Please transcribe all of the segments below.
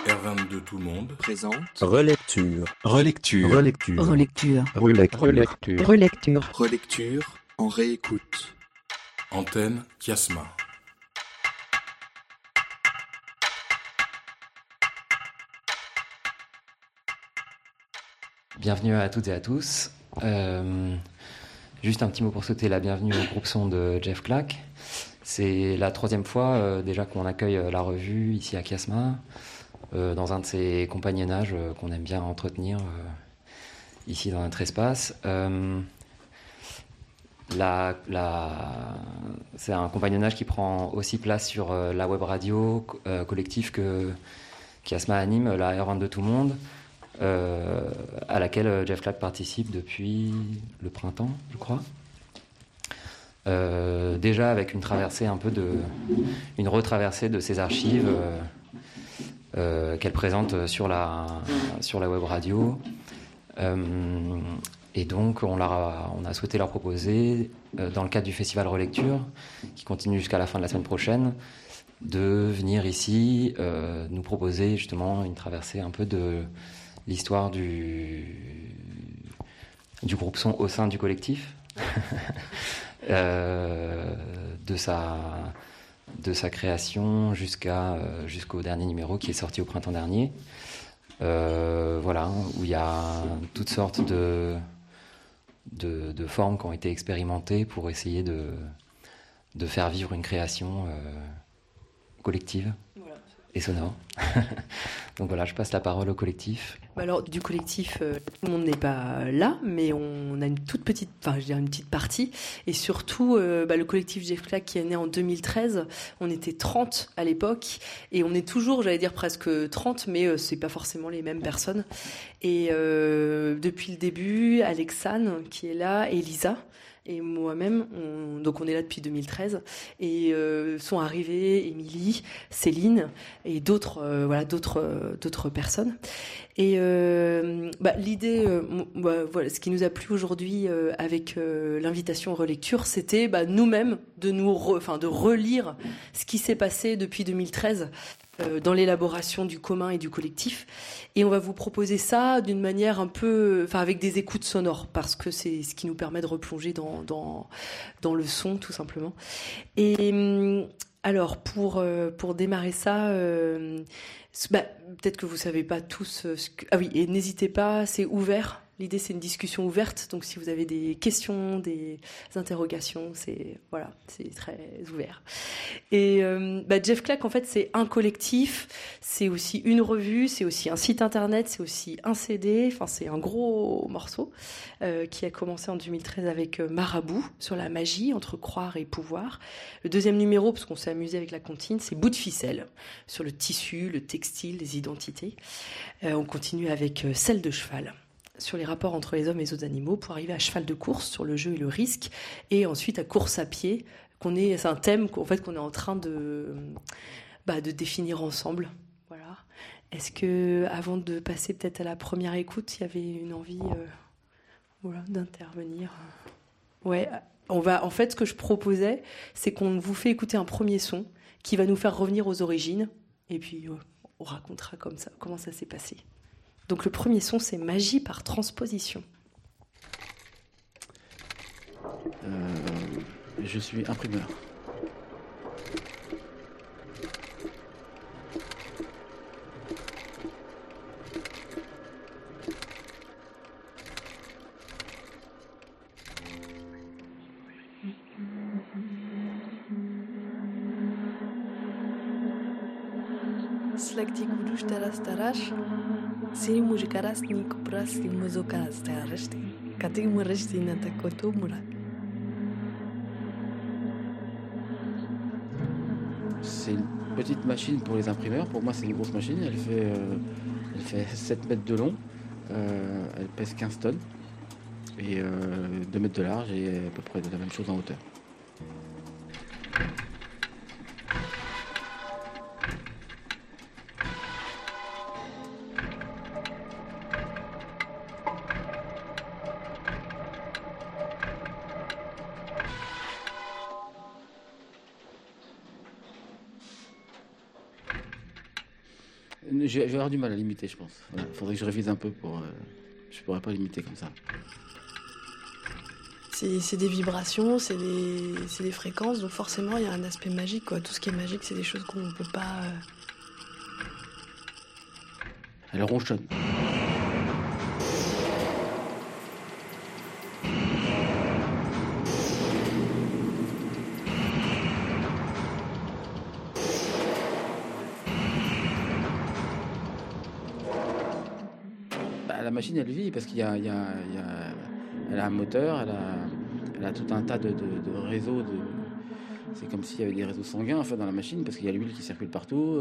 R22 Tout le monde présente Relecture. Relecture. Relecture. Relecture. Relecture. Relecture. Relecture en réécoute. Antenne Kiasma. Bienvenue à toutes et à tous. Juste un petit mot pour souhaiter la bienvenue au groupe son de Jeff Clack. C'est la troisième fois déjà qu'on accueille la revue ici à Kiasma, dans un de ces compagnonnages qu'on aime bien entretenir ici dans notre espace. C'est un compagnonnage qui prend aussi place sur la web radio collectif que Kiasma anime, la R22 Tout le monde, à laquelle Jeff Clack participe depuis le printemps, je crois. Déjà avec une retraversée de ses archives qu'elle présente sur la web radio. Et donc on a souhaité leur proposer, dans le cadre du festival Relecture, qui continue jusqu'à la fin de la semaine prochaine, de venir ici nous proposer justement une traversée un peu de l'histoire du groupe son au sein du collectif. De sa création jusqu'au dernier numéro qui est sorti au printemps dernier, où il y a toutes sortes de formes qui ont été expérimentées pour essayer de faire vivre une création collective et sonore. Donc voilà, je passe la parole au collectif. Alors du collectif, tout le monde n'est pas là, mais on a une petite partie. Et surtout, le collectif Jeff Clack qui est né en 2013, on était 30 à l'époque, et on est toujours, j'allais dire presque 30, mais c'est pas forcément les mêmes personnes. Et depuis le début, Alexane qui est là, et Lisa et moi-même, on est là depuis 2013, et sont arrivées Émilie, Céline et d'autres personnes. Et l'idée, ce qui nous a plu aujourd'hui avec l'invitation Relecture, c'était nous-mêmes de relire ce qui s'est passé depuis 2013 dans l'élaboration du commun et du collectif. Et on va vous proposer ça d'une manière un peu, avec des écoutes sonores, parce que c'est ce qui nous permet de replonger dans le son, tout simplement. Et alors, pour démarrer ça, peut-être que vous savez pas tous et n'hésitez pas, c'est ouvert. L'idée, c'est une discussion ouverte, donc si vous avez des questions, des interrogations, c'est très ouvert. Et Jeff Clack, en fait, c'est un collectif, c'est aussi une revue, c'est aussi un site internet, c'est aussi un CD, c'est un gros morceau qui a commencé en 2013 avec Marabout, sur la magie, entre croire et pouvoir. Le deuxième numéro, parce qu'on s'est amusé avec la comptine, c'est Bout de ficelle, sur le tissu, le textile, les identités. On continue avec Selle de cheval, sur les rapports entre les hommes et les autres animaux, pour arriver à cheval de course, sur le jeu et le risque, et ensuite à course à pied, c'est un thème qu'on est en train de définir ensemble. Voilà. Est-ce que, avant de passer peut-être à la première écoute, il y avait une envie d'intervenir? Ouais. En fait, ce que je proposais, c'est qu'on vous fait écouter un premier son qui va nous faire revenir aux origines, et puis on racontera comme ça comment ça s'est passé. Donc le premier son, c'est Magie par transposition. Je suis imprimeur. Slagti gudush taras tarash. Si mujikaras ni kupras ni muzokas tarashti. Kati murashti natakoto mura. C'est une petite machine pour les imprimeurs. Pour moi, c'est une grosse machine. Elle fait 7 mètres de long. Elle pèse 15 tonnes. Et 2 mètres de large et à peu près de la même chose en hauteur. Je vais avoir du mal à l'imiter, je pense. Il faudrait que je révise un peu pour... je pourrais pas l'imiter comme ça. C'est des vibrations, c'est des fréquences, donc forcément il y a un aspect magique, quoi. Tout ce qui est magique, c'est des choses qu'on ne peut pas... Elle ronchonne. La machine, elle vit parce qu'il y a elle a un moteur, elle a tout un tas de réseaux. C'est comme s'il y avait des réseaux sanguins en fait, dans la machine parce qu'il y a l'huile qui circule partout.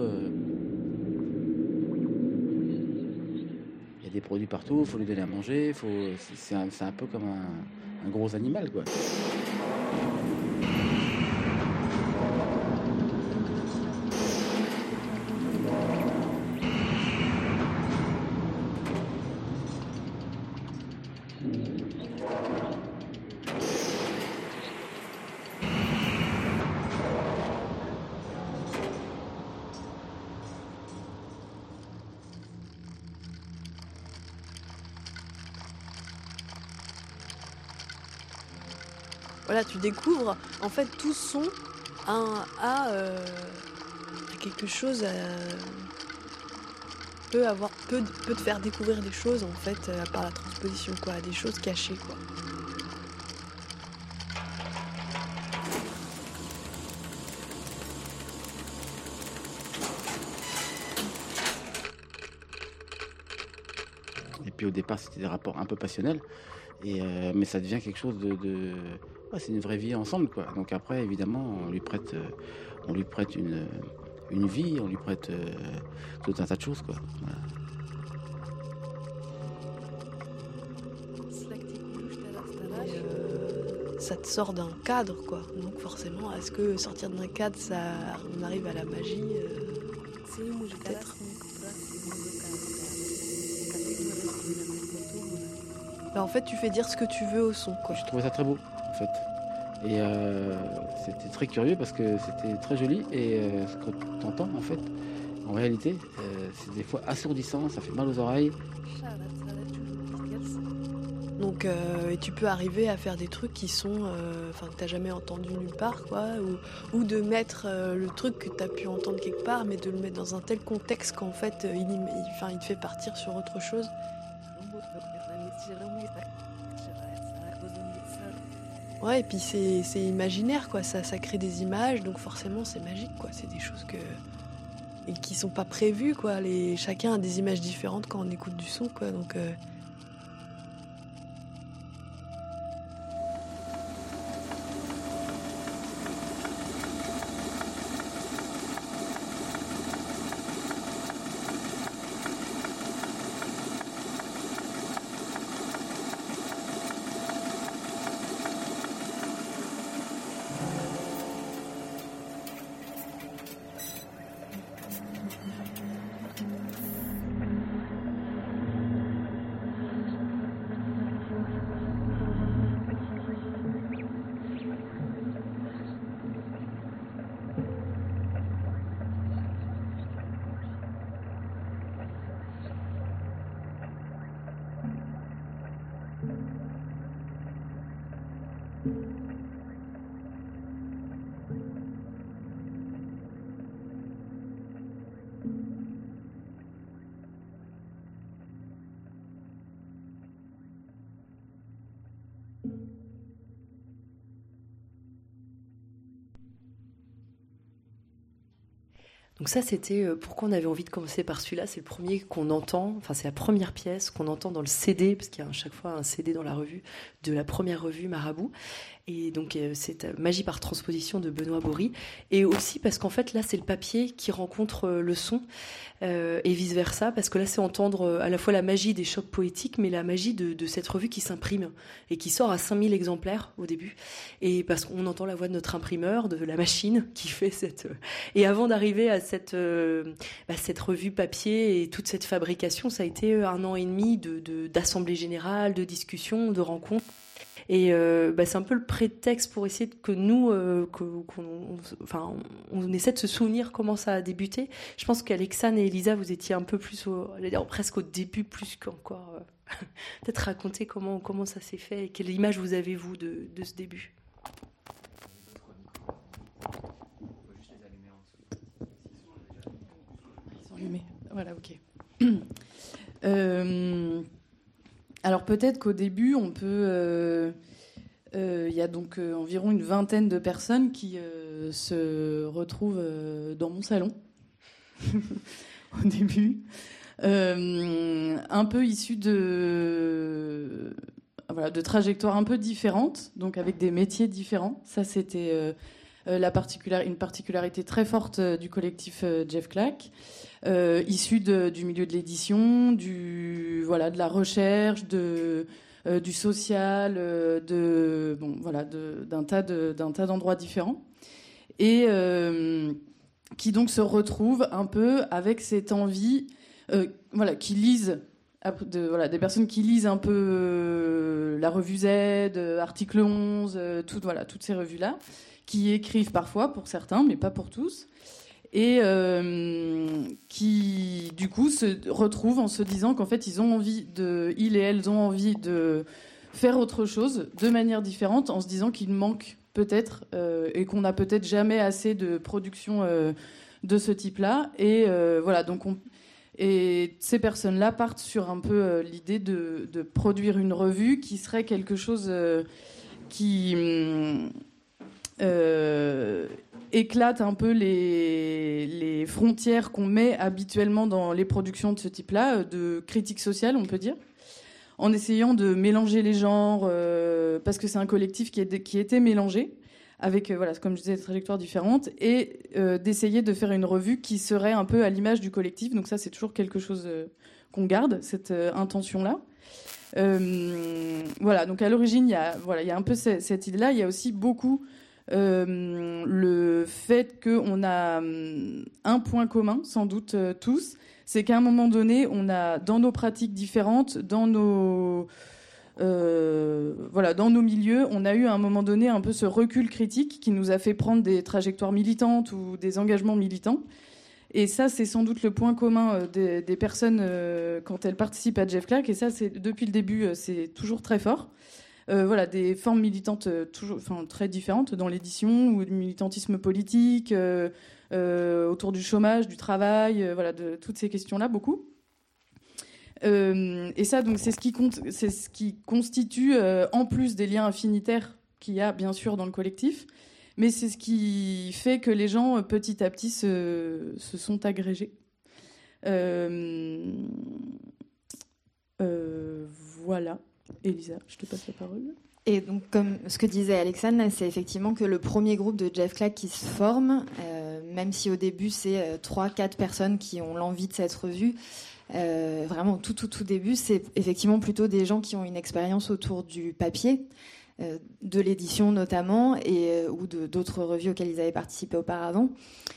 Il y a des produits partout, il faut lui donner à manger. C'est un peu comme un gros animal, quoi. Voilà, tu découvres, en fait, tout son a quelque chose, peut te faire découvrir des choses, en fait, par la transposition, quoi, des choses cachées, quoi. Et puis au départ, c'était des rapports un peu passionnels, mais ça devient quelque chose ouais, c'est une vraie vie ensemble, quoi. Donc après, évidemment, on lui prête une vie, on lui prête tout un tas de choses, quoi. Voilà. Ça te sort d'un cadre, quoi. Donc forcément, est-ce que sortir d'un cadre, on arrive à la magie peut-être. En fait, tu fais dire ce que tu veux au son, quoi. Je trouvais ça très beau, en fait. Et c'était très curieux parce que c'était très joli. Et ce que tu entends, en fait, en réalité, c'est des fois assourdissant, ça fait mal aux oreilles. Donc, et tu peux arriver à faire des trucs qui sont, que t'as jamais entendu nulle part, quoi, ou de mettre le truc que t'as pu entendre quelque part, mais de le mettre dans un tel contexte qu'en fait, il te fait partir sur autre chose. Ouais, et puis c'est imaginaire, quoi. Ça crée des images, donc forcément c'est magique, quoi. C'est des choses qui sont pas prévues, quoi. Chacun a des images différentes quand on écoute du son, quoi. Donc Donc ça, c'était pourquoi on avait envie de commencer par celui-là. C'est le premier qu'on entend, enfin c'est la première pièce qu'on entend dans le CD, parce qu'il y a à chaque fois un CD dans la revue, de la première revue Marabout. Et donc c'est Magie par transposition de Benoît Bory. Et aussi parce qu'en fait là, c'est le papier qui rencontre le son, et vice-versa, parce que là, c'est entendre à la fois la magie des chocs poétiques, mais la magie de cette revue qui s'imprime et qui sort à 5000 exemplaires au début. Et parce qu'on entend la voix de notre imprimeur, de la machine qui fait cette... Et avant d'arriver à cette revue papier et toute cette fabrication, ça a été 1 an et demi d'assemblée générale, de discussion, de rencontres. Et c'est un peu le prétexte pour essayer que nous, on essaie de se souvenir comment ça a débuté. Je pense qu'Alexane et Elisa, vous étiez un peu plus, presque au début, plus qu'encore. Peut-être raconter comment ça s'est fait et quelle image vous avez, vous, de ce début. Voilà, ok. Alors peut-être qu'au début, on peut... Il y a donc environ une vingtaine de personnes qui se retrouvent dans mon salon, au début. Un peu issues de trajectoires un peu différentes, donc avec des métiers différents. Ça, c'était une particularité très forte du collectif Jeff Clack. Issus du milieu de l'édition, de la recherche, du social, d'un tas d'endroits différents, et qui donc se retrouvent un peu avec cette envie, qui lisent, des personnes qui lisent un peu la revue Z, Article 11, toutes ces revues-là, qui écrivent parfois pour certains, mais pas pour tous. Et qui, du coup, se retrouvent en se disant qu'en fait, ils et elles ont envie de faire autre chose de manière différente, en se disant qu'il manque peut-être, et qu'on n'a peut-être jamais assez de production de ce type-là. Et et ces personnes-là partent sur un peu l'idée de produire une revue qui serait quelque chose qui... éclate un peu les frontières qu'on met habituellement dans les productions de ce type-là, de critique sociale, on peut dire, en essayant de mélanger les genres, parce que c'est un collectif qui était mélangé, avec, comme je disais, des trajectoires différentes, et d'essayer de faire une revue qui serait un peu à l'image du collectif. Donc ça, c'est toujours quelque chose qu'on garde, cette intention-là. Donc à l'origine, il y a un peu cette idée-là. Il y a aussi beaucoup... le fait qu'on a un point commun, sans doute tous, c'est qu'à un moment donné, on a dans nos pratiques différentes, dans nos milieux, on a eu à un moment donné un peu ce recul critique qui nous a fait prendre des trajectoires militantes ou des engagements militants. Et ça, c'est sans doute le point commun des personnes quand elles participent à Jeff Clack. Et ça, depuis le début, c'est toujours très fort. Des formes militantes très différentes dans l'édition, ou du militantisme politique, autour du chômage, du travail, de toutes ces questions-là, beaucoup. Et ça, donc, c'est ce qui constitue, en plus des liens affinitaires qu'il y a bien sûr dans le collectif, mais c'est ce qui fait que les gens petit à petit se sont agrégés. Voilà. Elisa, je te passe la parole. Et donc, comme ce que disait Alexane, c'est effectivement que le premier groupe de Jeff Clack qui se forme, même si au début c'est 3-4 personnes qui ont l'envie de cette revue, vraiment tout début, c'est effectivement plutôt des gens qui ont une expérience autour du papier, de l'édition notamment, ou d'autres revues auxquelles ils avaient participé auparavant.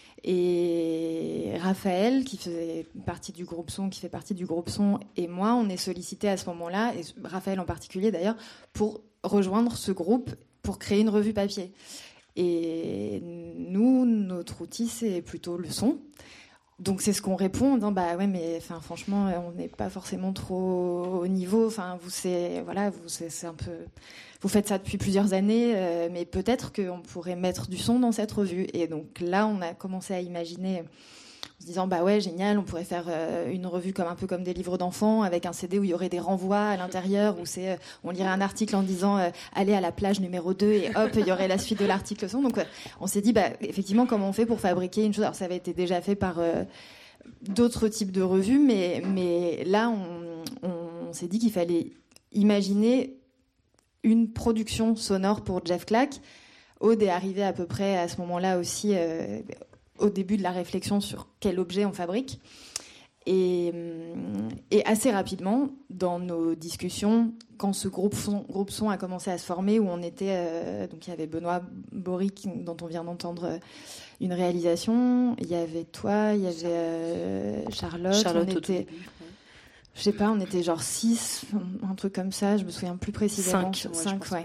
Et Raphaël, qui fait partie du groupe Son, et moi, on est sollicités à ce moment-là, et Raphaël en particulier d'ailleurs, pour rejoindre ce groupe pour créer une revue papier. Et nous, notre outil, c'est plutôt le son. Donc c'est ce qu'on répond en disant franchement on n'est pas forcément trop au niveau. C'est un peu, vous faites ça depuis plusieurs années, mais peut-être qu'on pourrait mettre du son dans cette revue. Et donc là on a commencé à imaginer, en se disant génial, on pourrait faire une revue un peu comme des livres d'enfants, avec un CD où il y aurait des renvois à l'intérieur, où on lirait un article en disant allez à la plage numéro 2, et hop, il y aurait la suite de l'article son. Donc on s'est dit effectivement, comment on fait pour fabriquer une chose. Alors ça avait été déjà fait par d'autres types de revues, mais là on s'est dit qu'il fallait imaginer une production sonore pour Jeff Clack. Aude est arrivée à peu près à ce moment-là aussi au début de la réflexion sur quel objet on fabrique. Et assez rapidement, dans nos discussions, quand ce groupe son a commencé à se former, où on était... donc il y avait Benoît Boric, dont on vient d'entendre une réalisation. Il y avait toi, il y avait Charlotte. Charlotte, Je sais pas, on était genre 6, un truc comme ça, je me souviens plus précisément. 5, ouais.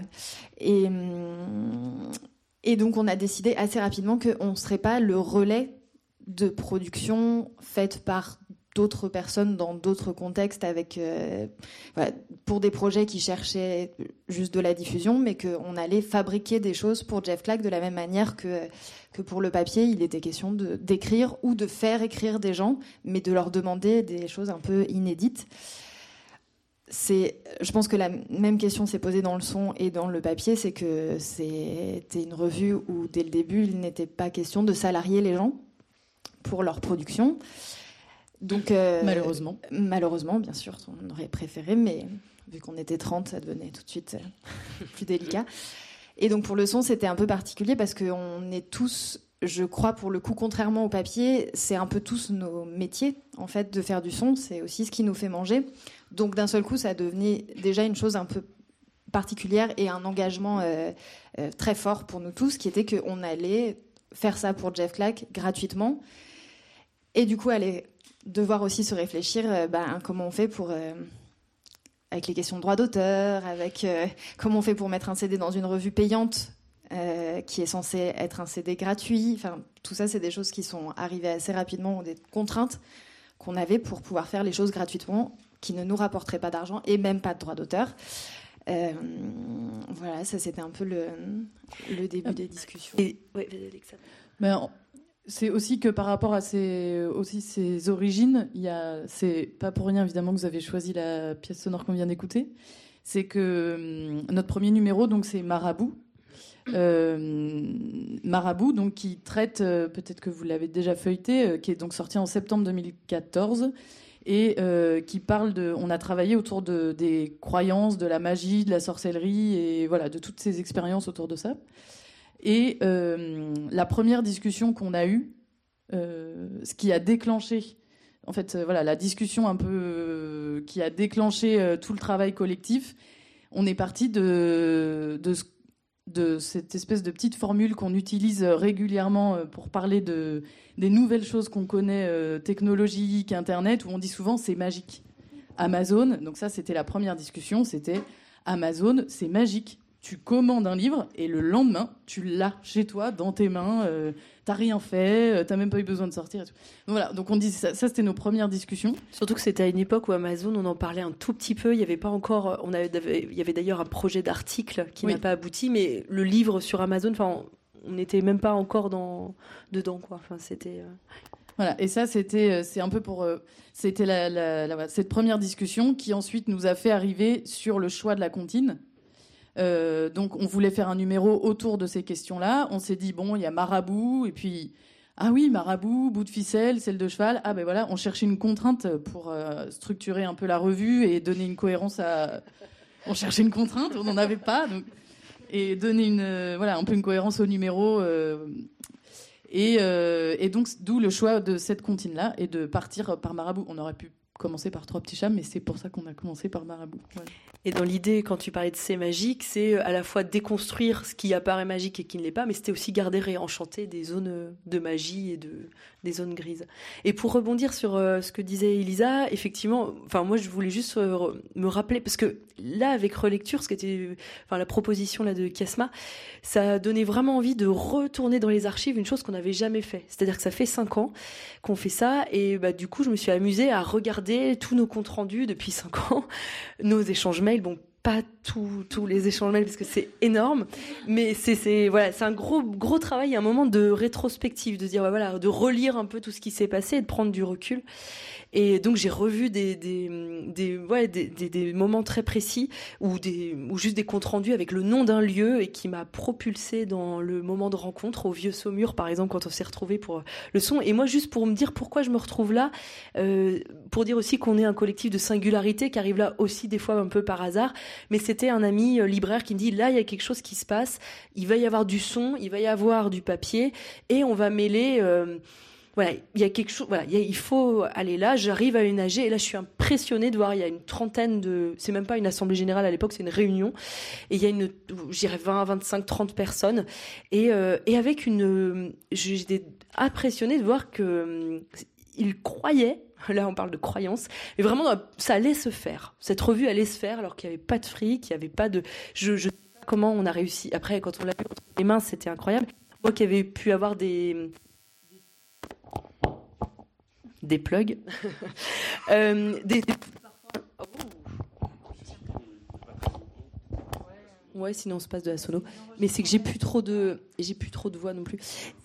Et donc on a décidé assez rapidement qu'on ne serait pas le relais de production faite par d'autres personnes dans d'autres contextes pour des projets qui cherchaient juste de la diffusion, mais qu'on allait fabriquer des choses pour Jeff Clack de la même manière que pour le papier, il était question d'écrire ou de faire écrire des gens, mais de leur demander des choses un peu inédites. Je pense que la même question s'est posée dans le son et dans le papier, c'est que c'était une revue où dès le début, il n'était pas question de salarier les gens pour leur production. Donc, malheureusement, bien sûr, on aurait préféré, mais vu qu'on était 30, ça devenait tout de suite plus délicat. Et donc pour le son, c'était un peu particulier parce qu'on est tous, je crois, pour le coup, contrairement au papier, c'est un peu tous nos métiers, en fait, de faire du son. C'est aussi ce qui nous fait manger. Donc d'un seul coup, ça devenait déjà une chose un peu particulière et un engagement très fort pour nous tous, qui était qu'on allait faire ça pour Jeff Clack gratuitement. Et du coup, aller devoir aussi se réfléchir comment on fait pour avec les questions de droit d'auteur, avec comment on fait pour mettre un CD dans une revue payante qui est censée être un CD gratuit. Enfin, tout ça, c'est des choses qui sont arrivées assez rapidement, des contraintes qu'on avait pour pouvoir faire les choses gratuitement, qui ne nous rapporteraient pas d'argent et même pas de droit d'auteur. Voilà, ça c'était un peu le début des discussions. Oui, Alexandre. C'est aussi que par rapport à ses origines, c'est pas pour rien évidemment que vous avez choisi la pièce sonore qu'on vient d'écouter. C'est que notre premier numéro, donc c'est Marabout. Marabout, donc qui traite, peut-être que vous l'avez déjà feuilleté, qui est donc sorti en septembre 2014 et qui parle on a travaillé autour des croyances, de la magie, de la sorcellerie et voilà, de toutes ces expériences autour de ça. Et la première discussion qu'on a eue, ce qui a déclenché, en fait, la discussion un peu qui a déclenché tout le travail collectif, on est parti de cette espèce de petite formule qu'on utilise régulièrement pour parler des nouvelles choses qu'on connaît, technologiques, Internet, où on dit souvent c'est magique. Amazon, donc ça c'était la première discussion, c'était Amazon, c'est magique. Tu commandes un livre et le lendemain, tu l'as chez toi, dans tes mains. T'as rien fait, t'as même pas eu besoin de sortir. Et tout. Donc voilà, donc on dit ça, c'était nos premières discussions. Surtout que c'était à une époque où Amazon, on en parlait un tout petit peu. Il y avait pas encore, il y avait d'ailleurs un projet d'article qui n'a pas abouti, mais le livre sur Amazon, enfin, on n'était même pas encore dedans, quoi. Enfin, c'était. Voilà, et ça, c'est un peu c'était cette première discussion qui ensuite nous a fait arriver sur le choix de la comptine. Donc on voulait faire un numéro autour de ces questions-là. On s'est dit bon, il y a Marabout et puis Marabout, bout de ficelle, selle de cheval. Ah ben voilà, on cherchait une contrainte pour structurer un peu la revue et donner une cohérence on cherchait une contrainte, on n'en avait pas, donc et donner un peu une cohérence au numéro. Et donc d'où le choix de cette comptine-là et de partir par Marabout. On aurait pu commencer par Trois petits chats, mais c'est pour ça qu'on a commencé par Marabout. Voilà. Et dans l'idée, quand tu parlais de c'est magique, c'est à la fois déconstruire ce qui apparaît magique et qui ne l'est pas, mais c'était aussi garder réenchanter des zones de magie et des zones grises. Et pour rebondir sur ce que disait Elisa, effectivement, enfin moi je voulais juste me rappeler, parce que là avec Relecture, ce qui était, enfin la proposition là de Kiasma, ça donnait vraiment envie de retourner dans les archives, une chose qu'on n'avait jamais fait. C'est-à-dire que ça fait 5 ans qu'on fait ça, et du coup je me suis amusée à regarder tous nos comptes rendus depuis 5 ans, nos échanges mails. Bon, pas tous les échanges mails parce que c'est énorme, mais c'est un gros travail, un moment de rétrospective, de dire de relire un peu tout ce qui s'est passé et de prendre du recul. Et donc j'ai revu des moments très précis ou juste des comptes rendus avec le nom d'un lieu et qui m'a propulsé dans le moment de rencontre au Vieux Saumur par exemple, quand on s'est retrouvés pour le son. Et moi, juste pour me dire pourquoi je me retrouve là, pour dire aussi qu'on est un collectif de singularité qui arrive là aussi des fois un peu par hasard, mais c'était un ami libraire qui me dit là il y a quelque chose qui se passe, il va y avoir du son, il va y avoir du papier et on va mêler il y a quelque chose, il faut aller là, j'arrive à une AG et là je suis impressionnée de voir, il y a une trentaine c'est même pas une assemblée générale à l'époque, c'est une réunion, et il y a je dirais 20, 25, 30 personnes, et avec j'étais impressionnée de voir que ils croyaient Là, on parle de croyance. Mais vraiment, ça allait se faire. Cette revue allait se faire alors qu'il n'y avait pas de fric, il n'y avait pas de... Je sais pas comment on a réussi. Après, quand on l'a vu entre les mains, c'était incroyable. Moi qui avais pu avoir des plugs. Ouais, sinon on se passe de la sono. Mais c'est que j'ai plus trop de voix non plus.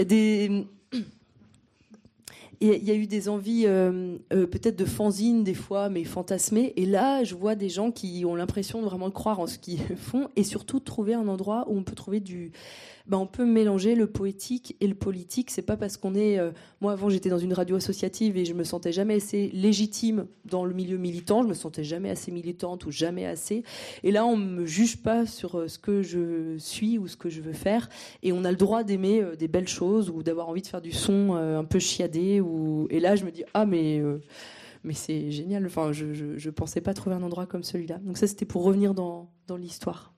Il y a eu des envies peut-être de fanzine des fois, mais fantasmées. Et là, je vois des gens qui ont l'impression de vraiment croire en ce qu'ils font et surtout de trouver un endroit où on peut trouver on peut mélanger le poétique et le politique. C'est pas parce qu'on est... moi, avant, j'étais dans une radio associative et je me sentais jamais assez légitime dans le milieu militant. Je me sentais jamais assez militante ou jamais assez. Et là, on me juge pas sur ce que je suis ou ce que je veux faire. Et on a le droit d'aimer des belles choses ou d'avoir envie de faire du son un peu chiadé. Et là, je me dis, mais c'est génial. Enfin, je pensais pas trouver un endroit comme celui-là. Donc ça, c'était pour revenir dans l'histoire.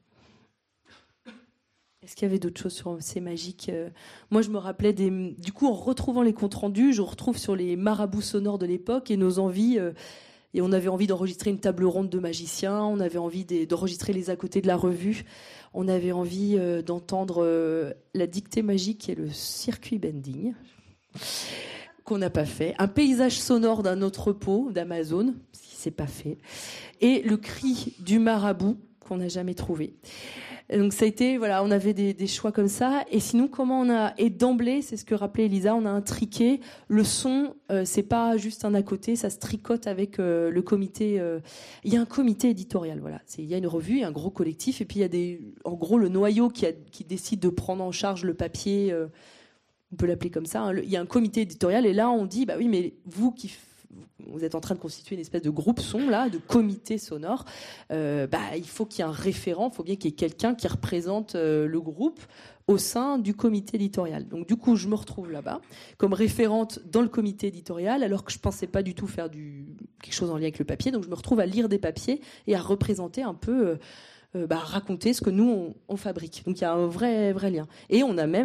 Est-ce qu'il y avait d'autres choses sur C'est magique? Moi, je me rappelais du coup, en retrouvant les comptes rendus, je retrouve sur les marabouts sonores de l'époque et nos envies. Et on avait envie d'enregistrer une table ronde de magiciens. On avait envie d'enregistrer les à côté de la revue. On avait envie d'entendre la dictée magique et le circuit bending qu'on n'a pas fait. Un paysage sonore d'un entrepôt d'Amazon, si c'est pas fait. Et le cri du marabout qu'on n'a jamais trouvé. Donc ça a été, voilà, on avait des choix comme ça. Et sinon, comment on a... Et d'emblée, c'est ce que rappelait Elisa, on a intriqué. Le son, c'est pas juste un à côté, ça se tricote avec le comité... Il y a un comité éditorial, voilà. Il y a une revue, il y a un gros collectif, et puis il y a en gros, le noyau qui décide de prendre en charge le papier, on peut l'appeler comme ça. Il y a un comité éditorial, et là, on dit, oui, mais vous vous êtes en train de constituer une espèce de groupe son, là, de comité sonore. Il faut qu'il y ait un référent, il faut bien qu'il y ait quelqu'un qui représente le groupe au sein du comité éditorial. Donc du coup, je me retrouve là-bas comme référente dans le comité éditorial, alors que je pensais pas du tout faire quelque chose en lien avec le papier. Donc je me retrouve à lire des papiers et à représenter un peu, raconter ce que nous on fabrique. Donc il y a un vrai lien. Et on a même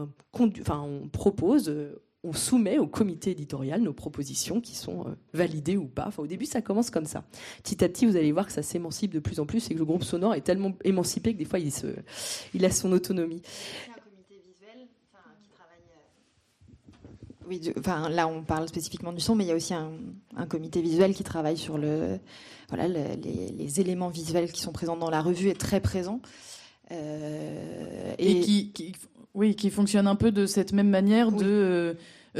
on propose. On soumet au comité éditorial nos propositions qui sont validées ou pas. Enfin, au début, ça commence comme ça. Petit à petit, vous allez voir que ça s'émancipe de plus en plus et que le groupe sonore est tellement émancipé que des fois, il a son autonomie. C'est un comité visuel qui travaille... là, on parle spécifiquement du son, mais il y a aussi un comité visuel qui travaille sur les éléments visuels qui sont présents dans la revue et très présents. Et qui fonctionne un peu de cette même manière, oui.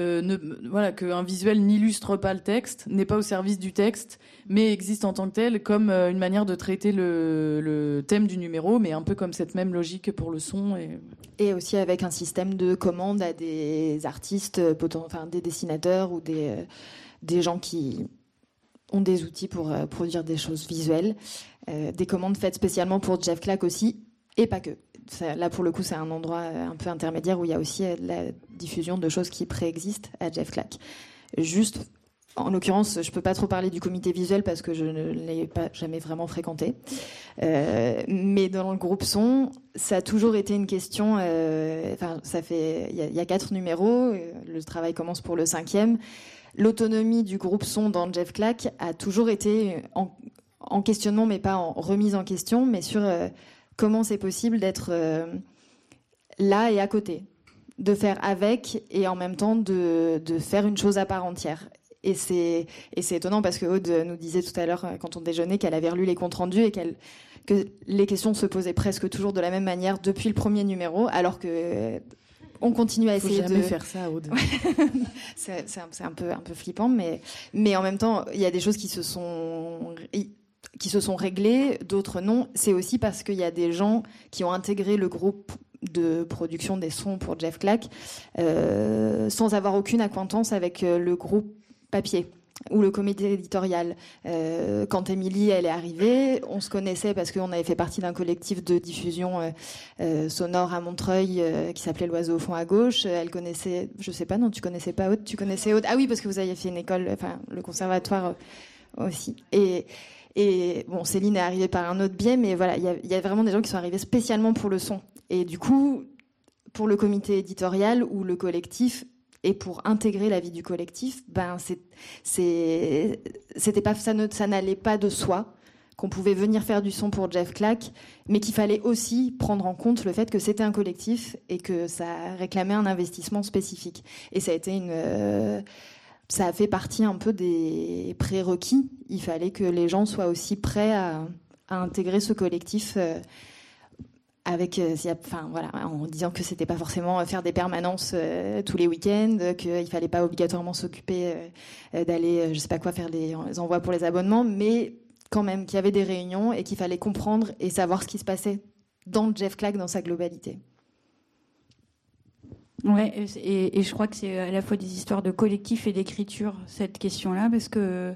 Qu'un visuel n'illustre pas le texte, n'est pas au service du texte, mais existe en tant que tel comme une manière de traiter le thème du numéro, mais un peu comme cette même logique pour le son. Et aussi avec un système de commande à des artistes, des dessinateurs ou des gens qui ont des outils pour produire des choses visuelles. Des commandes faites spécialement pour Jeff Clack aussi, et pas que. Là, pour le coup, c'est un endroit un peu intermédiaire où il y a aussi la diffusion de choses qui préexistent à Jeff Clack. Juste, en l'occurrence, je peux pas trop parler du comité visuel parce que je ne l'ai pas jamais vraiment fréquenté. Mais dans le groupe son, ça a toujours été une question. Il y a 4 numéros. Le travail commence pour le 5e. L'autonomie du groupe son dans Jeff Clack a toujours été en questionnement, mais pas en remise en question, mais sur comment c'est possible d'être là et à côté, de faire avec et en même temps de faire une chose à part entière. Et c'est étonnant parce que Aude nous disait tout à l'heure quand on déjeunait qu'elle avait relu les comptes rendus et que les questions se posaient presque toujours de la même manière depuis le premier numéro, alors que on continue à essayer de faire ça, Aude. c'est un peu flippant, mais en même temps il y a des choses qui se sont réglées, d'autres non. C'est aussi parce qu'il y a des gens qui ont intégré le groupe de production des sons pour Jeff Clack sans avoir aucune acquaintance avec le groupe papier ou le comité éditorial. Quand Émilie elle est arrivée, on se connaissait parce qu'on avait fait partie d'un collectif de diffusion sonore à Montreuil qui s'appelait L'Oiseau au fond à gauche. Elle connaissait, je sais pas, non, tu connaissais pas Aude, tu connaissais Aude. Ah oui, parce que vous aviez fait une école, le conservatoire aussi. Et bon, Céline est arrivée par un autre biais, mais voilà, il y a vraiment des gens qui sont arrivés spécialement pour le son. Et du coup, pour le comité éditorial ou le collectif, Et pour intégrer la vie du collectif, c'était pas, ça n'allait pas de soi, qu'on pouvait venir faire du son pour Jeff Clack, mais qu'il fallait aussi prendre en compte le fait que c'était un collectif et que ça réclamait un investissement spécifique. Et ça a été ça a fait partie un peu des prérequis. Il fallait que les gens soient aussi prêts à intégrer ce collectif en disant que c'était pas forcément faire des permanences tous les week-ends, qu'il fallait pas obligatoirement s'occuper d'aller, je sais pas quoi, faire des envois pour les abonnements, mais quand même qu'il y avait des réunions et qu'il fallait comprendre et savoir ce qui se passait dans Jeff Clack dans sa globalité. Ouais, et je crois que c'est à la fois des histoires de collectif et d'écriture, cette question-là, parce que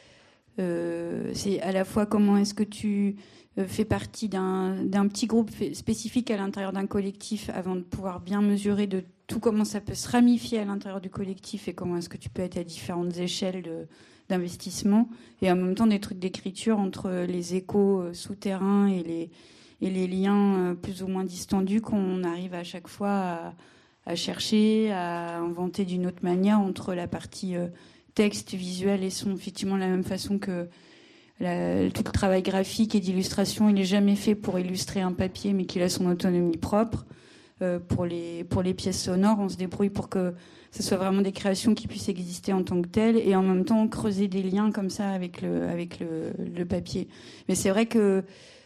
c'est à la fois comment est-ce que tu fais partie d'un petit groupe spécifique à l'intérieur d'un collectif avant de pouvoir bien mesurer de tout comment ça peut se ramifier à l'intérieur du collectif et comment est-ce que tu peux être à différentes échelles d'investissement, et en même temps des trucs d'écriture entre les échos souterrains et les liens plus ou moins distendus qu'on arrive à chaque fois à chercher, à inventer d'une autre manière entre la partie texte, visuel et son. Effectivement, de la même façon que tout le travail graphique et d'illustration, il n'est jamais fait pour illustrer un papier, mais qu'il a son autonomie propre. Pour les pièces sonores, on se débrouille pour que ce soit vraiment des créations qui puissent exister en tant que telles, et en même temps creuser des liens comme ça avec le papier. Mais c'est vrai que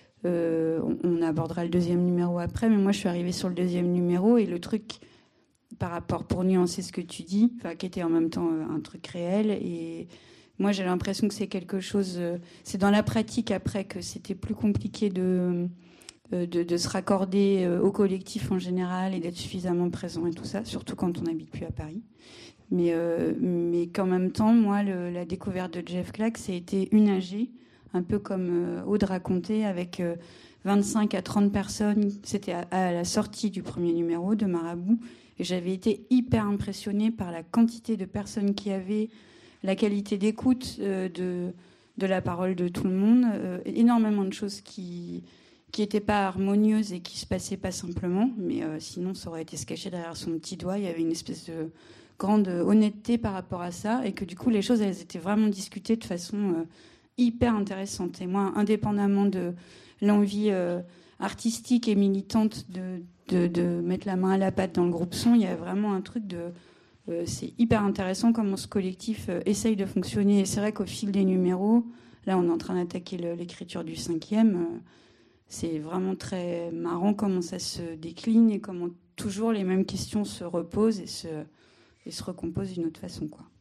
on abordera le deuxième numéro après, mais moi je suis arrivée sur le deuxième numéro, et le truc par rapport, pour nuancer ce que tu dis, qui était en même temps un truc réel, et moi j'ai l'impression que c'est quelque chose, c'est dans la pratique après que c'était plus compliqué de se raccorder au collectif en général et d'être suffisamment présent et tout ça, surtout quand on n'habite plus à Paris. Mais qu'en même temps, moi, la découverte de Jeff Clack, ça a été une AG, un peu comme Aude racontait, avec 25 à 30 personnes. C'était à la sortie du premier numéro de Marabout. Et j'avais été hyper impressionnée par la quantité de personnes qu'il y avait, la qualité d'écoute de la parole de tout le monde, énormément de choses qui n'étaient pas harmonieuses et qui se passaient pas simplement, mais sinon ça aurait été se cacher derrière son petit doigt. Il y avait une espèce de grande honnêteté par rapport à ça, et que du coup les choses, elles étaient vraiment discutées de façon hyper intéressante. Et moi, indépendamment de l'envie artistique et militante de mettre la main à la pâte dans le groupe son, il y a vraiment un truc c'est hyper intéressant comment ce collectif essaye de fonctionner. Et c'est vrai qu'au fil des numéros, là on est en train d'attaquer l'écriture du 5e, c'est vraiment très marrant comment ça se décline et comment toujours les mêmes questions se reposent et se recomposent d'une autre façon, quoi.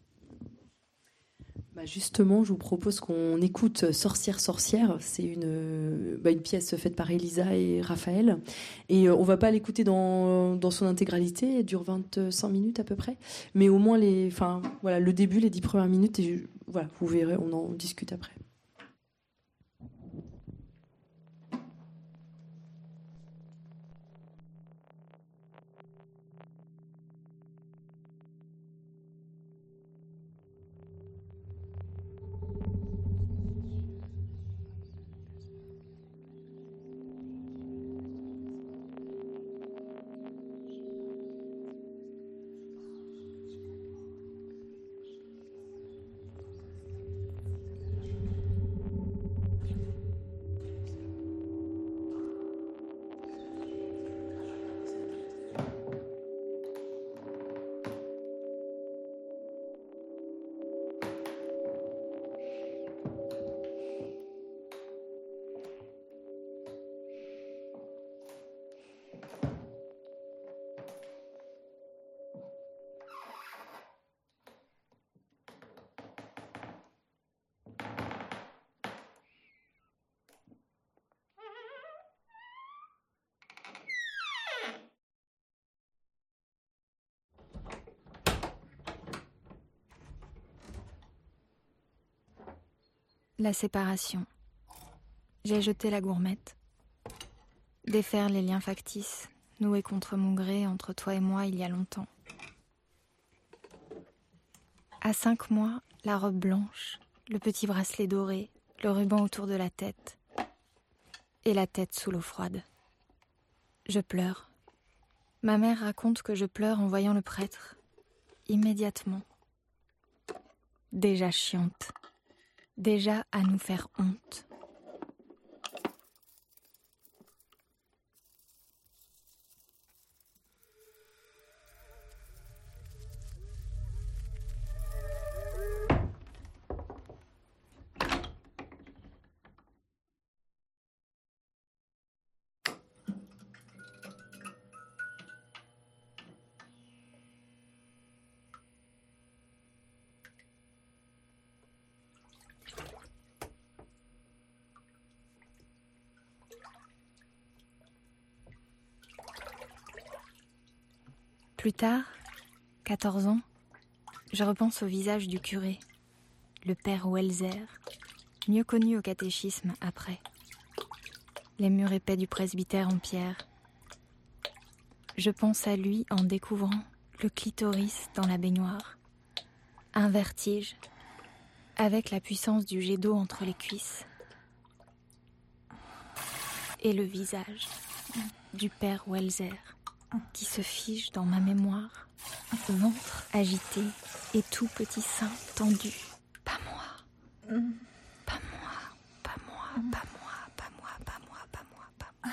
Justement, je vous propose qu'on écoute Sorcière, Sorcière. C'est une pièce faite par Elisa et Raphaël. Et on va pas l'écouter dans son intégralité. Elle dure 25 minutes à peu près. Mais au moins, le début, les 10 premières minutes. Et vous verrez, on en discute après. La séparation. J'ai jeté la gourmette. Défaire les liens factices, noués contre mon gré entre toi et moi il y a longtemps. À 5 mois, la robe blanche, le petit bracelet doré, le ruban autour de la tête. Et la tête sous l'eau froide. Je pleure. Ma mère raconte que je pleure en voyant le prêtre. immédiatement. Déjà chiante. Déjà à nous faire honte. Plus tard, 14 ans, je repense au visage du curé, le père Welser, mieux connu au catéchisme après. Les murs épais du presbytère en pierre. Je pense à lui en découvrant le clitoris dans la baignoire. Un vertige, avec la puissance du jet d'eau entre les cuisses. Et le visage du père Welser, qui se fige dans ma mémoire, ventre agité et tout petit sein tendu. Pas moi, pas moi, pas moi, pas moi, pas moi, pas moi, pas moi, pas moi.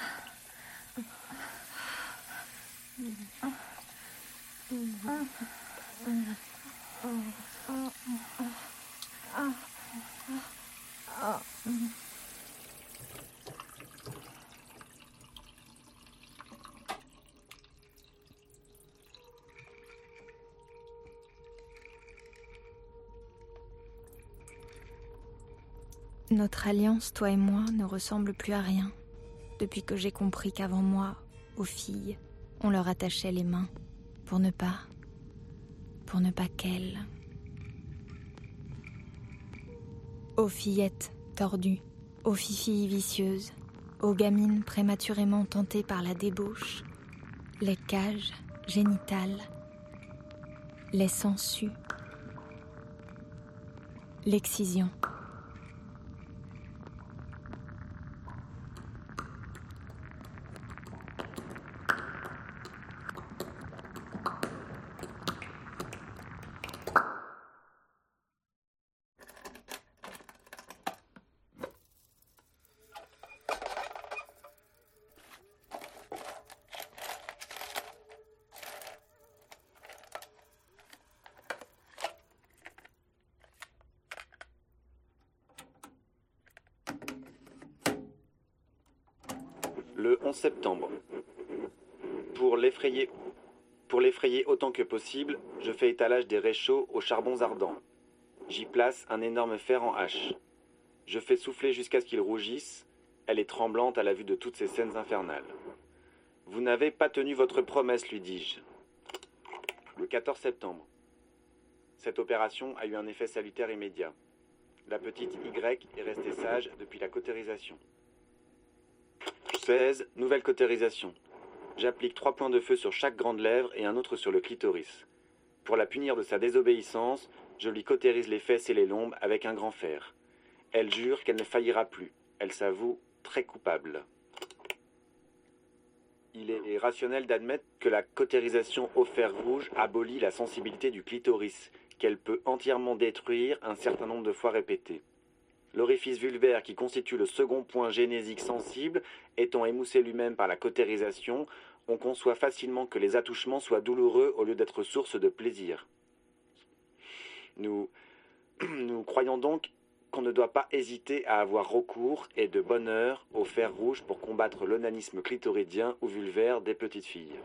Notre alliance, toi et moi, ne ressemble plus à rien, depuis que j'ai compris qu'avant moi, aux filles, on leur attachait les mains, pour ne pas qu'elles. Aux fillettes tordues, aux fifilles vicieuses, aux gamines prématurément tentées par la débauche, les cages génitales, les sangsues, l'excision. Le 11 septembre. Pour l'effrayer autant que possible, je fais étalage des réchauds aux charbons ardents. J'y place un énorme fer en hache. Je fais souffler jusqu'à ce qu'il rougisse. Elle est tremblante à la vue de toutes ces scènes infernales. « Vous n'avez pas tenu votre promesse, lui dis-je. » Le 14 septembre. Cette opération a eu un effet salutaire immédiat. La petite Y est restée sage depuis la cautérisation. 16. Nouvelle cautérisation. J'applique 3 points de feu sur chaque grande lèvre et un autre sur le clitoris. Pour la punir de sa désobéissance, je lui cautérise les fesses et les lombes avec un grand fer. Elle jure qu'elle ne faillira plus. Elle s'avoue très coupable. Il est rationnel d'admettre que la cautérisation au fer rouge abolit la sensibilité du clitoris, qu'elle peut entièrement détruire un certain nombre de fois répétées. L'orifice vulvaire qui constitue le second point génésique sensible étant émoussé lui-même par la cautérisation, on conçoit facilement que les attouchements soient douloureux au lieu d'être source de plaisir. Nous croyons donc qu'on ne doit pas hésiter à avoir recours, et de bonne heure, au fer rouge pour combattre l'onanisme clitoridien ou vulvaire des petites filles.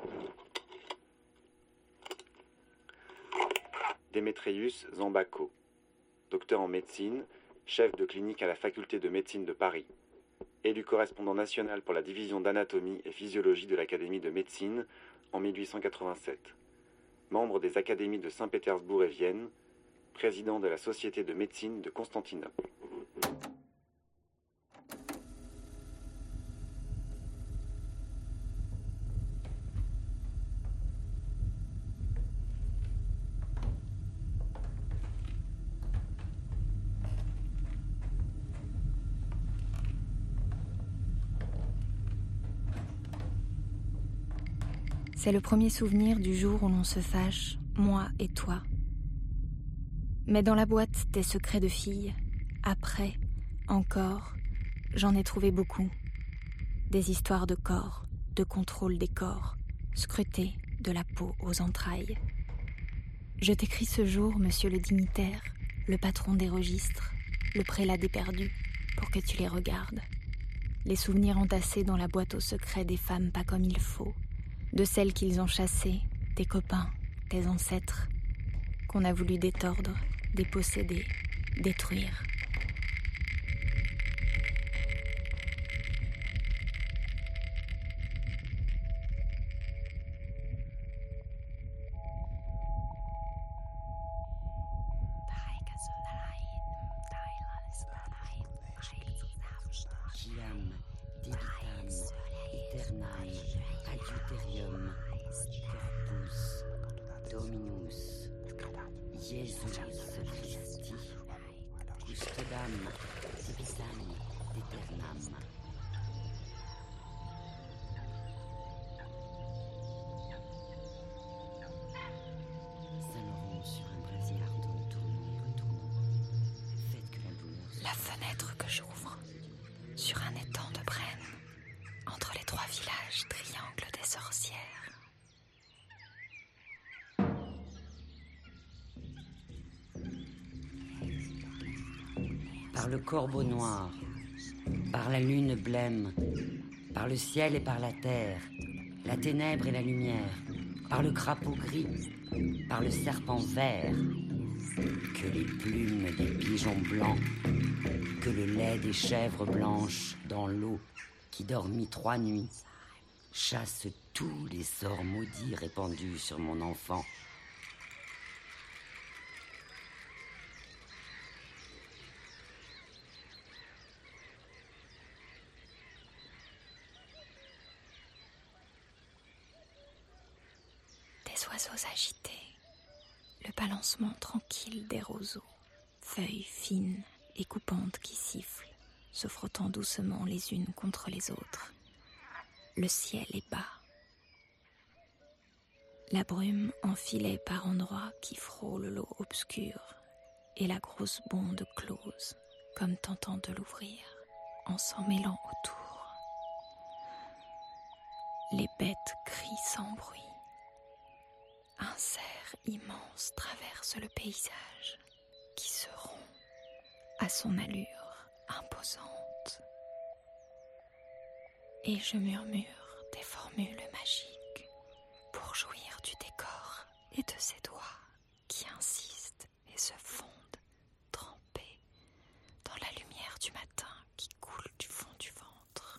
Démétrius Zambako, docteur en médecine, chef de clinique à la faculté de médecine de Paris, élu correspondant national pour la division d'anatomie et physiologie de l'Académie de médecine en 1887, membre des académies de Saint-Pétersbourg et Vienne, président de la Société de médecine de Constantinople. C'est le premier souvenir du jour où l'on se fâche, moi et toi. Mais dans la boîte des secrets de filles, après, encore, j'en ai trouvé beaucoup. Des histoires de corps, de contrôle des corps, scrutés de la peau aux entrailles. Je t'écris ce jour, monsieur le dignitaire, le patron des registres, le prélat des perdus, pour que tu les regardes. Les souvenirs entassés dans la boîte aux secrets des femmes pas comme il faut, de celles qu'ils ont chassées, tes copains, tes ancêtres, qu'on a voulu détordre, déposséder, détruire. Quiam, debitam, aeternam, adjuterium, corpus, dominus, Jesus Christi, custodam, debitam, aeternam. Saint-Laurent sur un brasier ardent, tournant et retournant. Faites que la douleur... La fenêtre que j'ouvre sur un étang de Brenne, entre les 3 villages triangles des sorcières. Par le corbeau noir, par la lune blême, par le ciel et par la terre, la ténèbre et la lumière, par le crapaud gris, par le serpent vert, que les plumes des pigeons blancs, que le lait des chèvres blanches dans l'eau qui dormit 3 nuits, chasse tous les sorts maudits répandus sur mon enfant. Des oiseaux agités, le balancement tranquille des roseaux, feuilles fines et coupantes qui sifflent, se frottant doucement les unes contre les autres. Le ciel est bas. La brume en filets par endroits qui frôle l'eau obscure, et la grosse bonde close, comme tentant de l'ouvrir, en s'en mêlant autour. Les bêtes crient sans bruit. Un cerf immense traverse le paysage, qui se rompt à son allure imposante. Et je murmure des formules magiques pour jouir du décor et de ses doigts qui insistent et se fondent, trempés dans la lumière du matin qui coule du fond du ventre.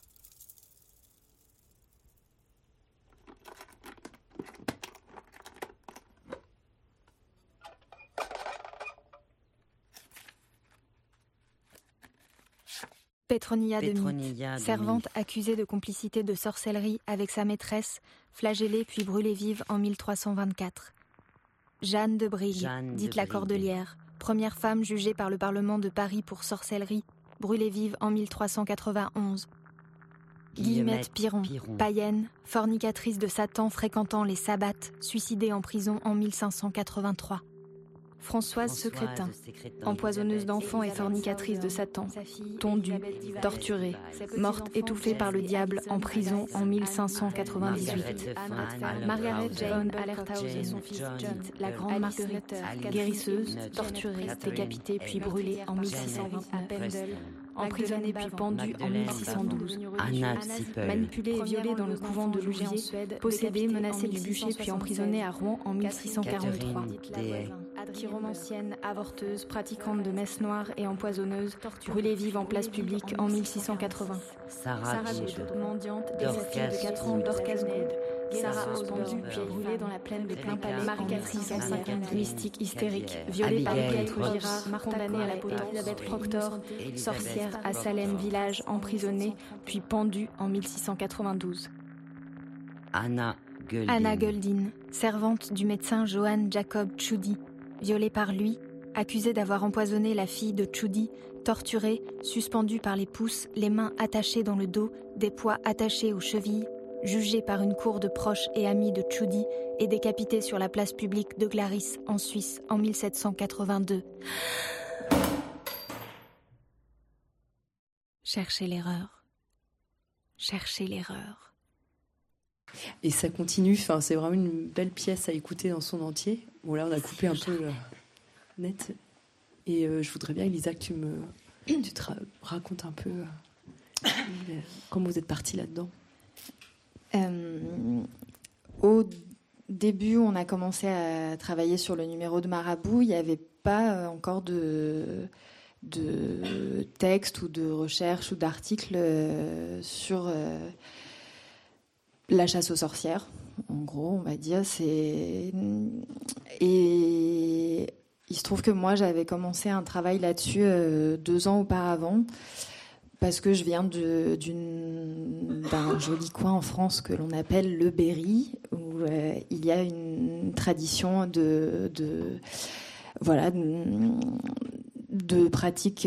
Pétronilla de servante accusée de complicité de sorcellerie avec sa maîtresse, flagellée puis brûlée vive en 1324. Jeanne de Brigue, dite la Cordelière, première femme jugée par le Parlement de Paris pour sorcellerie, brûlée vive en 1391. Guillemette Piron, païenne, fornicatrice de Satan fréquentant les sabbates, suicidée en prison en 1583. Françoise Secrétin, empoisonneuse d'enfants et fornicatrice de Satan, tondue, torturée, morte étouffée par le diable en prison en 1598. Margaret von Allerthausen et son fils John, la grande Marguerite, guérisseuse, torturée, décapitée puis brûlée en 1629. Emprisonnée puis pendue en 1612. Manipulée et violée dans le couvent de Louviers, possédée, menacée du bûcher puis emprisonnée à Rouen en 1643. Chiromancienne, avorteuse, pratiquante de messe noire et empoisonneuse, brûlée vive en place publique en 1680. Sarah Good, mendiante et sa fille de 4 ans, Dorcas Good. Sarah pendue puis brûlée dans la plaine de Plain-Palais, Marie-Catherine, mystique hystérique, violée par Piètre Girard, condamnée à la potence, Elisabeth Proctor, sorcière à Salem village, emprisonnée puis pendue en 1692. Anna Guldin, servante du médecin Johann Jacob Tschudi, violée par lui, accusée d'avoir empoisonné la fille de Tschudi, torturée, suspendue par les pouces, les mains attachées dans le dos, des poids attachés aux chevilles, jugé par une cour de proches et amis de Tchoudi et décapité sur la place publique de Glaris en Suisse en 1782. Cherchez l'erreur. Cherchez l'erreur. Et ça continue, c'est vraiment une belle pièce à écouter dans son entier. Bon, là, on a coupé un peu net. Et je voudrais bien, Elisa, que tu te racontes un peu comment vous êtes partie là-dedans. Au début, on a commencé à travailler sur le numéro de Marabout. Il n'y avait pas encore de texte ou de recherche ou d'article sur la chasse aux sorcières, en gros, on va dire. Et il se trouve que moi, j'avais commencé un travail là-dessus 2 ans auparavant, parce que je viens d'un joli coin en France que l'on appelle le Berry, où il y a une tradition de pratiques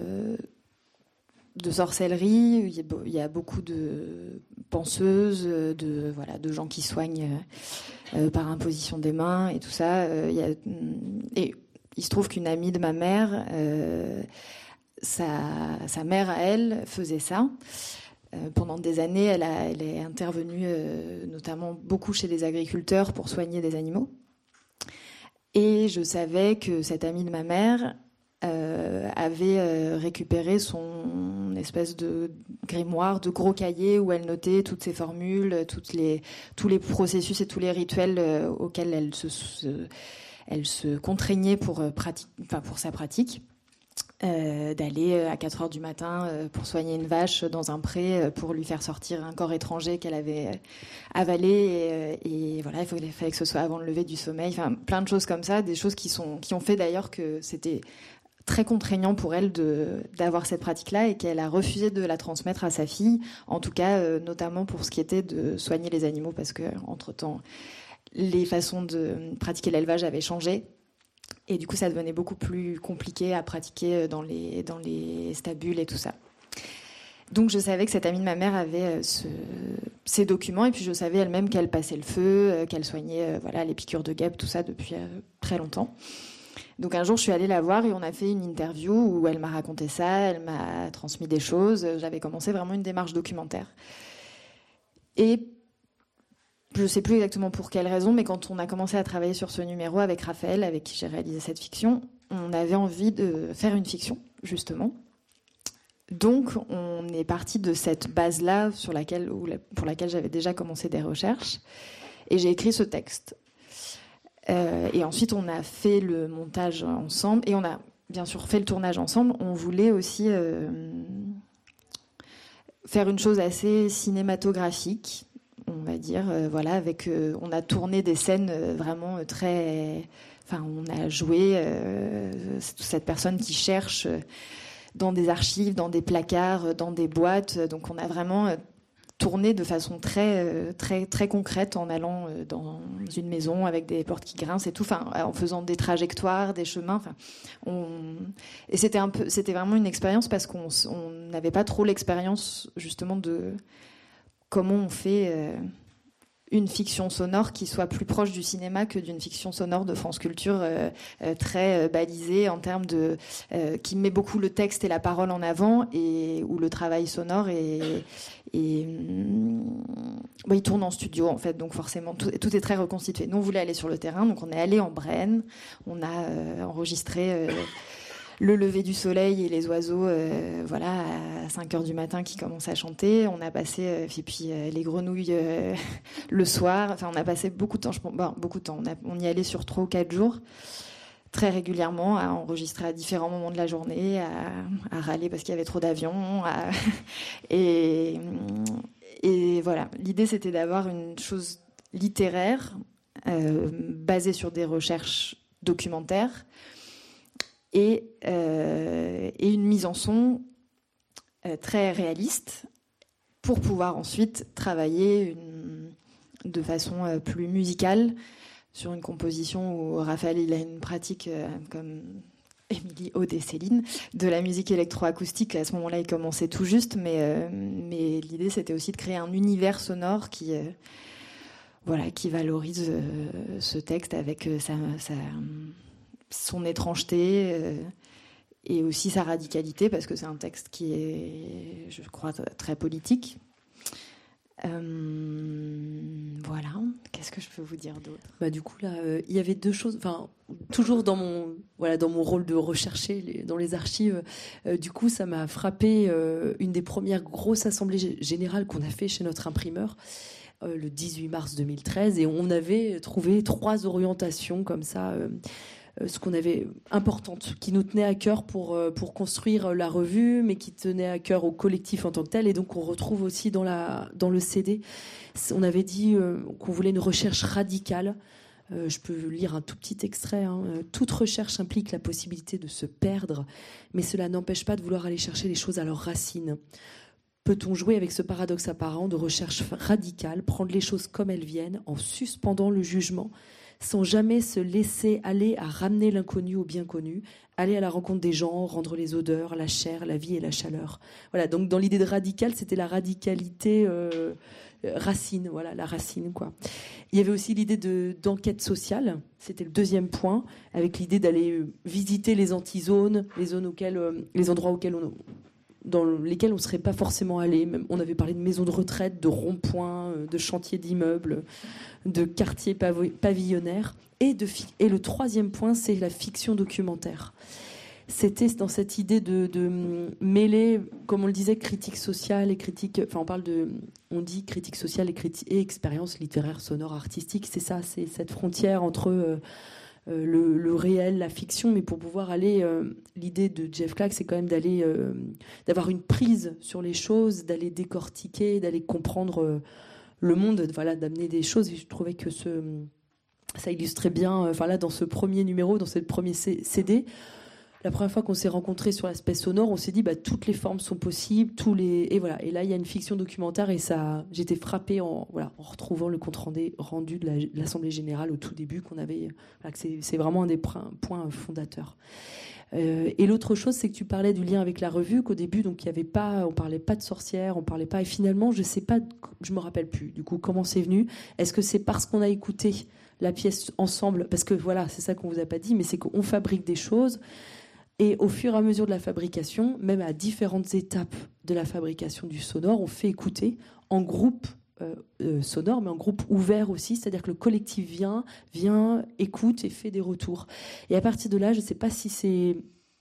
de sorcellerie. Il y a beaucoup de penseuses, de gens qui soignent par imposition des mains et tout ça. Et il se trouve qu'une amie de ma mère, sa mère à elle faisait ça. Pendant des années, elle est intervenue notamment beaucoup chez les agriculteurs pour soigner des animaux. Et je savais que cette amie de ma mère avait récupéré son espèce de grimoire, de gros cahier où elle notait toutes ses formules, tous les processus et tous les rituels auxquels elle se contraignait pour sa pratique. D'aller à 4 heures du matin pour soigner une vache dans un pré, pour lui faire sortir un corps étranger qu'elle avait avalé, et voilà, il fallait que ce soit avant le lever du sommeil, plein de choses comme ça, des choses qui ont fait d'ailleurs que c'était très contraignant pour elle d'avoir cette pratique-là, et qu'elle a refusé de la transmettre à sa fille, en tout cas notamment pour ce qui était de soigner les animaux, parce que entre-temps les façons de pratiquer l'élevage avaient changé. Et du coup, ça devenait beaucoup plus compliqué à pratiquer dans les stabules et tout ça. Donc, je savais que cette amie de ma mère avait ces documents. Et puis, je savais elle-même qu'elle passait le feu, qu'elle soignait les piqûres de guêpes, tout ça, depuis très longtemps. Donc, un jour, je suis allée la voir et on a fait une interview où elle m'a raconté ça, elle m'a transmis des choses. J'avais commencé vraiment une démarche documentaire. Et je ne sais plus exactement pour quelle raison, mais quand on a commencé à travailler sur ce numéro avec Raphaël, avec qui j'ai réalisé cette fiction, on avait envie de faire une fiction, justement. Donc, on est parti de cette base-là pour laquelle j'avais déjà commencé des recherches, et j'ai écrit ce texte. Et ensuite, on a fait le montage ensemble, et on a bien sûr fait le tournage ensemble. On voulait aussi faire une chose assez cinématographique, on va dire, on a tourné des scènes vraiment très... on a joué cette personne qui cherche dans des archives, dans des placards, dans des boîtes. Donc on a vraiment tourné de façon très, très, très concrète, en allant dans une maison avec des portes qui grincent et tout, en faisant des trajectoires, des chemins. Et c'était vraiment une expérience, parce qu'on n'avait pas trop l'expérience justement de comment on fait une fiction sonore qui soit plus proche du cinéma que d'une fiction sonore de France Culture, très balisée en termes de... qui met beaucoup le texte et la parole en avant, et où le travail sonore il tourne en studio, en fait, donc forcément tout est très reconstitué. Nous, on voulait aller sur le terrain, donc on est allé en Brenne, on a enregistré... le lever du soleil et les oiseaux, à 5 heures du matin qui commencent à chanter. On a passé, et puis les grenouilles le soir. On a passé beaucoup de temps. Beaucoup de temps. On y allait sur 3 ou 4 jours, très régulièrement, à enregistrer à différents moments de la journée, à râler parce qu'il y avait trop d'avions. Et voilà. L'idée, c'était d'avoir une chose littéraire, basée sur des recherches documentaires, et une mise en son très réaliste, pour pouvoir ensuite travailler de façon plus musicale sur une composition où Raphaël, il a une pratique comme Émilie, Aude et Céline, de la musique électroacoustique. À ce moment-là, ils commençaient tout juste, mais l'idée, c'était aussi de créer un univers sonore qui valorise ce texte avec son étrangeté et aussi sa radicalité, parce que c'est un texte qui est, je crois, très politique. Voilà. Qu'est-ce que je peux vous dire d'autre ? Du coup, là, il y avait deux choses. Enfin, toujours dans mon rôle de rechercher dans les archives. Du coup, ça m'a frappé une des premières grosses assemblées générales qu'on a fait chez notre imprimeur. Le 18 mars 2013, et on avait trouvé 3 orientations comme ça, ce qu'on avait importantes, qui nous tenaient à cœur pour construire la revue, mais qui tenaient à cœur au collectif en tant que tel. Et donc on retrouve aussi dans le CD, on avait dit qu'on voulait une recherche radicale. Je peux lire un tout petit extrait. Toute recherche implique la possibilité de se perdre, mais cela n'empêche pas de vouloir aller chercher les choses à leurs racines. Peut-on jouer avec ce paradoxe apparent de recherche radicale, prendre les choses comme elles viennent, en suspendant le jugement, sans jamais se laisser aller à ramener l'inconnu au bien connu, aller à la rencontre des gens, rendre les odeurs, la chair, la vie et la chaleur. Voilà, donc dans l'idée de radical, c'était la radicalité racine, voilà, la racine, quoi. Il y avait aussi l'idée d'enquête sociale, c'était le deuxième point, avec l'idée d'aller visiter les antizones, les endroits dans lesquels on ne serait pas forcément allé. Même, on avait parlé de maisons de retraite, de ronds-points, de chantiers d'immeubles, de quartiers pavillonnaires. Et le troisième point, c'est la fiction documentaire. C'était dans cette idée de mêler, comme on le disait, critique sociale et critique... Enfin, on dit critique sociale et expérience littéraire, sonore, artistique. C'est ça, c'est cette frontière entre... le réel, la fiction, mais pour pouvoir aller, l'idée de Jeff Clark, c'est quand même d'avoir une prise sur les choses, d'aller décortiquer, d'aller comprendre le monde, voilà, d'amener des choses. Et je trouvais que ça illustrait bien, là, dans ce premier numéro, dans ce premier CD. La première fois qu'on s'est rencontrés sur l'aspect sonore, on s'est dit toutes les formes sont possibles, et voilà. Et là, il y a une fiction documentaire, et ça, j'étais frappée en retrouvant le compte rendu de l'Assemblée générale au tout début qu'on avait. Voilà, que c'est vraiment un des points fondateurs. Et l'autre chose, c'est que tu parlais du lien avec la revue, qu'au début, donc on parlait pas de sorcières, on parlait pas. Et finalement, je sais pas, je me rappelle plus. Du coup, comment c'est venu ? Est-ce que c'est parce qu'on a écouté la pièce ensemble ? Parce que voilà, c'est ça qu'on vous a pas dit, mais c'est qu'on fabrique des choses. Et au fur et à mesure de la fabrication, même à différentes étapes de la fabrication du sonore, on fait écouter en groupe sonore, mais en groupe ouvert aussi, c'est-à-dire que le collectif vient, écoute et fait des retours. Et à partir de là, je ne sais pas si c'est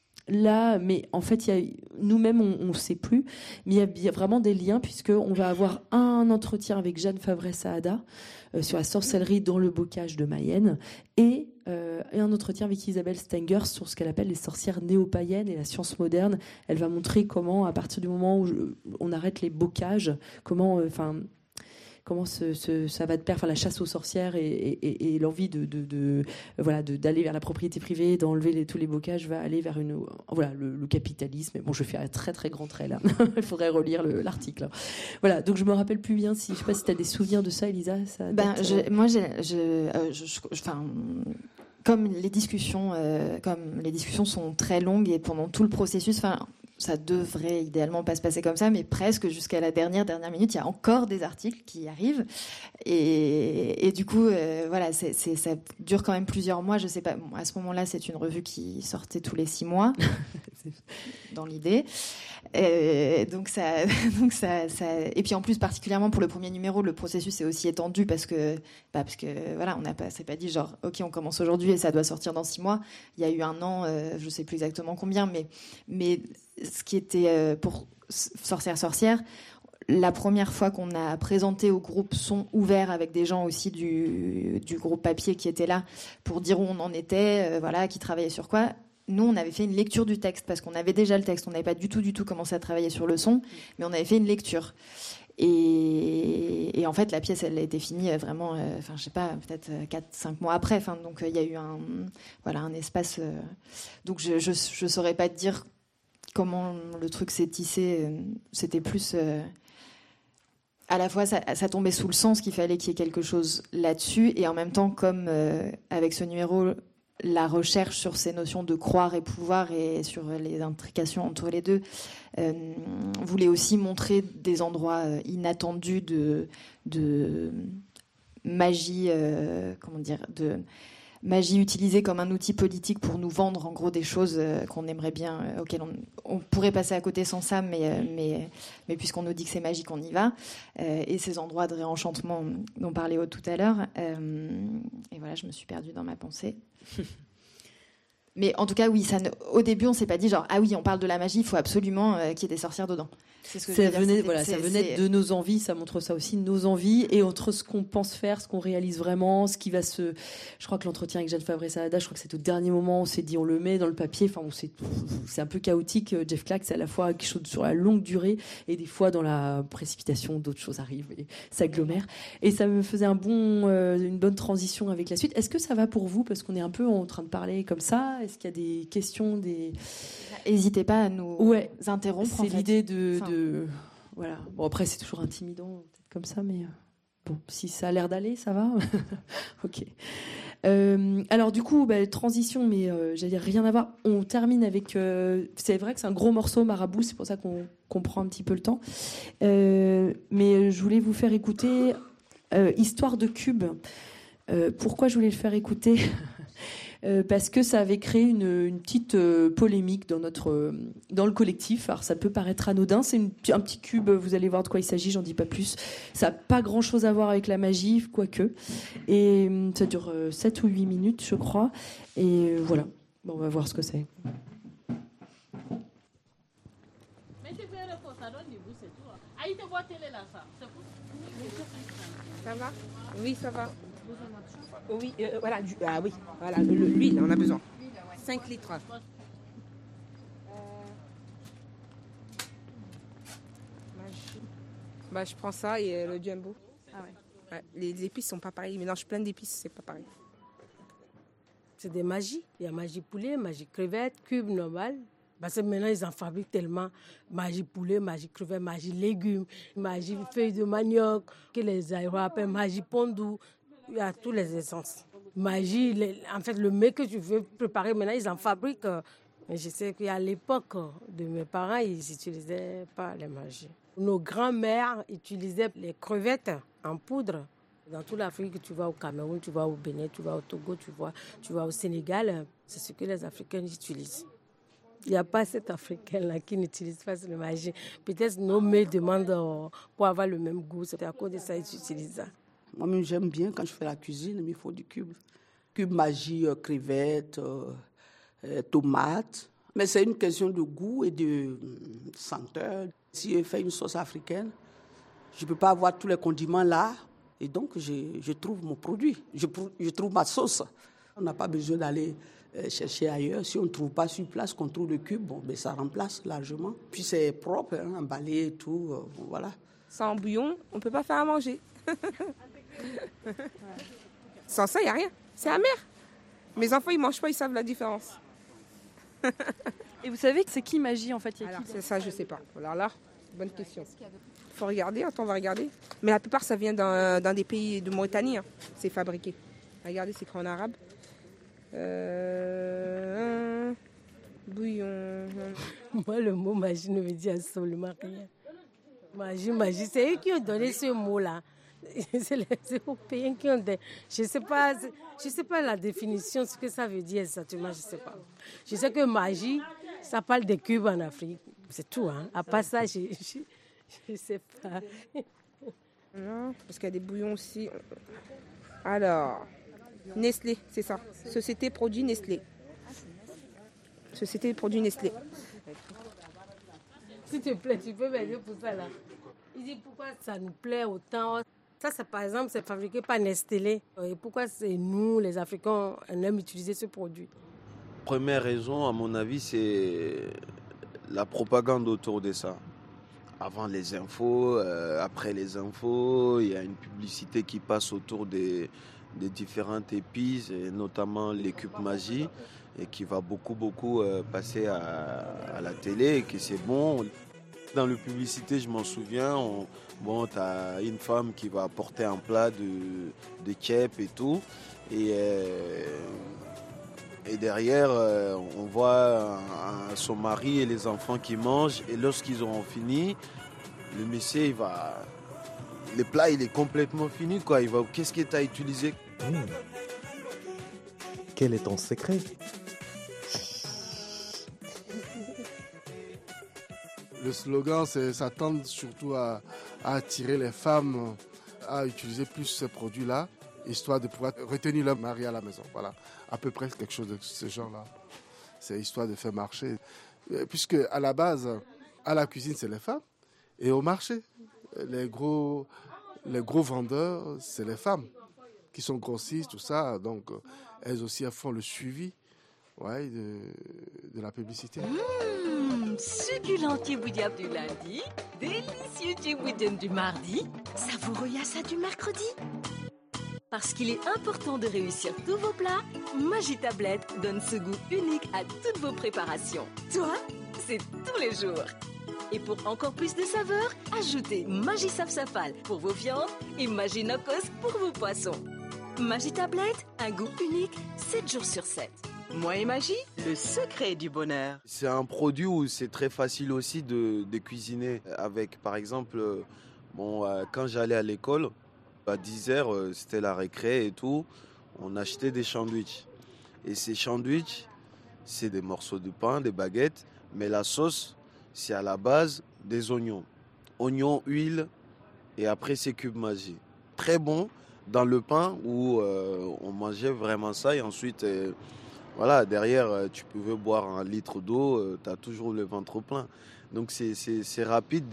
là, mais en fait, nous-mêmes, on ne sait plus, mais il y a vraiment des liens, puisqu'on va avoir un entretien avec Jeanne Favret-Saada sur la sorcellerie dans le bocage de Mayenne, et un entretien avec Isabelle Stenger sur ce qu'elle appelle les sorcières néo-païennes et la science moderne. Elle va montrer comment, à partir du moment où on arrête les bocages, comment ça va de pair, la chasse aux sorcières et l'envie d'aller vers la propriété privée, d'enlever tous les bocages, va aller vers le capitalisme. Bon, je fais un très très grand trait là. Il relire l'article. Voilà, donc je me rappelle plus bien. Je sais pas si tu as des souvenirs de ça, Elisa. Comme les discussions sont très longues et pendant tout le processus, ça devrait idéalement pas se passer comme ça, mais presque jusqu'à la dernière minute, il y a encore des articles qui arrivent. Et du coup, ça dure quand même plusieurs mois. Je sais pas. Bon, à ce moment-là, c'est une revue qui sortait tous les 6 mois, dans l'idée. Donc ça. Et puis en plus, particulièrement pour le premier numéro, le processus est aussi étendu parce que voilà, c'est pas dit genre, ok, on commence aujourd'hui et ça doit sortir dans 6 mois. Il y a eu 1 an, je sais plus exactement combien, mais ce qui était pour Sorcière, la première fois qu'on a présenté au groupe Son Ouvert avec des gens aussi du groupe Papier qui étaient là pour dire où on en était, qui travaillaient sur quoi. Nous, on avait fait une lecture du texte parce qu'on avait déjà le texte. On n'avait pas du tout commencé à travailler sur le son, mais on avait fait une lecture. Et en fait, la pièce, elle a été finie vraiment, je sais pas, peut-être 4-5 mois après. Donc, il y a eu un espace. Donc, je saurais pas te dire comment le truc s'est tissé. C'était plus... à la fois, ça tombait sous le sens qu'il fallait qu'il y ait quelque chose là-dessus. Et en même temps, comme avec ce numéro... la recherche sur ces notions de croire et pouvoir et sur les intrications entre les deux voulait aussi montrer des endroits inattendus de magie, magie utilisée comme un outil politique pour nous vendre en gros des choses qu'on aimerait bien, auxquelles on pourrait passer à côté sans ça, mais puisqu'on nous dit que c'est magique, on y va. Et ces endroits de réenchantement dont parlait Aude tout à l'heure. Et voilà, je me suis perdue dans ma pensée. Mais en tout cas, oui, au début, on s'est pas dit genre ah oui, on parle de la magie, il faut absolument qu'il y ait des sorcières dedans. C'est ce que ça venait de nos envies, ça montre ça aussi, nos envies, et entre ce qu'on pense faire, ce qu'on réalise vraiment, ce qui va se... Je crois que l'entretien avec Jeanne Fabré-Salada, je crois que c'est au dernier moment, on s'est dit on le met dans le papier, enfin c'est un peu chaotique, Jeff Clack, c'est à la fois quelque chose sur la longue durée, et des fois dans la précipitation, d'autres choses arrivent, et ça agglomère. Et ça me faisait une bonne transition avec la suite. Est-ce que ça va pour vous? Parce qu'on est un peu en train de parler comme ça. Est-ce qu'il y a des questions, N'hésitez pas à nous interrompre. C'est l'idée de voilà. Bon, après, c'est toujours intimidant, peut-être comme ça, mais bon, si ça a l'air d'aller, ça va. Ok. Alors, du coup, transition, mais j'allais dire rien à voir. On termine avec. C'est vrai que c'est un gros morceau, Marabout, c'est pour ça qu'on prend un petit peu le temps. Mais je voulais vous faire écouter Histoire de Cube. Pourquoi je voulais le faire écouter? Parce que ça avait créé une petite polémique dans le collectif. Alors ça peut paraître anodin, c'est un petit cube, vous allez voir de quoi il s'agit, j'en dis pas plus. Ça n'a pas grand chose à voir avec la magie, quoique. Et ça dure 7 ou 8 minutes, je crois. Et voilà, bon, on va voir ce que c'est. Ça va? Oui, ça va. Oui, voilà, l'huile, on a besoin. 5 litres. Je prends ça et le jumbo. Ah ouais. Ouais, les épices sont pas pareilles. Mélange plein d'épices, c'est pas pareil. C'est des magies. Il y a magie poulet, magie crevette, cube normal. Parce que maintenant, ils en fabriquent tellement. Magie poulet, magie crevette, magie légumes, magie feuilles de manioc, que les Aïrois appellent magie pondou. Il y a tous les essences. Magie, en fait, le mets que tu veux préparer, maintenant, ils en fabriquent. Mais je sais qu'à l'époque de mes parents, ils n'utilisaient pas les magies. Nos grands-mères utilisaient les crevettes en poudre. Dans toute l'Afrique, tu vas au Cameroun, tu vas au Bénin, tu vas au Togo, tu vas au Sénégal, c'est ce que les Africains utilisent. Il n'y a pas cet Africain-là qui n'utilise pas la magie. Peut-être nos mets demandent pour avoir le même goût. C'est à cause de ça qu'ils utilisent ça. Moi-même, j'aime bien quand je fais la cuisine, il me faut du cube. Cube magie, crevettes, tomates. Mais c'est une question de goût et de senteur. Si je fais une sauce africaine, je ne peux pas avoir tous les condiments là. Et donc, je trouve mon produit. Je trouve ma sauce. On n'a pas besoin d'aller chercher ailleurs. Si on ne trouve pas sur place, qu'on trouve le cube, ça remplace largement. Puis c'est propre, emballé et tout. Voilà. Sans bouillon, on ne peut pas faire à manger. Sans ça, il n'y a rien. C'est amer. Mes enfants, ils ne mangent pas, ils savent la différence. Et vous savez que c'est qui magie en fait? C'est ça, je ne sais pas. Alors là, bonne question. Il faut regarder, attends, on va regarder. Mais la plupart, ça vient dans des pays de Mauritanie. C'est fabriqué. Regardez, c'est écrit en arabe. Bouillon. Moi, le mot magie ne me dit absolument rien. Magie, c'est eux qui ont donné ce mot-là. C'est les Européens qui ont donné. Je sais pas la définition, ce que ça veut dire exactement, je sais pas. Je sais que magie, ça parle des cubes en Afrique. C'est tout, hein. À part ça, je sais pas. Non, parce qu'il y a des bouillons aussi. Alors, Nestlé, c'est ça. Société produit Nestlé. Société produit Nestlé. S'il te plaît, tu peux m'aider pour ça là. Il dit pourquoi ça nous plaît autant. Ça, par exemple, c'est fabriqué par Nestlé. Et pourquoi c'est nous, les Africains, on aime utiliser ce produit? Première raison, à mon avis, c'est la propagande autour de ça. Avant les infos, après les infos, il y a une publicité qui passe autour des différentes épices, et notamment les cubes magie, et qui va beaucoup passer à la télé, et que c'est bon. Dans la publicité, je m'en souviens, tu as une femme qui va apporter un plat de kebab et tout, et Et derrière, on voit son mari et les enfants qui mangent. Et lorsqu'ils auront fini, le monsieur, il va... Le plat, il est complètement fini, quoi. Il va, qu'est-ce que tu as utilisé? Quel est ton secret? Le slogan, ça tend surtout à attirer les femmes à utiliser plus ces produits-là, histoire de pouvoir retenir leur mari à la maison. Voilà, à peu près quelque chose de ce genre-là. C'est histoire de faire marcher. Puisque à la base, à la cuisine, c'est les femmes, et au marché, les gros vendeurs, c'est les femmes qui sont grossistes, tout ça. Donc, elles aussi, elles font le suivi de la publicité. Succulent tiboudiab du lundi, délicieux tiboudem du mardi, savoureux yassa du mercredi. Parce qu'il est important de réussir tous vos plats, Magie Tablette donne ce goût unique à toutes vos préparations. Toi, c'est tous les jours. Et pour encore plus de saveurs, ajoutez Magie Safsafal pour vos viandes et Magie Nokos pour vos poissons. Magie Tablette, un goût unique, 7 jours sur 7. Moi et Magie, le secret du bonheur. C'est un produit où c'est très facile aussi de cuisiner avec. Par exemple, quand j'allais à l'école, à 10h, c'était la récré et tout, on achetait des sandwichs. Et ces sandwichs, c'est des morceaux de pain, des baguettes, mais la sauce, c'est à la base des oignons. Oignons, huile, et après c'est cube Magie. Très bon dans le pain où on mangeait vraiment ça, et ensuite... Voilà, derrière, tu pouvais boire 1 litre d'eau, tu as toujours le ventre plein. Donc c'est rapide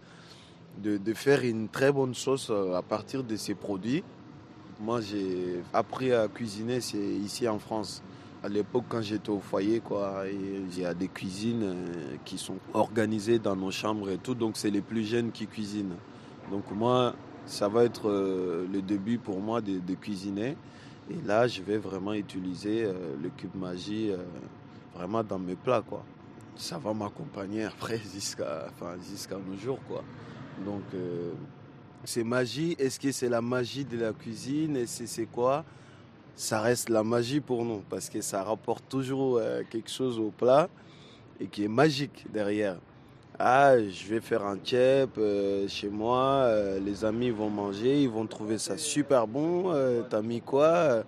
de faire une très bonne sauce à partir de ces produits. Moi, j'ai appris à cuisiner, c'est ici en France. À l'époque, quand j'étais au foyer, il y a des cuisines qui sont organisées dans nos chambres et tout, donc c'est les plus jeunes qui cuisinent. Donc moi, ça va être le début pour moi de cuisiner. Et là, je vais vraiment utiliser le cube Magie vraiment dans mes plats, quoi. Ça va m'accompagner après jusqu'à nos jours, quoi. Donc, c'est magie. Est-ce que c'est la magie de la cuisine? Et c'est quoi? Ça reste la magie pour nous, parce que ça rapporte toujours quelque chose au plat et qui est magique derrière. Je vais faire un tchèp chez moi, les amis vont manger, ils vont trouver ça super bon, t'as mis quoi?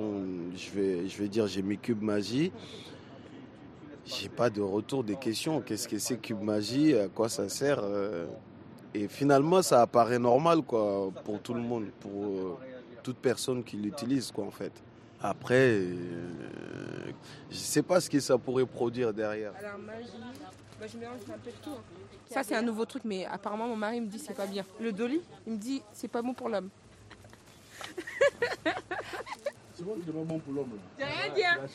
Je vais dire j'ai mis cube Magie. J'ai pas de retour des questions, qu'est-ce que c'est cube Magie, à quoi ça sert? Et finalement ça apparaît normal, quoi, pour tout le monde, pour toute personne qui l'utilise, quoi, en fait. Après, je sais pas ce que ça pourrait produire derrière. Alors Magie... je mélange un peu de tout. Ça, c'est un nouveau truc, mais apparemment, mon mari me dit que c'est pas bien. Le Dolly, il me dit c'est pas bon pour l'homme. C'est quoi qui n'est pas bon pour l'homme là? J'ai rien dit, hein.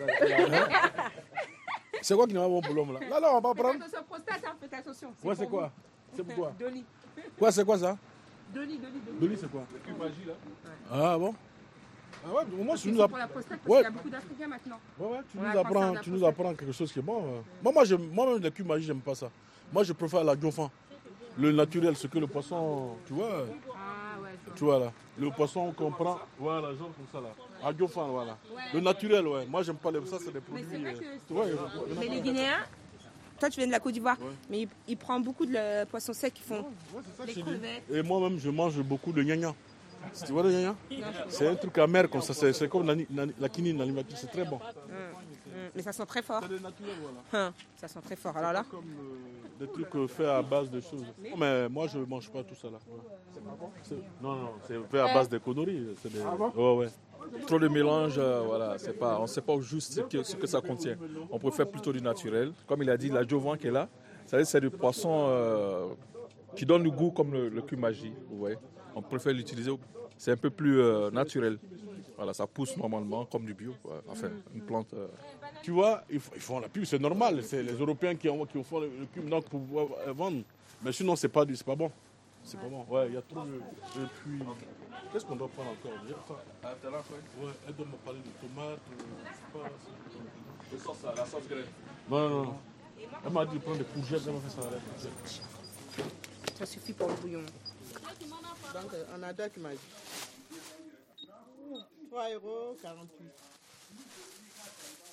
C'est quoi qui n'est pas bon pour l'homme là? Là, on va prendre. Faites attention, prostate, hein, faites attention. Ouais, c'est quoi? C'est pourquoi? Dolly. Quoi, c'est quoi ça? Dolly. Dolly, c'est quoi? Le cube Magie là. Ouais. Ah bon? Ah ouais, au moins, tu nous apprends. Pour la prostate, parce qu'il y a beaucoup d'Africains maintenant. Ouais, tu nous apprends quelque chose qui est bon. Moi-même, le cube Magie, j'aime pas ça. Moi, je préfère la Diofan. Le naturel, ce que le poisson, tu vois. Ah ouais. Tu vois là. Le poisson qu'on prend, voilà, genre comme ça là. À Diofan, voilà. Ouais. Le naturel, ouais. Moi, j'aime pas ça, c'est des produits. Mais c'est vrai que les Guinéens, toi, tu viens de la Côte d'Ivoire, mais ils prennent beaucoup de poissons secs qu'ils font. Les crevettes. Et moi-même, je mange beaucoup de gnagna. Tu vois le gnagna? C'est un truc amer comme ça, c'est comme la quinine, l'animatrice, c'est très bon. Mais ça sent très fort. C'est naturel, voilà. Ça sent très fort. Alors là, comme des trucs faits à base de choses. Mais moi, je ne mange pas tout ça là. C'est pas bon? Non, c'est fait à base de conneries. Ouais. Trop de mélange, voilà, on ne sait pas juste ce que ça contient. On préfère plutôt du naturel. Comme il a dit, la Jovan qui est là, c'est du poisson qui donne le goût comme le cube Magie. Vous voyez, on préfère l'utiliser. C'est un peu plus naturel. Voilà, ça pousse normalement comme du bio. Enfin, une plante. Tu vois, ils font la pub, c'est normal. C'est les Européens qui font le cube donc pour pouvoir vendre. Mais sinon, c'est pas bon. C'est pas bon. Ouais, il y a trop de. Et puis, qu'est-ce qu'on doit prendre encore? Ouais, elle doit me parler de tomates. De sauce, la sauce graine. Non. Elle m'a dit de prendre des courgettes, elle m'a fait ça à la courgette. Ça suffit pour le bouillon. Donc, on a deux qui m'a dit. 3,48 €.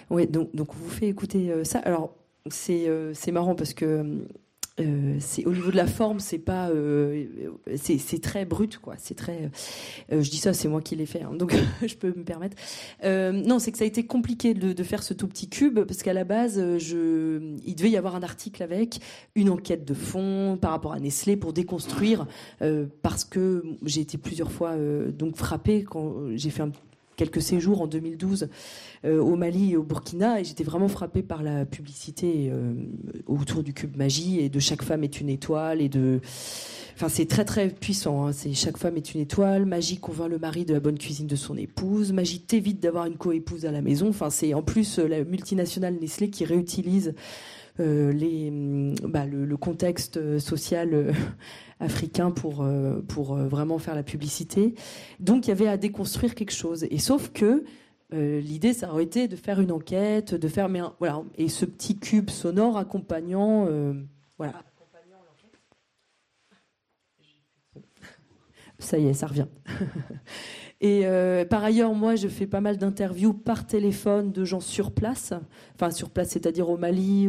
Ouais, donc on vous fait écouter ça. Alors c'est marrant parce que c'est au niveau de la forme, c'est pas c'est très brut, quoi. C'est très je dis ça, c'est moi qui l'ai fait, hein, donc je peux me permettre. Non, c'est que ça a été compliqué de faire ce tout petit cube parce qu'à la base il devait y avoir un article avec une enquête de fond par rapport à Nestlé pour déconstruire parce que j'ai été plusieurs fois donc frappée quand j'ai fait quelques séjours en 2012 au Mali et au Burkina, et j'étais vraiment frappée par la publicité autour du cube magie et de chaque femme est une étoile enfin c'est très très puissant, hein. C'est chaque femme est une étoile, magie convainc le mari de la bonne cuisine de son épouse, magie t'évite d'avoir une coépouse à la maison. Enfin c'est en plus la multinationale Nestlé qui réutilise le contexte social africain pour vraiment faire la publicité. Donc il y avait à déconstruire quelque chose. Et sauf que l'idée, ça aurait été de faire une enquête, voilà, et ce petit cube sonore accompagnant, voilà. Ça y est, ça revient. Et par ailleurs, moi, je fais pas mal d'interviews par téléphone de gens sur place. Enfin, sur place, c'est-à-dire au Mali,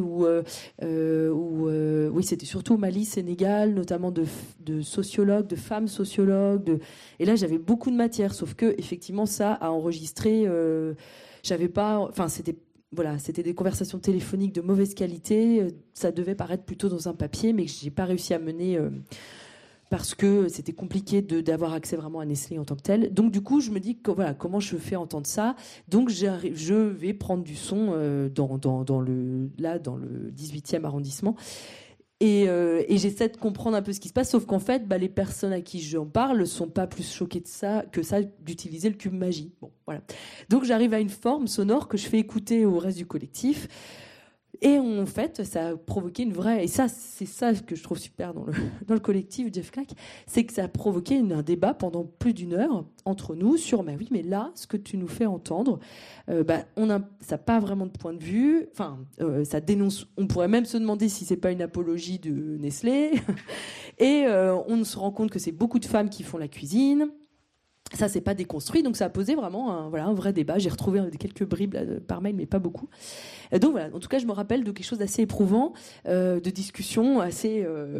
oui, c'était surtout au Mali, Sénégal, notamment de sociologues, de femmes sociologues. Et là, j'avais beaucoup de matière, sauf que, effectivement, ça, à enregistrer, j'avais pas... Enfin, c'était des conversations téléphoniques de mauvaise qualité. Ça devait paraître plutôt dans un papier, mais que j'ai pas réussi à mener... parce que c'était compliqué d'avoir accès vraiment à Nestlé en tant que tel. Donc du coup, je me dis que voilà, comment je fais entendre ça. Donc je vais prendre du son dans le 18e arrondissement. Et j'essaie de comprendre un peu ce qui se passe, sauf qu'en fait, les personnes à qui j'en parle sont pas plus choquées de ça d'utiliser le cube magie. Bon, voilà. Donc j'arrive à une forme sonore que je fais écouter au reste du collectif. Et en fait, ça a provoqué une vraie... Et ça, c'est ça que je trouve super dans le collectif Jeff Clack, c'est que ça a provoqué un débat pendant plus d'une heure entre nous sur, oui, mais là, ce que tu nous fais entendre, ça n'a pas vraiment de point de vue. Enfin, ça dénonce... On pourrait même se demander si c'est pas une apologie de Nestlé. Et on se rend compte que c'est beaucoup de femmes qui font la cuisine. Ça, c'est pas déconstruit, donc ça a posé vraiment un vrai débat. J'ai retrouvé quelques bribes là, par mail, mais pas beaucoup. Donc voilà, en tout cas, je me rappelle de quelque chose d'assez éprouvant, de discussion assez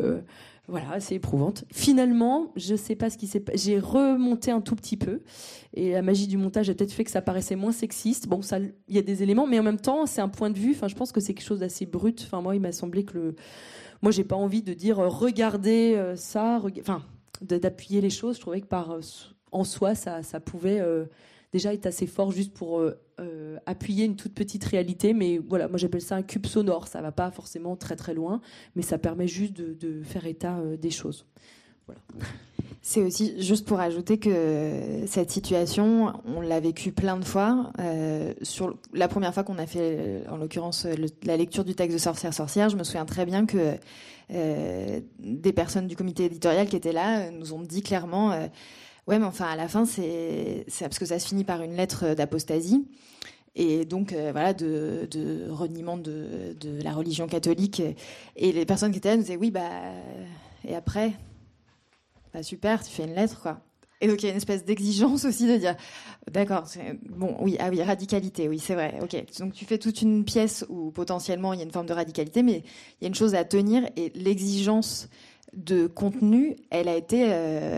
éprouvante. Finalement, je sais pas ce qui s'est passé. J'ai remonté un tout petit peu, et la magie du montage a peut-être fait que ça paraissait moins sexiste. Bon, ça, il y a des éléments, mais en même temps, c'est un point de vue. Enfin, je pense que c'est quelque chose d'assez brut. Enfin, moi, il m'a semblé que moi, j'ai pas envie de dire regardez ça, d'appuyer les choses. Je trouvais que en soi, ça pouvait déjà être assez fort juste pour appuyer une toute petite réalité. Mais voilà, moi j'appelle ça un cube sonore. Ça va pas forcément très très loin, mais ça permet juste de faire état des choses. Voilà. C'est aussi juste pour ajouter que cette situation, on l'a vécue plein de fois. Sur la première fois qu'on a fait, en l'occurrence, la lecture du texte de Sorcière, je me souviens très bien que des personnes du comité éditorial qui étaient là nous ont dit clairement... ouais, mais enfin, à la fin, c'est parce que ça se finit par une lettre d'apostasie. Et donc, de reniement de la religion catholique. Et les personnes qui étaient là nous disaient, oui, et après, super, tu fais une lettre, quoi. Et donc, il y a une espèce d'exigence aussi de dire, d'accord, radicalité, oui, c'est vrai, ok. Donc, tu fais toute une pièce où potentiellement il y a une forme de radicalité, mais il y a une chose à tenir, et l'exigence de contenu, elle a été,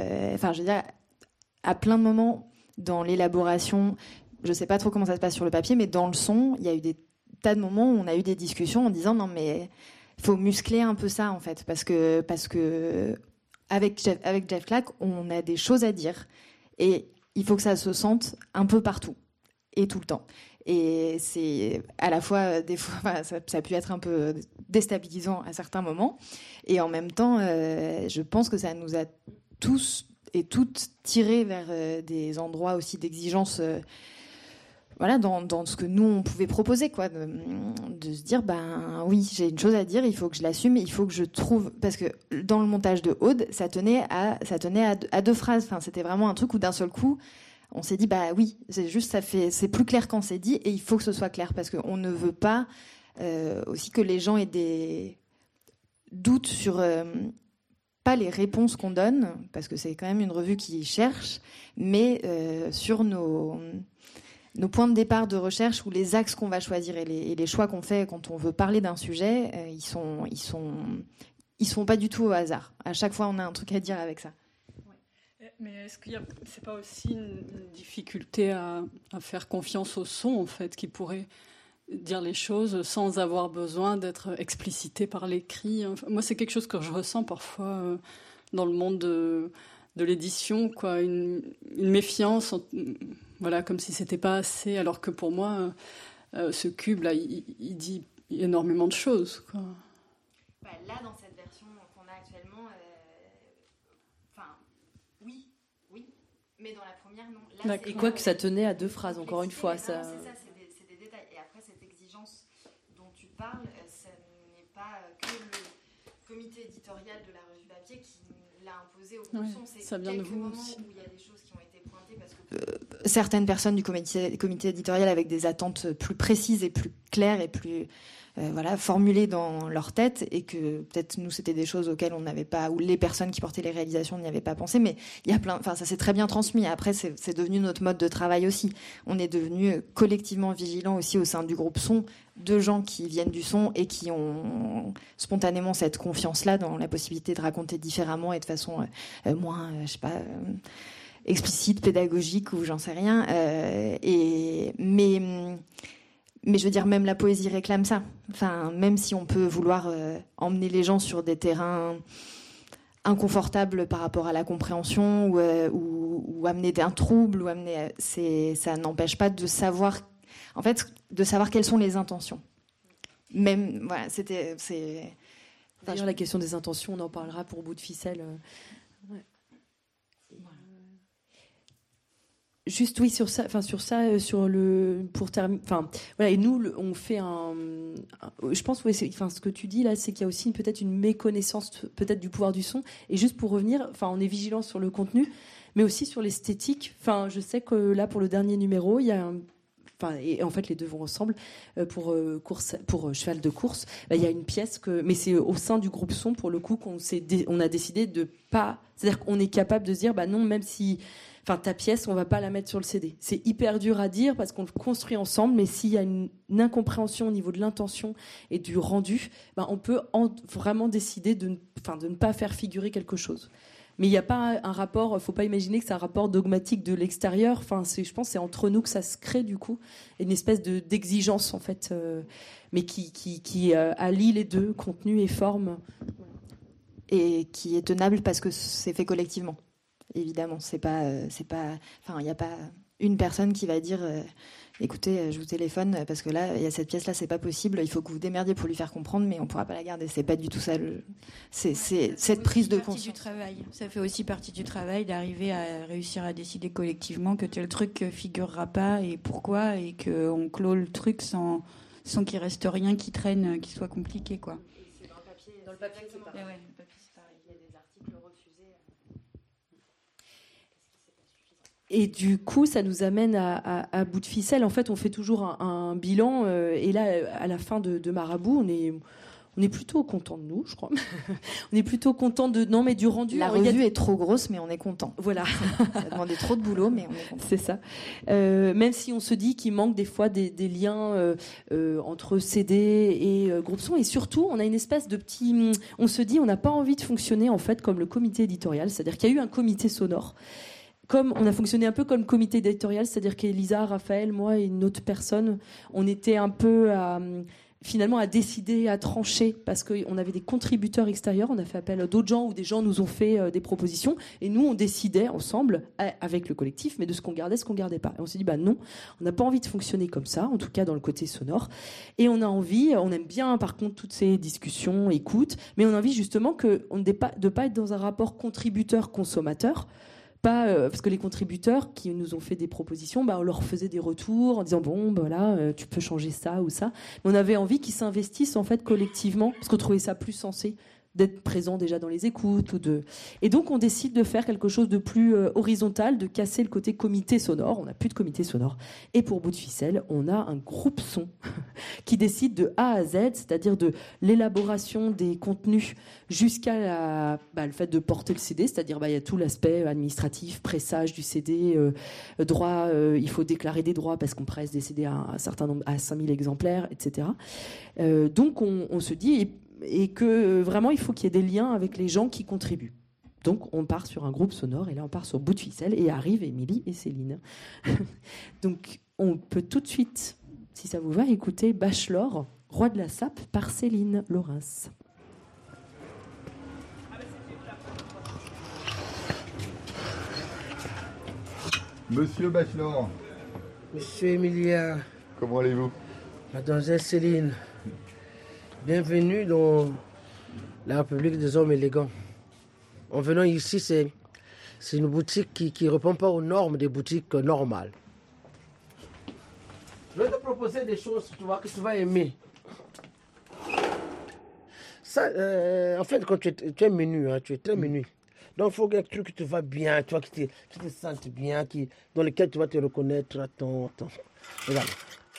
à plein de moments dans l'élaboration, je ne sais pas trop comment ça se passe sur le papier, mais dans le son, il y a eu des tas de moments où on a eu des discussions en disant non mais il faut muscler un peu ça en fait, parce que avec Jeff Clack, on a des choses à dire et il faut que ça se sente un peu partout et tout le temps. Et c'est à la fois, des fois, ça a pu être un peu déstabilisant à certains moments, et en même temps, je pense que ça nous a tous et toutes tirées vers des endroits aussi d'exigence, dans ce que nous on pouvait proposer, quoi, de se dire oui, j'ai une chose à dire, il faut que je l'assume, il faut que je trouve, parce que dans le montage de Aude, ça tenait à deux phrases. Enfin, c'était vraiment un truc où d'un seul coup, on s'est dit oui, c'est juste c'est plus clair quand c'est dit, et il faut que ce soit clair parce qu'on ne veut pas aussi que les gens aient des doutes sur pas les réponses qu'on donne, parce que c'est quand même une revue qui cherche, mais sur nos nos points de départ de recherche ou les axes qu'on va choisir et les choix qu'on fait quand on veut parler d'un sujet, ils sont pas du tout au hasard. À chaque fois, on a un truc à dire avec ça. Mais est-ce qu'il y a, c'est pas aussi une difficulté à faire confiance au son, en fait, qui pourrait dire les choses sans avoir besoin d'être explicité par l'écrit? Moi, c'est quelque chose que je ressens parfois dans le monde de l'édition, quoi, une méfiance, voilà, comme si c'était pas assez, alors que pour moi, ce cube-là, il dit énormément de choses, quoi. Là, dans cette version qu'on a actuellement, oui, mais dans la première, non. Là, et quoi que ça tenait à 2 phrases, encore une fois. Ça... C'est des détails. Et après, cette exigence dont tu parles, ce n'est pas que le comité éditorial de la revue papier qui l'a imposé au groupe son. C'est ça vient de vous moments aussi. Où il y a des choses qui ont été pointées parce que certaines personnes du comité éditorial avec des attentes plus précises et plus claires et plus formulées dans leur tête, et que peut-être nous c'était des choses auxquelles on n'avait pas, ou les personnes qui portaient les réalisations n'y avaient pas pensé, mais il y a ça s'est très bien transmis. Après, c'est devenu notre mode de travail aussi. On est devenu collectivement vigilants aussi au sein du groupe son, de gens qui viennent du son et qui ont spontanément cette confiance-là dans la possibilité de raconter différemment et de façon moins, explicite, pédagogique, ou j'en sais rien. Mais je veux dire, même la poésie réclame ça. Enfin, même si on peut vouloir emmener les gens sur des terrains inconfortables par rapport à la compréhension, ou amener un trouble, ça n'empêche pas de savoir quelles sont les intentions. Même, voilà, D'ailleurs, la question des intentions, on en parlera pour Bout de ficelle. Juste oui sur ça, sur le pour terminer, voilà, et nous on fait je pense ce que tu dis là, c'est qu'il y a aussi peut-être une méconnaissance peut-être du pouvoir du son. Et juste pour revenir, on est vigilant sur le contenu, mais aussi sur l'esthétique. Je sais que là pour le dernier numéro, il y a et en fait les deux vont ensemble pour cheval de course. Il y a une pièce mais c'est au sein du groupe son pour le coup on a décidé de pas, c'est-à-dire qu'on est capable de se dire non, même si ta pièce, on va pas la mettre sur le CD. C'est hyper dur à dire parce qu'on le construit ensemble, mais s'il y a une incompréhension au niveau de l'intention et du rendu, on peut vraiment décider de ne pas faire figurer quelque chose. Mais il n'y a pas un rapport, faut pas imaginer que c'est un rapport dogmatique de l'extérieur. Je pense que c'est entre nous que ça se crée du coup, une espèce d'exigence en fait, mais qui allie les deux, contenu et forme. Et qui est tenable parce que c'est fait collectivement. Évidemment, il n'y a pas une personne qui va dire écoutez, je vous téléphone parce que là, il y a cette pièce-là, c'est pas possible, il faut que vous démerdiez pour lui faire comprendre, mais on pourra pas la garder. C'est pas du tout ça. C'est cette prise de conscience. Ça fait aussi partie du travail d'arriver à réussir à décider collectivement que tel truc figurera pas et pourquoi, et qu'on clôt le truc sans qu'il reste rien qui traîne, qui soit compliqué, quoi. C'est dans le papier, c'est pareil. Et du coup, ça nous amène à Bout de ficelle. En fait, on fait toujours un bilan. Et là, à la fin de Marabout, on est plutôt content de nous, je crois. On est plutôt content du rendu. La revue est trop grosse, mais on est content. Voilà. Ça a demandé trop de boulot, mais on est content. C'est ça. Même si on se dit qu'il manque des fois des liens entre CD et groupe son. Et surtout, on a une espèce de petit... On se dit, on n'a pas envie de fonctionner en fait comme le comité éditorial. C'est-à-dire qu'il y a eu un comité sonore. Comme on a fonctionné un peu comme comité éditorial, c'est-à-dire qu'Elisa, Raphaël, moi et une autre personne, on était un peu finalement à décider, à trancher, parce qu'on avait des contributeurs extérieurs, on a fait appel à d'autres gens, ou des gens nous ont fait des propositions, et nous on décidait ensemble, avec le collectif, mais de ce qu'on gardait, ce qu'on gardait pas. Et on s'est dit, non, on n'a pas envie de fonctionner comme ça, en tout cas dans le côté sonore, et on aime bien par contre toutes ces discussions, écoute, mais on a envie justement de pas être dans un rapport contributeur-consommateur, parce que les contributeurs qui nous ont fait des propositions, on leur faisait des retours en disant tu peux changer ça ou ça. Mais on avait envie qu'ils s'investissent en fait collectivement, parce qu'on trouvait ça plus sensé d'être présent déjà dans les écoutes. Et donc, on décide de faire quelque chose de plus horizontal, de casser le côté comité sonore. On n'a plus de comité sonore. Et pour Bout de ficelle, on a un groupe son qui décide de A à Z, c'est-à-dire de l'élaboration des contenus jusqu'à le fait de porter le CD, c'est-à-dire il y a tout l'aspect administratif, pressage du CD, droit, il faut déclarer des droits parce qu'on presse des CD à un certain nombre, à 5000 exemplaires, etc. Donc on se dit et que vraiment il faut qu'il y ait des liens avec les gens qui contribuent. Donc on part sur un groupe sonore et là on part sur Bout de ficelle et arrive Émilie et Céline. Donc on peut tout de suite, si ça vous va, écouter Bachelor, Roi de la Sape par Céline Laurens. Monsieur Bachelor. Monsieur Emilia. Comment allez-vous? Mademoiselle Céline. Bienvenue dans la République des hommes élégants. En venant ici, c'est une boutique qui ne répond pas aux normes des boutiques normales. Je vais te proposer des choses que tu vas aimer. Ça, en fait, quand tu es menu, tu es très menu. Donc, il faut un truc qui te va bien, tu vois, qui te sente bien, dans lequel tu vas te reconnaître. Attends. Regarde.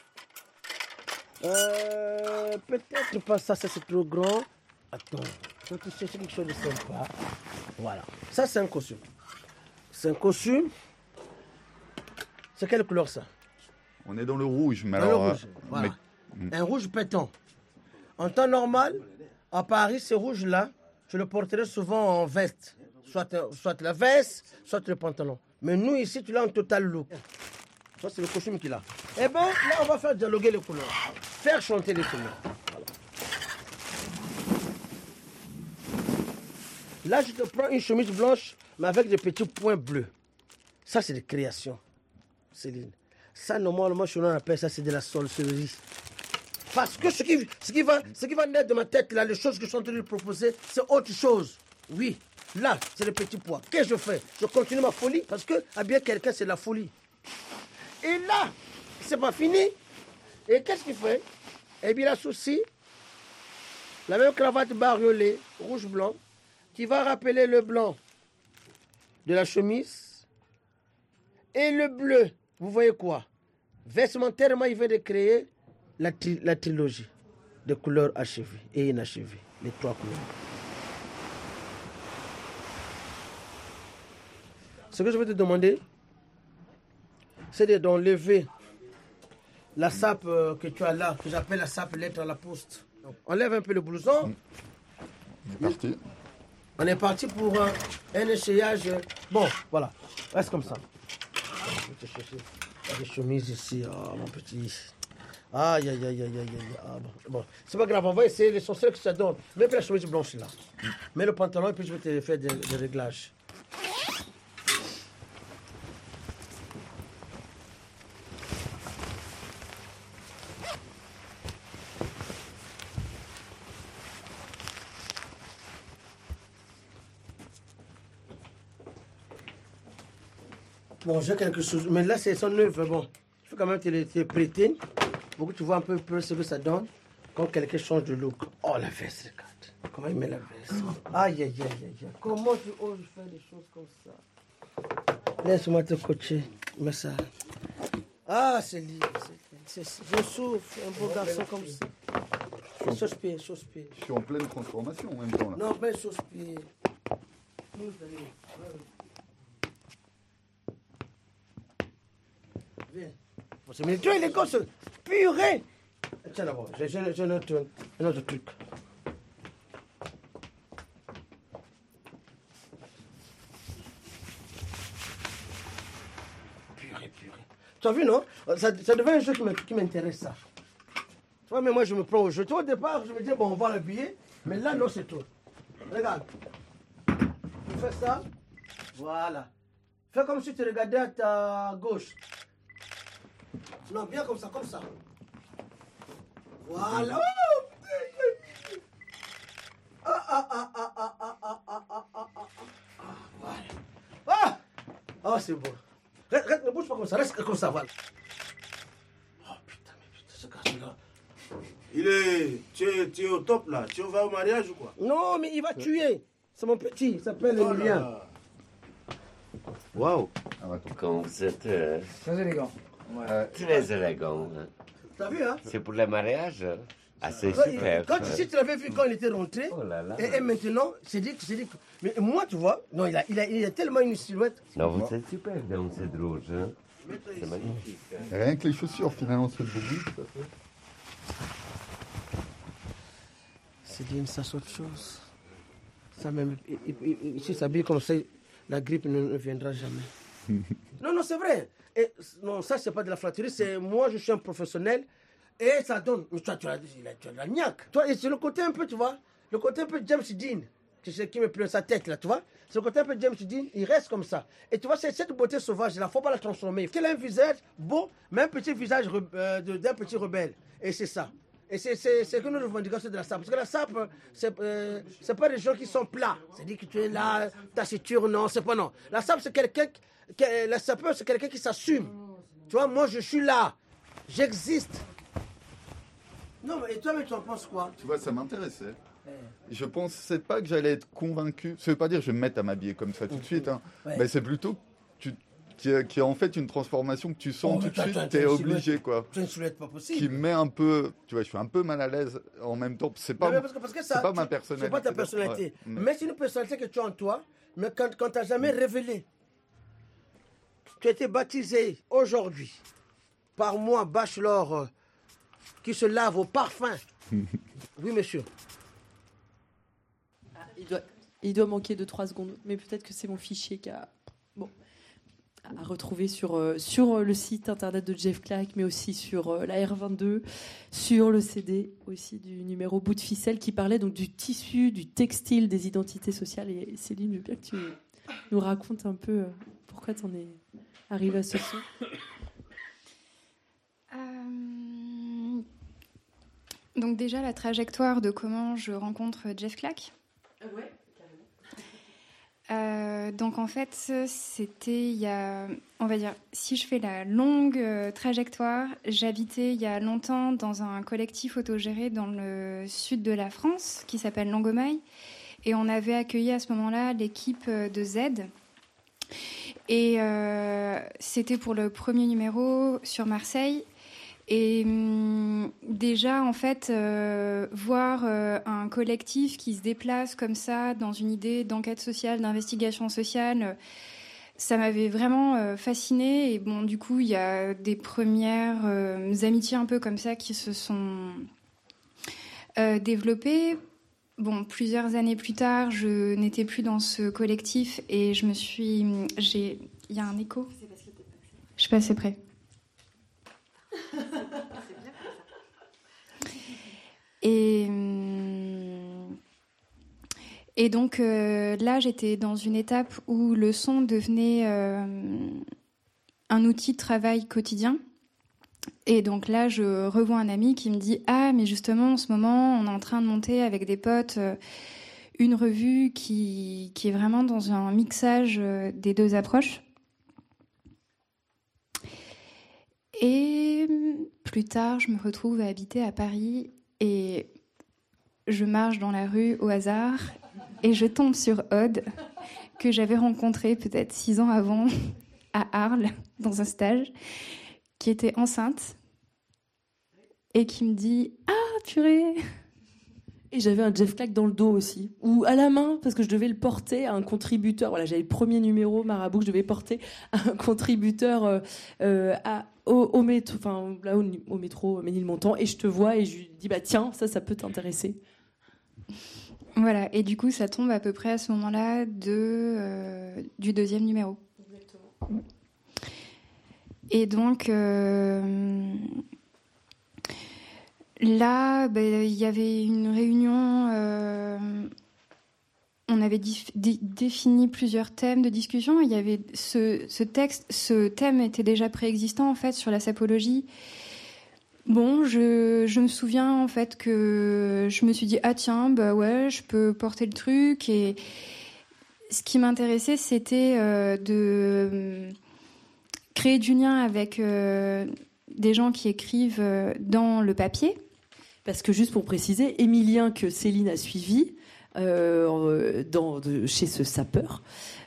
Peut-être pas ça, c'est trop grand. Attends, je vais te chercher quelque chose de sympa. Voilà. Ça, c'est un costume. C'est un costume. C'est quelle couleur, ça? On est dans le rouge, mais dans alors... le rouge, voilà. Un rouge pétant. En temps normal, à Paris, ce rouge-là, je le porterai souvent en veste. Soit la veste, soit le pantalon. Mais nous, ici, tu l'as en total look. Ça, c'est le costume qu'il a. Eh bien, là, on va faire dialoguer les couleurs. Faire chanter les couleurs. Voilà. Là, je te prends une chemise blanche, mais avec des petits points bleus. Ça, c'est des créations, Céline. Ça, normalement, chez nous, on appelle ça, c'est de la sorcellerie. Parce que ce qui va naître de ma tête, là, les choses que je suis en train de proposer, c'est autre chose. Oui, là, c'est le petit pois. Qu'est-ce que je fais? Je continue ma folie, parce que habiller quelqu'un, c'est la folie. Et là, c'est pas fini. Et qu'est-ce qu'il fait? Eh bien, il a souci, la même cravate bariolée, rouge-blanc, qui va rappeler le blanc de la chemise et le bleu. Vous voyez quoi? Vestimentairement, il veut créer la trilogie de couleurs achevées et inachevées. Les trois couleurs. Ce que je vais te demander, c'est d'enlever la sape que tu as là, que j'appelle la sape lettre à la poste. Donc, enlève un peu le blouson. On est parti. On est parti pour un essayage. Bon, voilà. Reste comme ça. Je vais te chercher. Il y a des chemises ici, mon petit. Aïe. Ah, bon. C'est pas grave, on va essayer l'essentiel que ça donne. Mets la chemise blanche là. Mets le pantalon et puis je vais te faire des réglages. Bon, j'ai quelque chose, mais là, c'est son œuvre. Bon, il faut quand même te prêter pour que tu vois un peu ce que ça donne quand quelqu'un change de look. Oh, la veste, regarde. Comment il met la veste. Aïe. Comment tu oses faire des choses comme ça? Laisse-moi te coacher. Mets ça. Ah, c'est libre. Je souffre, un beau garçon comme ça. Chausse-pied. Je suis en pleine transformation en même temps. Là. Non, mais chausse-pied. Viens. C'est mais tu es les gosses, purée. Tiens d'abord, j'ai un autre truc. Purée. Tu as vu, non? Ça devient un jeu qui m'intéresse, ça. Tu vois, mais moi, je me prends au jeu. Toi, au départ, je me disais, bon, on va l'habiller. Mais là, non, c'est tout. Regarde. Tu fais ça. Voilà. Fais comme si tu regardais à ta gauche. Non, bien comme ça. Voilà. Ah, c'est bon. Reste, ne bouge pas comme ça. Reste comme ça, voilà. Oh, putain, ce garçon-là. Tu es au top là. Tu vas au mariage ou quoi? Non, mais il va tuer. C'est mon petit, il s'appelle Emilien. Waouh. Quand vous êtes Très élégant. très élégant. T'as vu, hein? C'est pour le mariage? Ah, c'est Quand- super. Quand si tu l'avais vu quand il était rentré, et maintenant, c'est dit que. Mais moi, tu vois, non, il a tellement une silhouette. Non, vous êtes super dans cette rouge. Hein? C'est magnifique. Rien que les chaussures, finalement, c'est le beau goût, tout à fait. Céline, ça c'est autre chose. Ça même, si s'habille comme ça, la grippe ne viendra jamais. Non, c'est vrai. Et, non, ça, c'est pas de la flatterie. C'est moi, je suis un professionnel. Et ça donne. Mais toi, tu as de la niaque. Toi, et c'est le côté un peu, tu vois, le côté un peu James Dean, qui me plaît sa tête, là, tu vois. C'est le côté un peu James Dean, il reste comme ça. Et tu vois, c'est cette beauté sauvage, il ne faut pas la transformer. Qu'elle a un visage beau, mais un petit visage d'un petit rebelle. Et c'est ça. Et c'est que nous revendiquons de la sape. Parce que la sape, c'est pas des gens qui sont plats. C'est-à-dire que tu es là, taciturne, non, c'est pas non. La sape, c'est quelqu'un, la sapeur, c'est quelqu'un qui s'assume. Tu vois, moi, je suis là. J'existe. Non, mais et toi, tu en penses quoi? Tu vois, ça m'intéressait. Je pensais pas que j'allais être convaincu. Ça veut pas dire que je vais me mettre à m'habiller comme ça tout de suite. Hein. Ouais. Mais c'est plutôt qu'il y a en fait une transformation que tu sens tout de suite. Tu es obligé, quoi. Tu as une silhouette pas possible. Qui met un peu. Tu vois, je suis un peu mal à l'aise en même temps. C'est pas, parce que ça, c'est pas ma personnalité. C'est pas ta personnalité. Ouais, mais c'est une personnalité que tu as en toi, mais quand tu n'as jamais révélé. Tu as été baptisé aujourd'hui par moi, Bachelor, qui se lave au parfum. Oui, monsieur. Il doit manquer de 3 secondes, mais peut-être que c'est mon fichier qui a... Bon, à retrouver sur le site internet de Jeff Clark, mais aussi sur la R22, sur le CD aussi du numéro Bout de ficelle qui parlait donc du tissu, du textile, des identités sociales. Et Céline, je veux bien que tu nous racontes un peu pourquoi tu en es arrivée à ce son. Donc déjà, la trajectoire de comment je rencontre Jeff Clark. Ouais. Donc en fait, c'était il y a, on va dire, si je fais la longue trajectoire, j'habitais il y a longtemps dans un collectif autogéré dans le sud de la France qui s'appelle Langomaille, et on avait accueilli à ce moment-là l'équipe de Z. Et c'était pour le premier numéro sur Marseille. Et déjà, en fait, voir un collectif qui se déplace comme ça dans une idée d'enquête sociale, d'investigation sociale, ça m'avait vraiment fascinée. Et bon, du coup, il y a des premières amitiés un peu comme ça qui se sont développées. Bon, plusieurs années plus tard, je n'étais plus dans ce collectif et je me suis... Il y a un écho. Je suis pas assez près. Et donc là, j'étais dans une étape où le son devenait un outil de travail quotidien. Et donc là, je revois un ami qui me dit « Ah, mais justement, en ce moment, on est en train de monter avec des potes une revue qui est vraiment dans un mixage des deux approches. » Et plus tard, je me retrouve à habiter à Paris et je marche dans la rue au hasard et je tombe sur Aude, que j'avais rencontrée peut-être 6 ans avant à Arles, dans un stage, qui était enceinte et qui me dit « Ah, purée !» Et j'avais un Jeff Clark dans le dos aussi, ou à la main, parce que je devais le porter à un contributeur. Voilà, j'avais le premier numéro Marabout que je devais porter à un contributeur au métro, enfin là au métro Ménilmontant, et je te vois et je lui dis bah tiens, ça peut t'intéresser. Voilà, et du coup ça tombe à peu près à ce moment-là du deuxième numéro. Exactement. Et donc là, il y avait une réunion, on avait défini plusieurs thèmes de discussion. Il y avait ce thème était déjà préexistant en fait sur la sapologie. Bon, je me souviens en fait que je me suis dit ah tiens bah ouais je peux porter le truc, et ce qui m'intéressait c'était de créer du lien avec des gens qui écrivent dans le papier. Parce que juste pour préciser, Émilien, que Céline a suivi chez ce sapeur,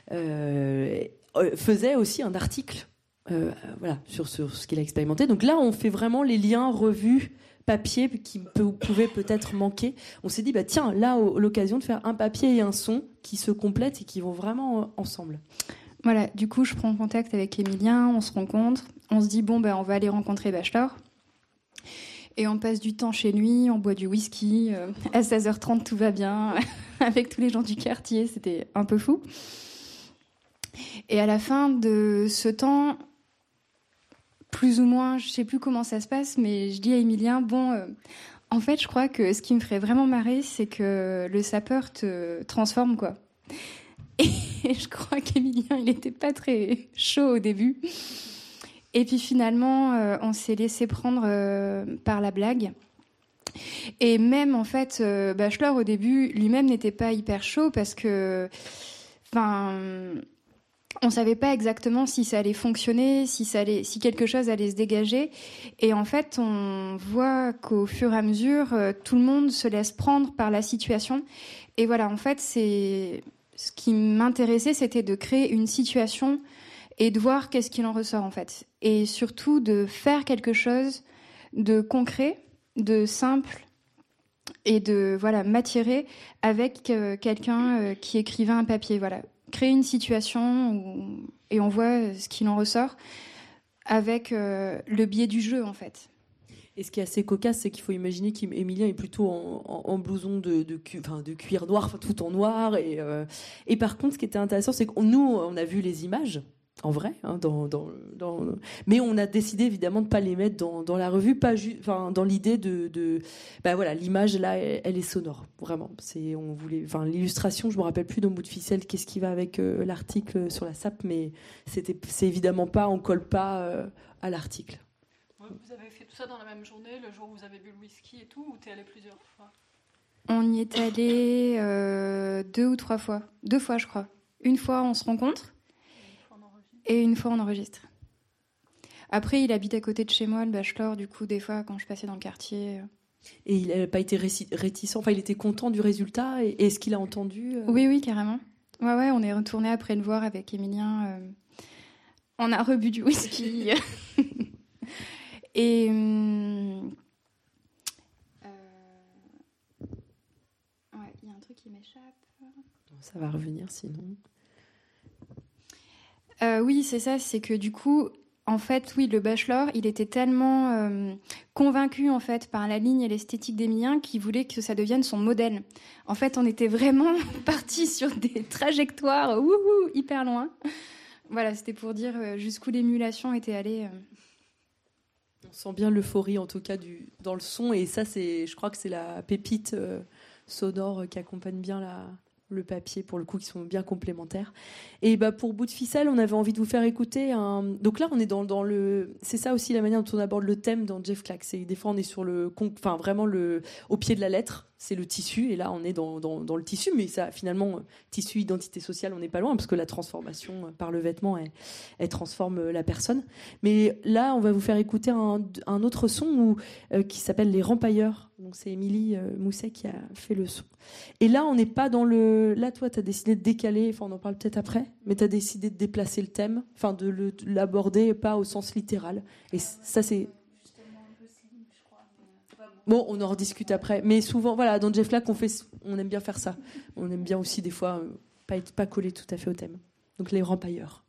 faisait aussi un article sur ce qu'il a expérimenté. Donc là, on fait vraiment les liens revus papier qui pouvaient peut-être manquer. On s'est dit, tiens, là, l'occasion de faire un papier et un son qui se complètent et qui vont vraiment ensemble. Voilà, du coup, je prends contact avec Émilien, on se rencontre, on se dit, on va aller rencontrer Bachelor. Et on passe du temps chez lui, on boit du whisky, à 16h30 tout va bien, avec tous les gens du quartier, c'était un peu fou. Et à la fin de ce temps, plus ou moins, je sais plus comment ça se passe, mais je dis à Émilien, en fait, je crois que ce qui me ferait vraiment marrer, c'est que le sapeur te transforme, quoi. Et je crois qu'Émilien, il n'était pas très chaud au début. Et puis finalement, on s'est laissé prendre par la blague. Et même, en fait, Bachelor, au début, lui-même n'était pas hyper chaud parce que... on savait pas exactement si ça allait fonctionner, si quelque chose allait se dégager. Et en fait, on voit qu'au fur et à mesure, tout le monde se laisse prendre par la situation. Et voilà, en fait, ce qui m'intéressait, c'était de créer une situation et de voir qu'est-ce qu'il en ressort, en fait. Et surtout, de faire quelque chose de concret, de simple, et de m'attirer avec quelqu'un qui écrivait un papier, voilà. Créer une situation et on voit ce qu'il en ressort avec le biais du jeu, en fait. Et ce qui est assez cocasse, c'est qu'il faut imaginer qu'Émilien est plutôt en blouson de cuir noir, tout en noir. Et par contre, ce qui était intéressant, c'est que nous, on a vu les images, en vrai, mais on a décidé évidemment de ne pas les mettre dans la revue, dans l'idée l'image là, elle est sonore, vraiment. L'illustration, je me rappelle plus d'un bout de ficelle, qu'est-ce qui va avec l'article sur la SAP, mais c'est évidemment pas, on colle pas à l'article. Vous avez fait tout ça dans la même journée, le jour où vous avez bu le whisky et tout, ou t'es allé plusieurs fois? On y est allé 2 ou 3 fois. 2 fois, je crois. Une fois, on se rencontre. Et une fois, on enregistre. Après, il habite à côté de chez moi, le Bachelor. Du coup, des fois, quand je passais dans le quartier... Et il n'a pas été réticent. Enfin, il était content du résultat. Et est-ce qu'il a entendu Oui, carrément. Ouais, on est retourné après le voir avec Émilien. On a rebu du whisky. Et... il y a un truc qui m'échappe. Ça va revenir, sinon... Oui, c'est ça, c'est que du coup, en fait, oui, le Bachelor, il était tellement convaincu, en fait, par la ligne et l'esthétique d'Émilien qu'il voulait que ça devienne son modèle. En fait, on était vraiment partis sur des trajectoires hyper loin. Voilà, c'était pour dire jusqu'où l'émulation était allée. On sent bien l'euphorie, en tout cas, dans le son, et ça, je crois que c'est la pépite sonore qui accompagne bien le papier, pour le coup, qui sont bien complémentaires. Et pour Bout de ficelle, on avait envie de vous faire écouter donc là, on est dans le... C'est ça aussi la manière dont on aborde le thème dans Jeff Clack. C'est des fois, on est sur vraiment au pied de la lettre. C'est le tissu, et là, on est dans le tissu, mais ça, finalement, tissu, identité sociale, on n'est pas loin, parce que la transformation par le vêtement, elle transforme la personne. Mais là, on va vous faire écouter un autre son qui s'appelle Les Rempailleurs. Donc, c'est Émilie Mousset qui a fait le son. Et là, on n'est pas dans le... Là, toi, tu as décidé de décaler, enfin, on en parle peut-être après, mais tu as décidé de déplacer le thème, enfin, de l'aborder pas au sens littéral. Et ça, c'est... Bon, on en rediscute après. Mais souvent, voilà, dans Jeff Clack, on aime bien faire ça. On aime bien aussi, des fois, pas coller tout à fait au thème. Donc, Les Rempailleurs.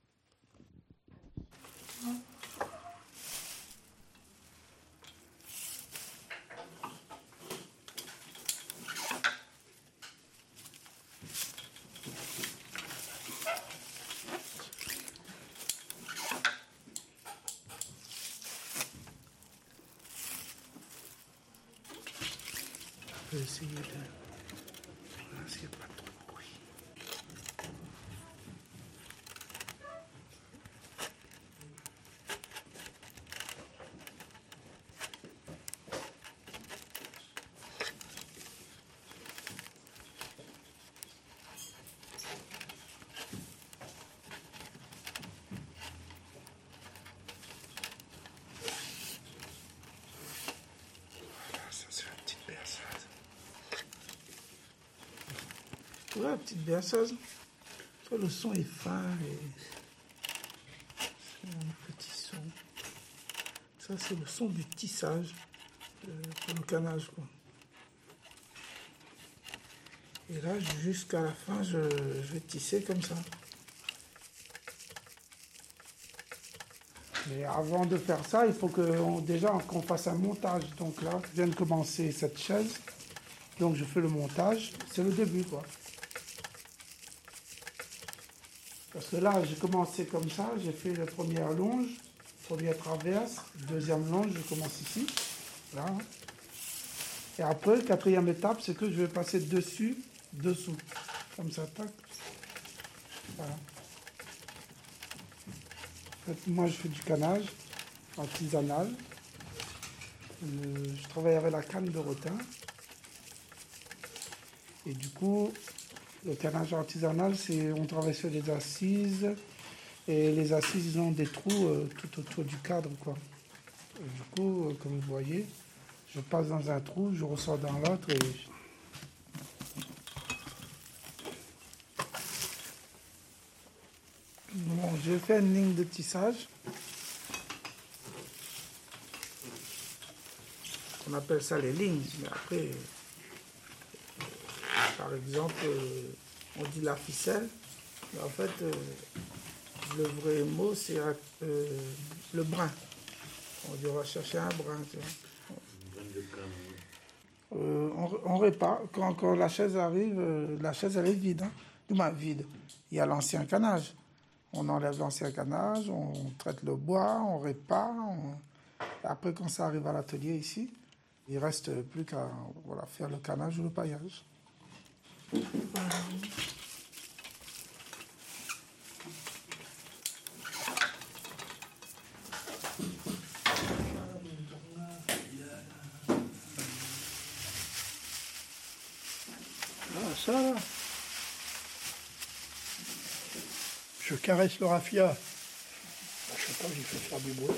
Je vais essayer de... Là, s'il n'y a pas trop de bruit. Voilà, ça c'est la petite Ouais, petite berceuse. Le son est fin et c'est un petit son. Ça, c'est le son du tissage pour le canage, quoi. Et là, jusqu'à la fin, je vais tisser comme ça. Mais avant de faire ça, il faut qu'on fasse un montage. Donc là, je viens de commencer cette chaise. Donc je fais le montage. C'est le début, quoi. Parce que là, j'ai commencé comme ça. J'ai fait la première longe, première traverse, deuxième longe, je commence ici. Là. Et après, quatrième étape, c'est que je vais passer dessus, dessous. Comme ça, tac. Voilà. En fait, moi, je fais du canage artisanal. Je travaille avec la canne de rotin. Et du coup, le canage artisanal, on travaille sur des assises. Et les assises, ils ont des trous tout autour du cadre, quoi. Et du coup, comme vous voyez, je passe dans un trou, je ressors dans l'autre et... Bon, j'ai fait une ligne de tissage. On appelle ça les lignes, mais après, par exemple, on dit la ficelle, mais en fait, le vrai mot, c'est le brin. On dit on va chercher un brin, tu vois. On répare. Quand la chaise arrive, elle est vide. Hein. Du moins vide. Il y a l'ancien canage. On enlève l'ancien canage, on traite le bois, on répare. Après, quand ça arrive à l'atelier ici, il ne reste plus qu'à faire le canage ou le paillage. Ça là, je caresse le raffia. Je sais pas, j'ai fait faire du bruit.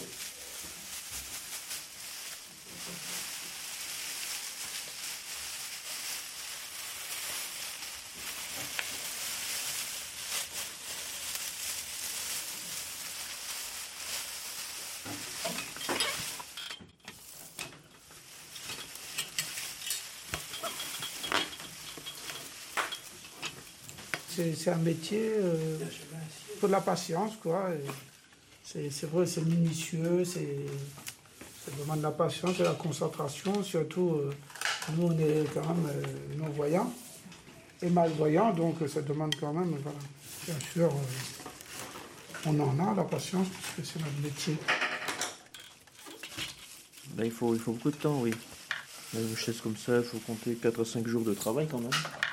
C'est un métier, il faut de la patience, quoi. C'est vrai, c'est minutieux, ça demande de la patience et de la concentration. Surtout, nous, on est quand même non-voyants et malvoyants, donc ça demande quand même, voilà. Bien sûr, on en a la patience, puisque c'est notre métier. Ben, il faut beaucoup de temps, oui. Une chaise comme ça, il faut compter 4 à 5 jours de travail quand même.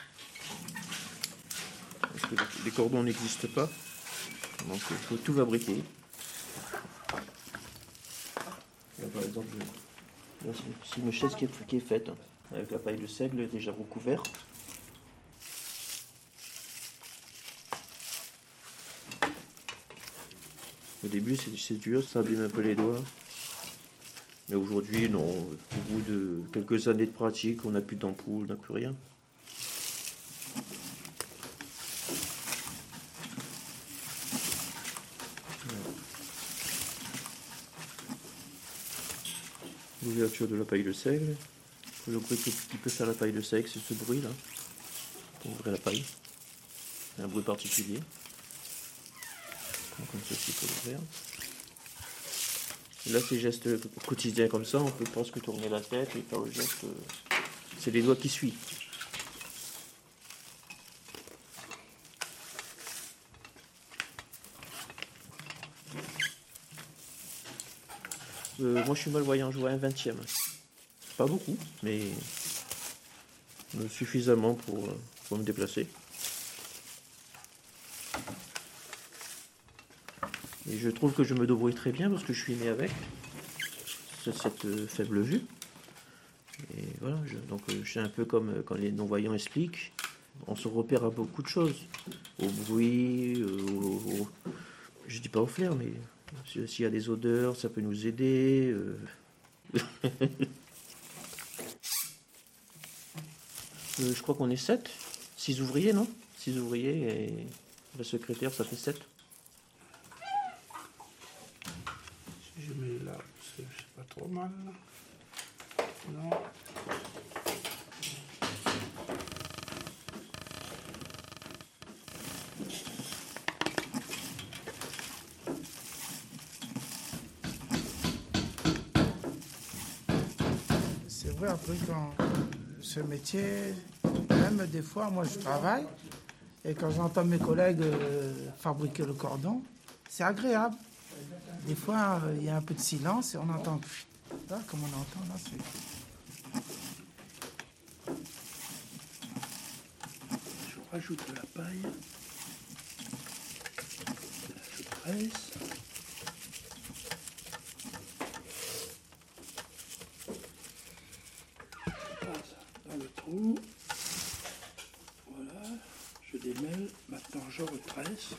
Les cordons n'existent pas, donc il faut tout fabriquer. Là, par exemple, c'est une chaise qui est faite, avec la paille de seigle déjà recouverte. Au début, c'est dur, ça abîme un peu les doigts. Mais aujourd'hui, non, au bout de quelques années de pratique, on n'a plus d'ampoule, on n'a plus rien. L'ouverture de la paille de seigle. Le bruit qui peut faire la paille de seigle, c'est ce bruit là, pour ouvrir la paille. C'est un bruit particulier. Comme ceci pour l'ouvrir. Là, ces gestes quotidiens comme ça, on peut presque tourner la tête et faire le geste. C'est les doigts qui suivent. Moi, je suis malvoyant, je vois un 20e. Pas beaucoup, mais suffisamment pour me déplacer. Et je trouve que je me débrouille très bien parce que je suis né avec cette faible vue. Et voilà, donc je suis un peu comme quand les non-voyants expliquent. On se repère à beaucoup de choses. Au bruit, je dis pas au flair, mais s'il y a des odeurs, ça peut nous aider. Je crois qu'on est 7 6 ouvriers, non 6 ouvriers et le secrétaire, ça fait 7. Si je mets là, c'est pas trop mal. Non. C'est vrai, après, quand ce métier, même des fois, moi je travaille, et quand j'entends mes collègues fabriquer le cordon, c'est agréable. Des fois, il y a un peu de silence et on entend. Là, comme on entend, là, c'est. Je rajoute de la paille. Je presse. Dans le trou. Voilà, je démêle. Maintenant, je retresse.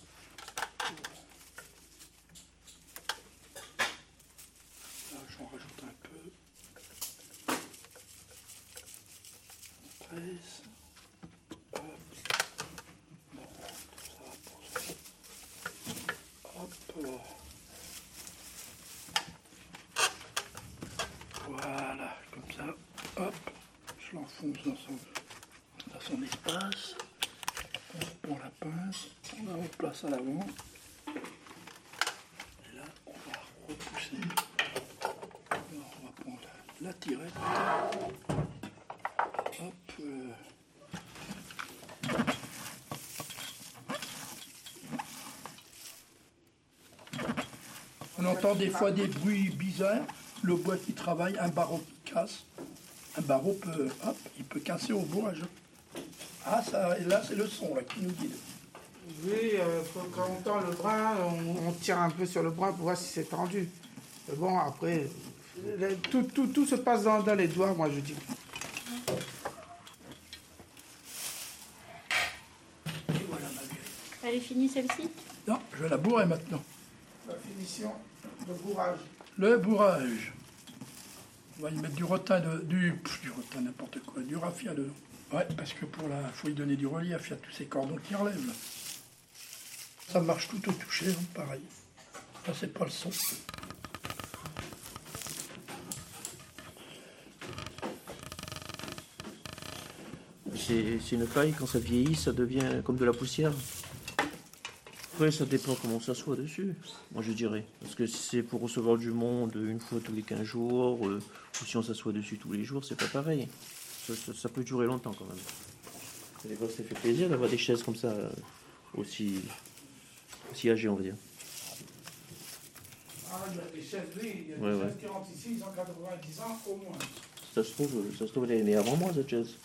Là, j'en rajoute un peu. Je presse. Hop. Bon, ça va pour ça. Hop. Voilà, comme ça. Hop. Je l'enfonce dans son espace. On prend la pince, on la replace à l'avant. Et là, on va repousser. Alors, on va prendre la tirette. Hop. On entend des fois des bruits bizarres. Le bois qui travaille, un barreau qui casse. Un barreau peut, hop, il peut casser au bourrage. Ah, ça, et là, c'est le son là, qui nous guide. Oui, quand on tend le bras, on tire un peu sur le bras pour voir si c'est tendu. Mais bon, après, tout se passe dans les doigts, moi, je dis. Et voilà ma vieille. Elle est finie, celle-ci? Non, je vais la bourrer maintenant. La finition, le bourrage. Le bourrage. On va y mettre du rotin, du rotin, n'importe quoi, du raffia dedans. Ouais, parce que faut y donner du relief, il y a tous ces cordons qui relèvent là. Ça marche tout au toucher, hein, pareil. Là, c'est pas le son. C'est une paille, quand ça vieillit, ça devient comme de la poussière. Après, ça dépend comment ça soit dessus, moi je dirais. Parce que si c'est pour recevoir du monde une fois tous les 15 jours, ou si on s'assoit dessus tous les jours, c'est pas pareil. Ça peut durer longtemps quand même. Des fois, ça fait plaisir d'avoir des chaises comme ça, aussi âgées, on va dire. Ah, il y a des chaises, oui, il y a Ouais, des chaises qui rentrent ici, ils ont 90 ans au moins. Ça se trouve, elle est née avant moi, cette chaise.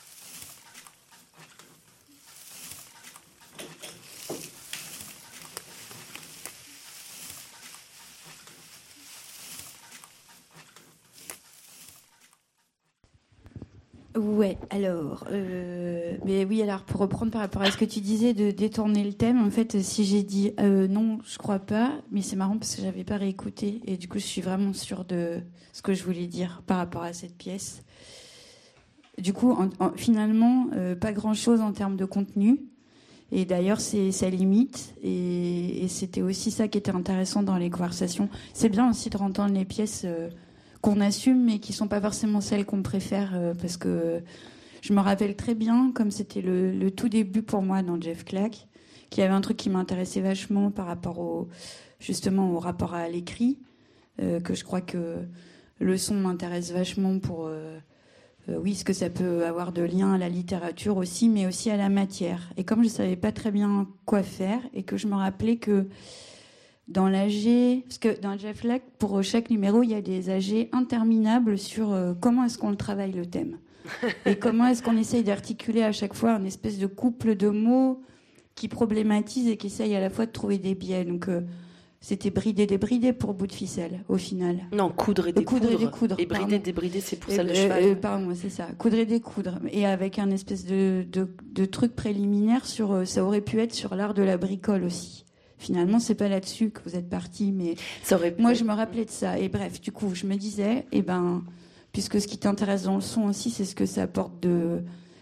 Ouais, alors, mais oui, alors pour reprendre par rapport à ce que tu disais de détourner le thème, en fait, si j'ai dit non, je crois pas, mais c'est marrant parce que j'avais pas réécouté et du coup, je suis vraiment sûre de ce que je voulais dire par rapport à cette pièce. Du coup, finalement, pas grand-chose en termes de contenu. Et d'ailleurs, c'est sa limite. Et c'était aussi ça qui était intéressant dans les conversations. C'est bien aussi de entendre les pièces qu'on assume, mais qui ne sont pas forcément celles qu'on préfère. Parce que je me rappelle très bien, comme c'était le tout début pour moi dans Jeff Clack, qu'il y avait un truc qui m'intéressait vachement par rapport justement au rapport à l'écrit, que je crois que le son m'intéresse vachement pour... oui, ce que ça peut avoir de lien à la littérature aussi, mais aussi à la matière. Et comme je ne savais pas très bien quoi faire, et que je me rappelais que dans l'AG, parce que dans Jeff Clack, pour chaque numéro, il y a des AG interminables sur comment est-ce qu'on le travaille, le thème. Et comment est-ce qu'on essaye d'articuler à chaque fois un espèce de couple de mots qui problématise et qui essaye à la fois de trouver des biais. Donc, c'était brider, débridé pour bout de ficelle, au final. Non, coudre et découdre. Et brider, pardon. débridé, c'est pour ça le cheval. Pardon, c'est ça. Coudre et découdre. Et avec un espèce de truc préliminaire sur... ça aurait pu être sur l'art de la bricole aussi. Finalement, c'est pas là-dessus que vous êtes partis, mais moi, je me rappelais de ça. Et bref, du coup, je me disais, puisque ce qui t'intéresse dans le son aussi, c'est ce que ça apporte de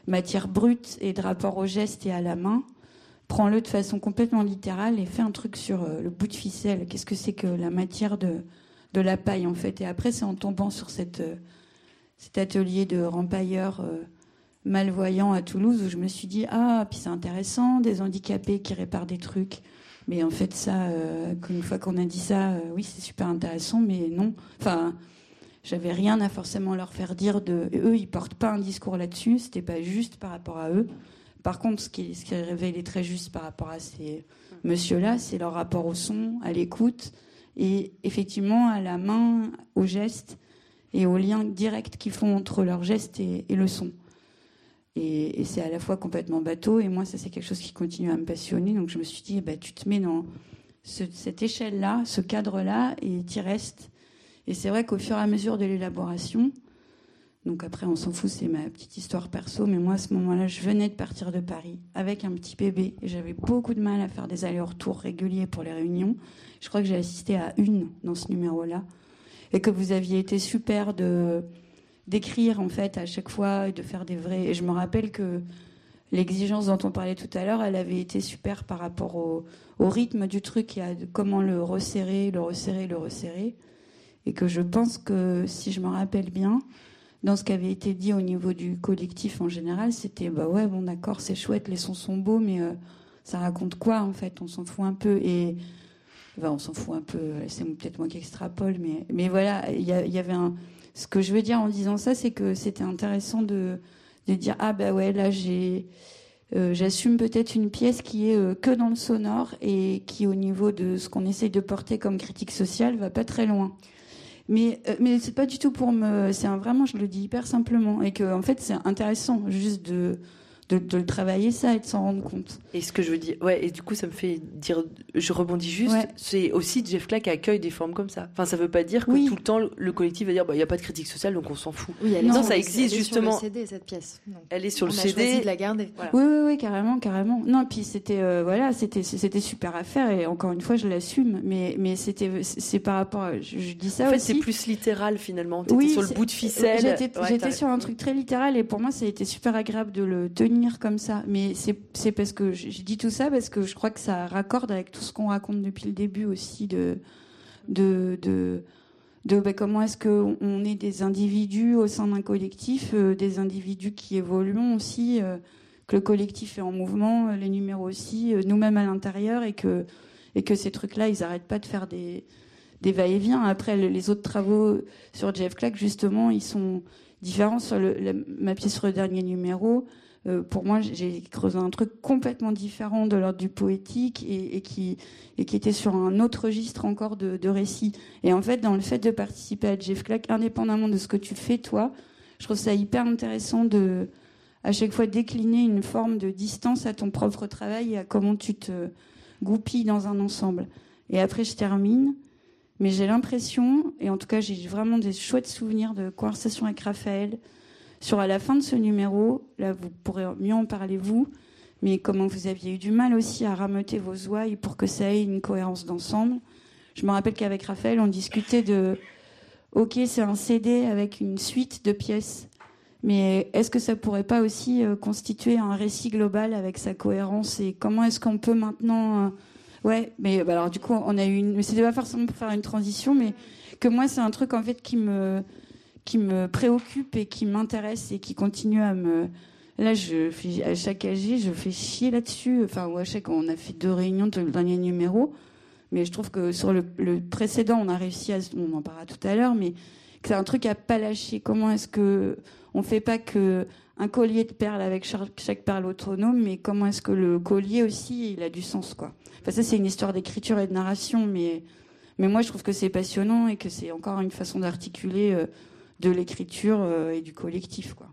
matière brute et de rapport au geste et à la main, prends-le de façon complètement littérale et fais un truc sur le bout de ficelle. Qu'est-ce que c'est que la matière de la paille, en fait. Et après, c'est en tombant sur cet atelier de rempailleurs malvoyants à Toulouse où je me suis dit, puis c'est intéressant, des handicapés qui réparent des trucs. Mais en fait, ça, une fois qu'on a dit ça, oui, c'est super intéressant, mais non. Enfin, j'avais rien à forcément leur faire dire eux, ils portent pas un discours là-dessus, c'était pas juste par rapport à eux. Par contre, ce qui est révélé très juste par rapport à ces messieurs-là, c'est leur rapport au son, à l'écoute, et effectivement à la main, au geste, et au lien direct qu'ils font entre leur geste et le son. Et c'est à la fois complètement bateau, et moi, ça, c'est quelque chose qui continue à me passionner. Donc, je me suis dit, tu te mets dans cette échelle-là, ce cadre-là, et t'y restes. Et c'est vrai qu'au fur et à mesure de l'élaboration, donc après, on s'en fout, c'est ma petite histoire perso, mais moi, à ce moment-là, je venais de partir de Paris avec un petit bébé, et j'avais beaucoup de mal à faire des allers-retours réguliers pour les réunions. Je crois que j'ai assisté à une dans ce numéro-là, et que vous aviez été super d'écrire en fait à chaque fois et de faire des vrais. Et je me rappelle que l'exigence dont on parlait tout à l'heure, elle avait été super par rapport au rythme du truc et à comment le resserrer. Et que je pense que, si je me rappelle bien, dans ce qui avait été dit au niveau du collectif en général, c'était d'accord, c'est chouette, les sons sont beaux, mais ça raconte quoi en fait? On s'en fout un peu. Et on s'en fout un peu, c'est peut-être moi qui extrapole, mais voilà, il y avait un. Ce que je veux dire en disant ça, c'est que c'était intéressant de dire là j'assume peut-être une pièce qui est que dans le sonore et qui, au niveau de ce qu'on essaye de porter comme critique sociale, va pas très loin. Mais c'est pas du tout pour me. Vraiment, je le dis hyper simplement, et que en fait c'est intéressant juste de le travailler ça et de s'en rendre compte. Et ce que je veux dire, et du coup ça me fait dire, je rebondis juste, c'est aussi Jeff Clack accueille des formes comme ça. Enfin, ça veut pas dire que tout le temps le collectif va dire il y a pas de critique sociale donc on s'en fout. Oui, ça existe justement. Elle est sur le CD cette pièce. Donc, elle est sur le CD. On a choisi de la garder. Voilà. Oui, carrément. Non, puis c'était c'était super à faire, et encore une fois je l'assume, mais c'est par rapport je dis ça en fait, aussi. c'est plus littéral finalement. T'étais sur le bout de ficelle. J'étais sur un truc très littéral, et pour moi ça a été super agréable de le tenir comme ça, mais c'est parce que j'ai dit tout ça parce que je crois que ça raccorde avec tout ce qu'on raconte depuis le début aussi de comment est-ce qu'on est des individus au sein d'un collectif, des individus qui évoluent aussi, que le collectif est en mouvement, les numéros aussi, nous-mêmes à l'intérieur, et que ces trucs-là, ils n'arrêtent pas de faire des va-et-vient. Après, les autres travaux sur Jeff Clack, justement, ils sont différents. Sur ma pièce sur le dernier numéro, pour moi, j'ai creusé un truc complètement différent de l'ordre du poétique, et qui était sur un autre registre encore de récit. Et en fait, dans le fait de participer à Jeff Clack, indépendamment de ce que tu fais, toi, je trouve ça hyper intéressant de, à chaque fois, décliner une forme de distance à ton propre travail et à comment tu te goupilles dans un ensemble. Et après, je termine, mais j'ai l'impression, et en tout cas, j'ai vraiment des chouettes souvenirs de conversations avec Raphaël, sur à la fin de ce numéro, là vous pourrez mieux en parler vous, mais comment vous aviez eu du mal aussi à rameuter vos ouailles pour que ça ait une cohérence d'ensemble. Je me rappelle qu'avec Raphaël, on discutait ok, c'est un CD avec une suite de pièces, mais est-ce que ça pourrait pas aussi constituer un récit global avec sa cohérence, et comment est-ce qu'on peut maintenant... mais alors du coup, on a eu mais c'était pas forcément pour faire une transition, mais que moi c'est un truc en fait qui me préoccupe et qui m'intéresse et qui continue à me... Là, à chaque AG, je fais chier là-dessus. Enfin, on a fait 2 réunions de le dernier numéro, mais je trouve que sur le précédent, on a réussi à... On en parlera tout à l'heure, mais que c'est un truc à pas lâcher. Comment est-ce que on fait pas que un collier de perles avec chaque perle autonome, mais comment est-ce que le collier aussi, il a du sens, quoi. Enfin, ça, c'est une histoire d'écriture et de narration, mais moi, je trouve que c'est passionnant et que c'est encore une façon d'articuler... de l'écriture et du collectif, quoi.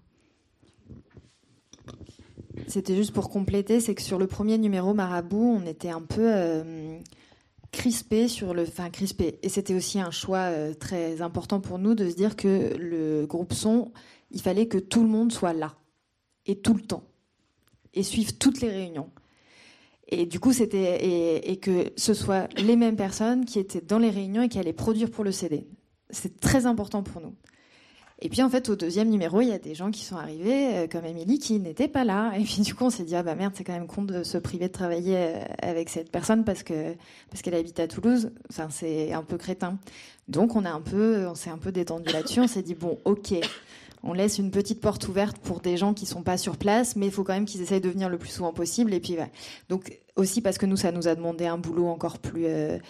C'était juste pour compléter, c'est que sur le premier numéro Marabout, on était un peu crispés crispés. Et c'était aussi un choix très important pour nous de se dire que le groupe son, il fallait que tout le monde soit là, et tout le temps, et suive toutes les réunions. Et du coup, et que ce soit les mêmes personnes qui étaient dans les réunions et qui allaient produire pour le CD. C'est très important pour nous. Et puis en fait, au deuxième numéro, il y a des gens qui sont arrivés, comme Émilie, qui n'étaient pas là. Et puis du coup, on s'est dit, ah bah merde, c'est quand même con de se priver de travailler avec cette personne parce qu'elle habite à Toulouse. Enfin, c'est un peu crétin. Donc on s'est un peu détendu là-dessus. On s'est dit, bon, ok, on laisse une petite porte ouverte pour des gens qui sont pas sur place, mais il faut quand même qu'ils essayent de venir le plus souvent possible. Et puis, ouais. Donc aussi parce que nous, ça nous a demandé un boulot encore plus...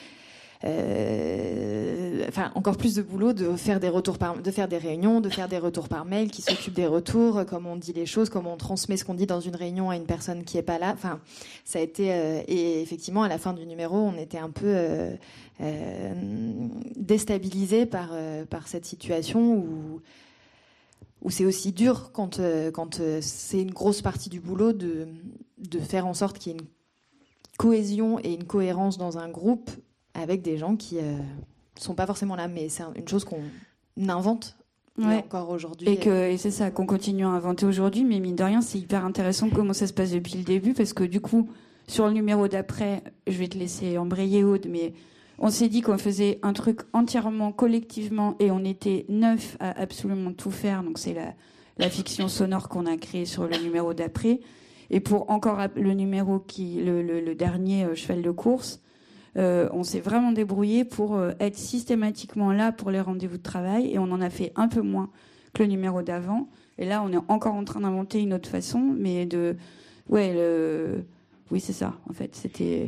encore plus de boulot de faire des retours de faire des réunions, de faire des retours par mail, qui s'occupent des retours, comment on dit les choses, comment on transmet ce qu'on dit dans une réunion à une personne qui est pas là. Enfin, ça a été et effectivement à la fin du numéro, on était un peu déstabilisés par cette situation où c'est aussi dur quand c'est une grosse partie du boulot de faire en sorte qu'il y ait une cohésion et une cohérence dans un groupe avec des gens qui sont pas forcément là, mais c'est une chose qu'on invente encore aujourd'hui. Et c'est ça qu'on continue à inventer aujourd'hui, mais mine de rien, c'est hyper intéressant comment ça se passe depuis le début, parce que du coup, sur le numéro d'après, je vais te laisser embrayer, Aude, mais on s'est dit qu'on faisait un truc entièrement collectivement et on était 9 à absolument tout faire, donc c'est la fiction sonore qu'on a créée sur le numéro d'après. Et pour encore le numéro le dernier cheval de course, on s'est vraiment débrouillé pour être systématiquement là pour les rendez-vous de travail, et on en a fait un peu moins que le numéro d'avant. Et là, on est encore en train d'inventer une autre façon, mais oui, c'est ça. En fait, c'était.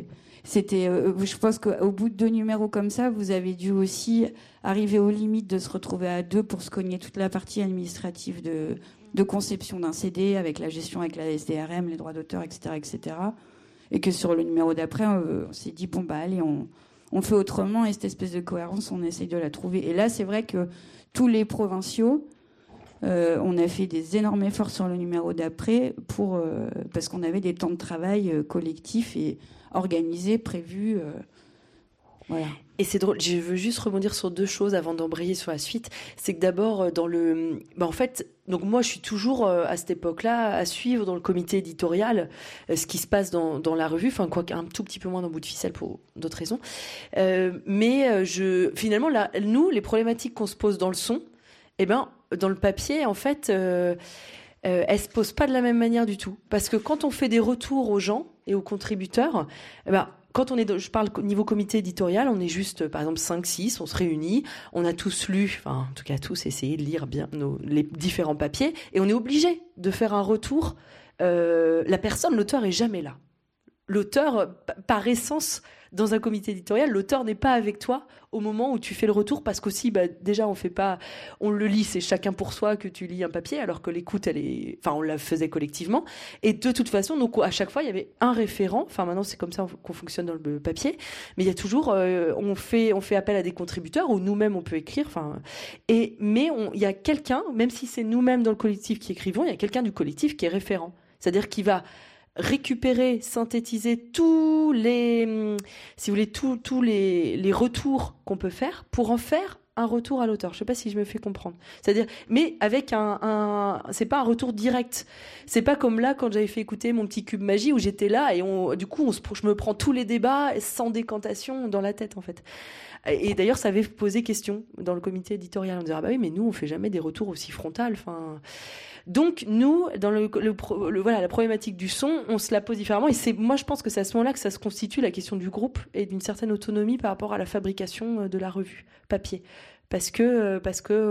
Je pense qu'au bout de 2 numéros comme ça, vous avez dû aussi arriver aux limites de se retrouver à 2 pour se cogner toute la partie administrative de conception d'un CD, avec la gestion avec la SDRM, les droits d'auteur, etc., etc. Et que sur le numéro d'après, on s'est dit, bon, bah allez, on fait autrement, et cette espèce de cohérence, on essaye de la trouver. Et là, c'est vrai que tous les provinciaux, on a fait des énormes efforts sur le numéro d'après parce qu'on avait des temps de travail collectifs et organisés, prévus. Voilà. Et c'est drôle, je veux juste rebondir sur 2 choses avant d'embrayer sur la suite. C'est que d'abord, en fait, donc moi je suis toujours à cette époque-là à suivre dans le comité éditorial ce qui se passe dans la revue, enfin quoi qu'un tout petit peu moins dans Bout de ficelle pour d'autres raisons. Mais finalement, là, nous, les problématiques qu'on se pose dans le son, dans le papier, en fait, elles se posent pas de la même manière du tout. Parce que quand on fait des retours aux gens et aux contributeurs, quand je parle niveau comité éditorial, on est juste, par exemple, 5-6, on se réunit, on a tous lu, enfin, en tout cas tous essayé de lire bien les différents papiers, et on est obligé de faire un retour. L'auteur est jamais là. L'auteur, par essence, dans un comité éditorial, l'auteur n'est pas avec toi au moment où tu fais le retour, parce qu'aussi, déjà, on le lit, c'est chacun pour soi que tu lis un papier, alors que l'écoute, on la faisait collectivement. Et de toute façon, donc, à chaque fois, il y avait un référent. Enfin, maintenant, c'est comme ça qu'on fonctionne dans le papier. Mais il y a toujours, on fait appel à des contributeurs, ou nous-mêmes, on peut écrire. Mais il y a quelqu'un, même si c'est nous-mêmes dans le collectif qui écrivons, il y a quelqu'un du collectif qui est référent. C'est-à-dire qu'il va récupérer, synthétiser tous les, si vous voulez, tous les retours qu'on peut faire pour en faire un retour à l'auteur. Je sais pas si je me fais comprendre. C'est-à-dire, mais avec c'est pas un retour direct. C'est pas comme là quand j'avais fait écouter mon petit cube magie où j'étais là et je me prends tous les débats sans décantation dans la tête en fait. Et d'ailleurs, ça avait posé question dans le comité éditorial. On disait, oui, mais nous, on fait jamais des retours aussi frontales. Donc, nous, dans la problématique du son, on se la pose différemment. Et moi, je pense que c'est à ce moment-là que ça se constitue la question du groupe et d'une certaine autonomie par rapport à la fabrication de la revue papier. Parce que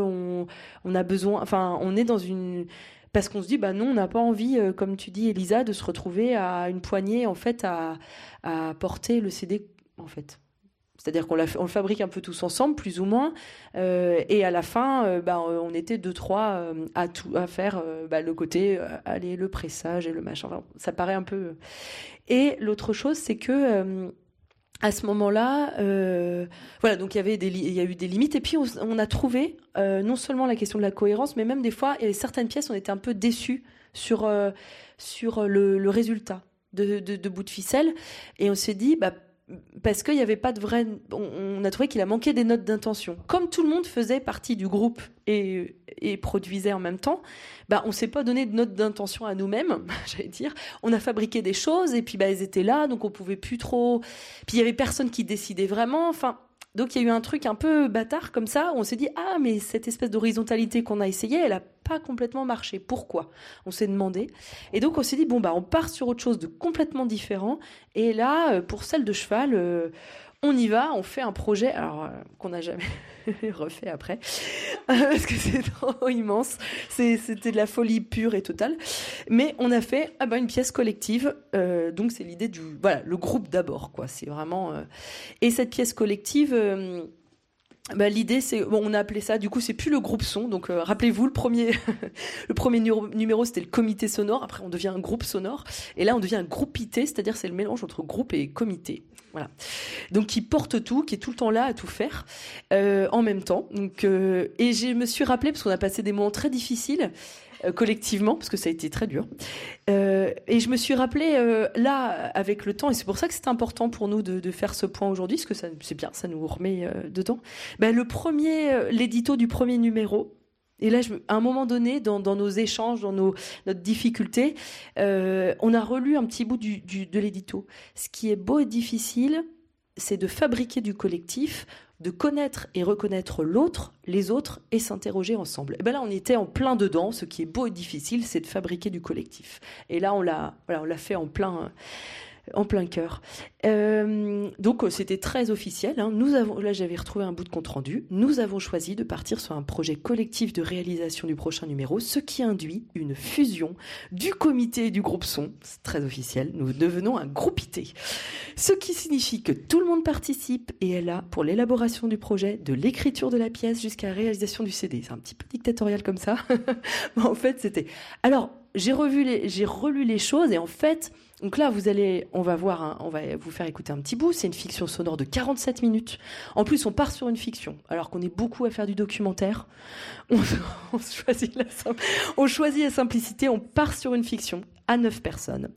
on a besoin, on est dans parce qu'on se dit, non, on n'a pas envie, comme tu dis, Elisa, de se retrouver à une poignée, en fait, à porter le CD, en fait. C'est-à-dire qu'on le fabrique un peu tous ensemble, plus ou moins, et à la fin, on était 2-3 à faire le côté, le pressage et le machin. Enfin, ça paraît un peu. Et l'autre chose, c'est que à ce moment-là, donc il y a eu des limites, et puis on a trouvé non seulement la question de la cohérence, mais même des fois, il y avait certaines pièces, on était un peu déçus sur le résultat de Bout de ficelle, et on s'est dit, parce qu'il n'y avait pas de vrai... On a trouvé qu'il a manqué des notes d'intention. Comme tout le monde faisait partie du groupe et produisait en même temps, on ne s'est pas donné de notes d'intention à nous-mêmes, j'allais dire. On a fabriqué des choses et puis elles étaient là, donc on ne pouvait plus trop... Puis il n'y avait personne qui décidait vraiment. Donc il y a eu un truc un peu bâtard comme ça, où on s'est dit ah mais cette espèce d'horizontalité qu'on a essayée, elle a pas complètement marché. Pourquoi ? On s'est demandé. Et donc on s'est dit bon bah on part sur autre chose de complètement différent. Et là pour Celle de cheval, on y va, on fait un projet alors qu'on n'a jamais refait après parce que c'est trop immense. C'était de la folie pure et totale. Mais on a fait une pièce collective. Donc c'est l'idée du le groupe d'abord quoi. C'est vraiment et cette pièce collective. L'idée c'est on a appelé ça du coup c'est plus le groupe son donc rappelez-vous le premier numéro c'était le comité sonore, après on devient un groupe sonore et là on devient un groupité, c'est-à-dire c'est le mélange entre groupe et comité, voilà, donc qui porte tout, qui est tout le temps là à tout faire en même temps, donc et je me suis rappelé parce qu'on a passé des moments très difficiles collectivement, parce que ça a été très dur. Et je me suis rappelé, là, avec le temps, et c'est pour ça que c'est important pour nous de faire ce point aujourd'hui, parce que c'est bien, ça nous remet dedans. L'édito du premier numéro, et là, à un moment donné, dans nos échanges, dans notre difficulté, on a relu un petit bout de l'édito. Ce qui est beau et difficile, c'est de fabriquer du collectif, de connaître et reconnaître l'autre, les autres, et s'interroger ensemble. Et là, on était en plein dedans. Ce qui est beau et difficile, c'est de fabriquer du collectif. Et là, on l'a fait en plein cœur. Donc, c'était très officiel. Là, j'avais retrouvé un bout de compte rendu. Nous avons choisi de partir sur un projet collectif de réalisation du prochain numéro, ce qui induit une fusion du comité et du groupe son. C'est très officiel. Nous devenons un groupité. Ce qui signifie que tout le monde participe et est là pour l'élaboration du projet, de l'écriture de la pièce jusqu'à la réalisation du CD. C'est un petit peu dictatorial comme ça. Mais en fait, c'était... Alors, j'ai relu les choses et en fait... Donc là, on va vous faire écouter un petit bout. C'est une fiction sonore de 47 minutes. En plus, on part sur une fiction, alors qu'on est beaucoup à faire du documentaire. On choisit la simplicité, on part sur une fiction à 9 personnes.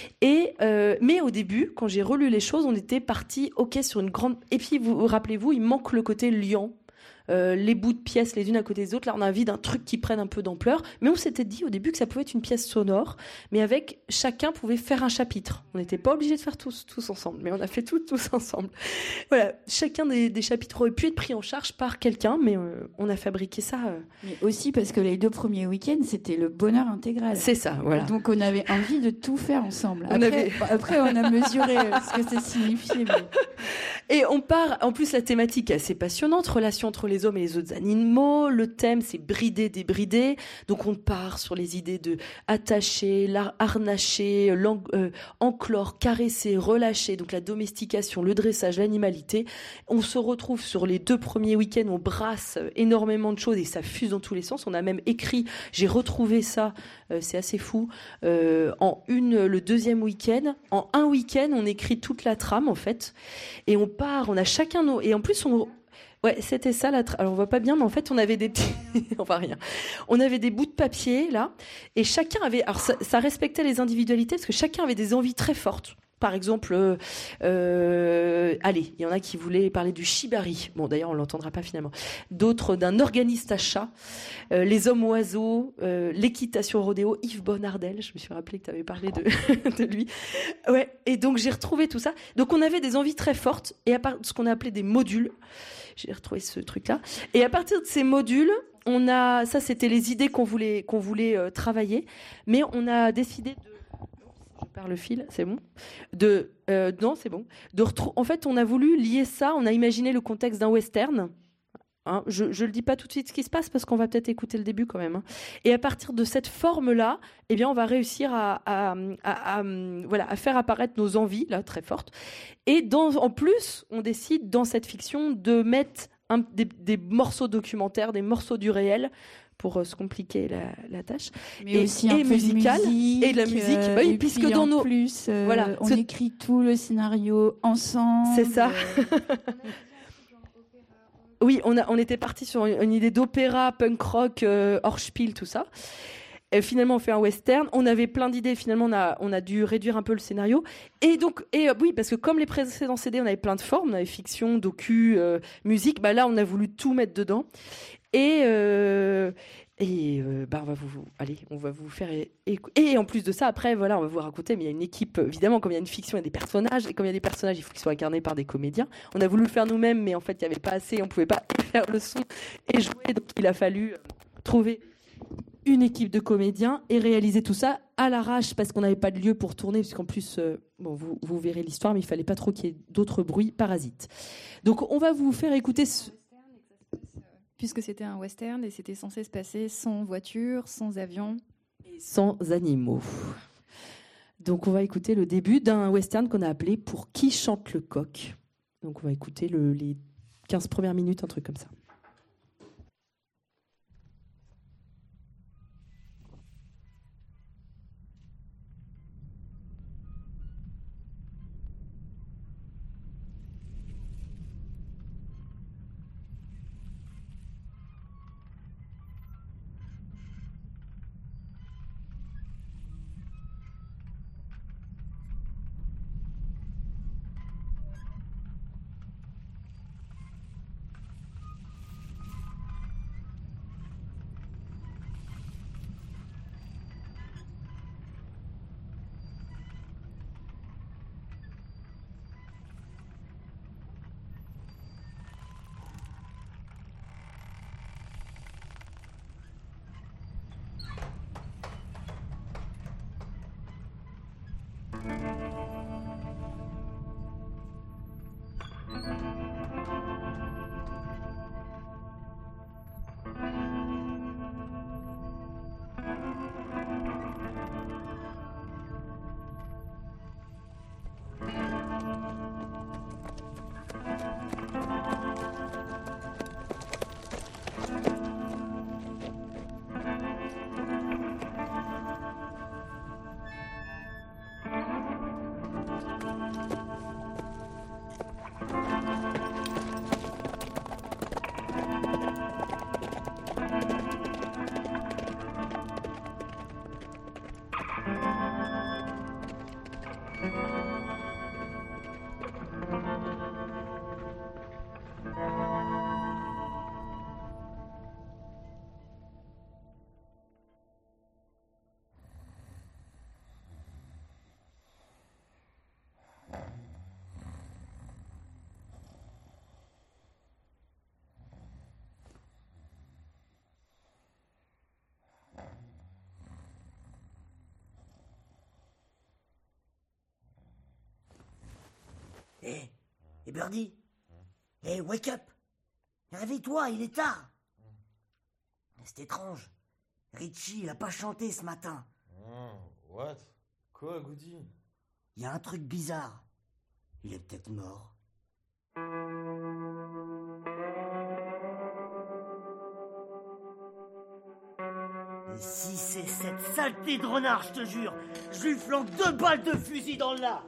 Mais au début, quand j'ai relu les choses, on était parti sur une grande... Et puis, rappelez-vous, il manque le côté liant. Les bouts de pièces les unes à côté des autres. Là, on a envie d'un truc qui prenne un peu d'ampleur. Mais on s'était dit au début que ça pouvait être une pièce sonore, mais avec chacun pouvait faire un chapitre. On n'était pas obligé de faire tous ensemble, mais on a fait tous ensemble. Voilà, chacun des chapitres aurait pu être pris en charge par quelqu'un, mais on a fabriqué ça. Mais aussi parce que les 2 premiers week-ends, c'était le bonheur intégral. C'est ça, voilà. Donc on avait envie de tout faire ensemble. Après, on a mesuré ce que ça signifiait. Et on part, en plus la thématique est assez passionnante, relation entre les hommes et les autres animaux. Le thème c'est brider, débrider. Donc on part sur les idées de attacher, harnacher, enclore, caresser, relâcher. Donc la domestication, le dressage, l'animalité. On se retrouve sur les 2 premiers week-ends, on brasse énormément de choses et ça fuse dans tous les sens. On a même écrit, j'ai retrouvé ça, c'est assez fou, le deuxième week-end. En un week-end, on écrit toute la trame en fait. Et on part, on a chacun nos... Et en plus, ouais, c'était ça alors on voit pas bien, mais en fait, on avait des petits... enfin, rien. On avait des bouts de papier, là, et chacun avait... Alors, ça respectait les individualités, parce que chacun avait des envies très fortes. Par exemple, allez, il y en a qui voulaient parler du shibari. Bon, d'ailleurs, on l'entendra pas finalement. D'autres d'un organiste à chat, les hommes oiseaux, l'équitation rodéo. Yves Bonnardel, je me suis rappelé que tu avais parlé de lui. Ouais. Et donc j'ai retrouvé tout ça. Donc on avait des envies très fortes et à part ce qu'on a appelé des modules. J'ai retrouvé ce truc-là. Et à partir de ces modules, ça c'était les idées qu'on voulait travailler, mais on a décidé de... Je perds le fil, c'est bon. Non, c'est bon. En fait, on a voulu lier ça. On a imaginé le contexte d'un western. Hein, je le dis pas tout de suite ce qui se passe parce qu'on va peut-être écouter le début quand même. Hein. Et à partir de cette forme-là, eh bien, on va réussir à faire apparaître nos envies là très fortes. Et en plus, on décide dans cette fiction de mettre des morceaux documentaires, des morceaux du réel. Pour se compliquer la tâche, mais aussi un peu musicale de musique, et de la musique, oui, puisque dans nos plus, on écrit tout le scénario ensemble. C'est ça. Oui, on était parti sur une idée d'opéra, punk rock, Hörspiel, tout ça. Et finalement, on fait un western. On avait plein d'idées. Finalement, on a dû réduire un peu le scénario. Et donc, oui, parce que comme les précédents CD, on avait plein de formes. On avait fiction, docu, musique. Là, on a voulu tout mettre dedans. Et Et on va vous faire et en plus de ça, après, voilà, on va vous raconter. Mais il y a une équipe, évidemment, comme il y a une fiction, il y a des personnages, et comme il y a des personnages, il faut qu'ils soient incarnés par des comédiens. On a voulu le faire nous-mêmes, mais en fait, il n'y avait pas assez, on pouvait pas faire le son et jouer, donc il a fallu trouver une équipe de comédiens et réaliser tout ça à l'arrache parce qu'on n'avait pas de lieu pour tourner, puisqu'en plus, vous verrez l'histoire, mais il fallait pas trop qu'il y ait d'autres bruits parasites. Donc, on va vous faire écouter puisque c'était un western et c'était censé se passer sans voiture, sans avion. Et sans animaux. Donc on va écouter le début d'un western qu'on a appelé « Pour qui chante le coq ». Donc on va écouter les 15 premières minutes, un truc comme ça. Hé, Birdie. Hé, wake up. Réveille-toi, il est tard. C'est étrange. Richie, il a pas chanté ce matin. What? Quoi, Goody? Il y a un truc bizarre. Il est peut-être mort. Et si c'est cette saleté de renard, je te jure, je lui flanque 2 balles de fusil dans le lard.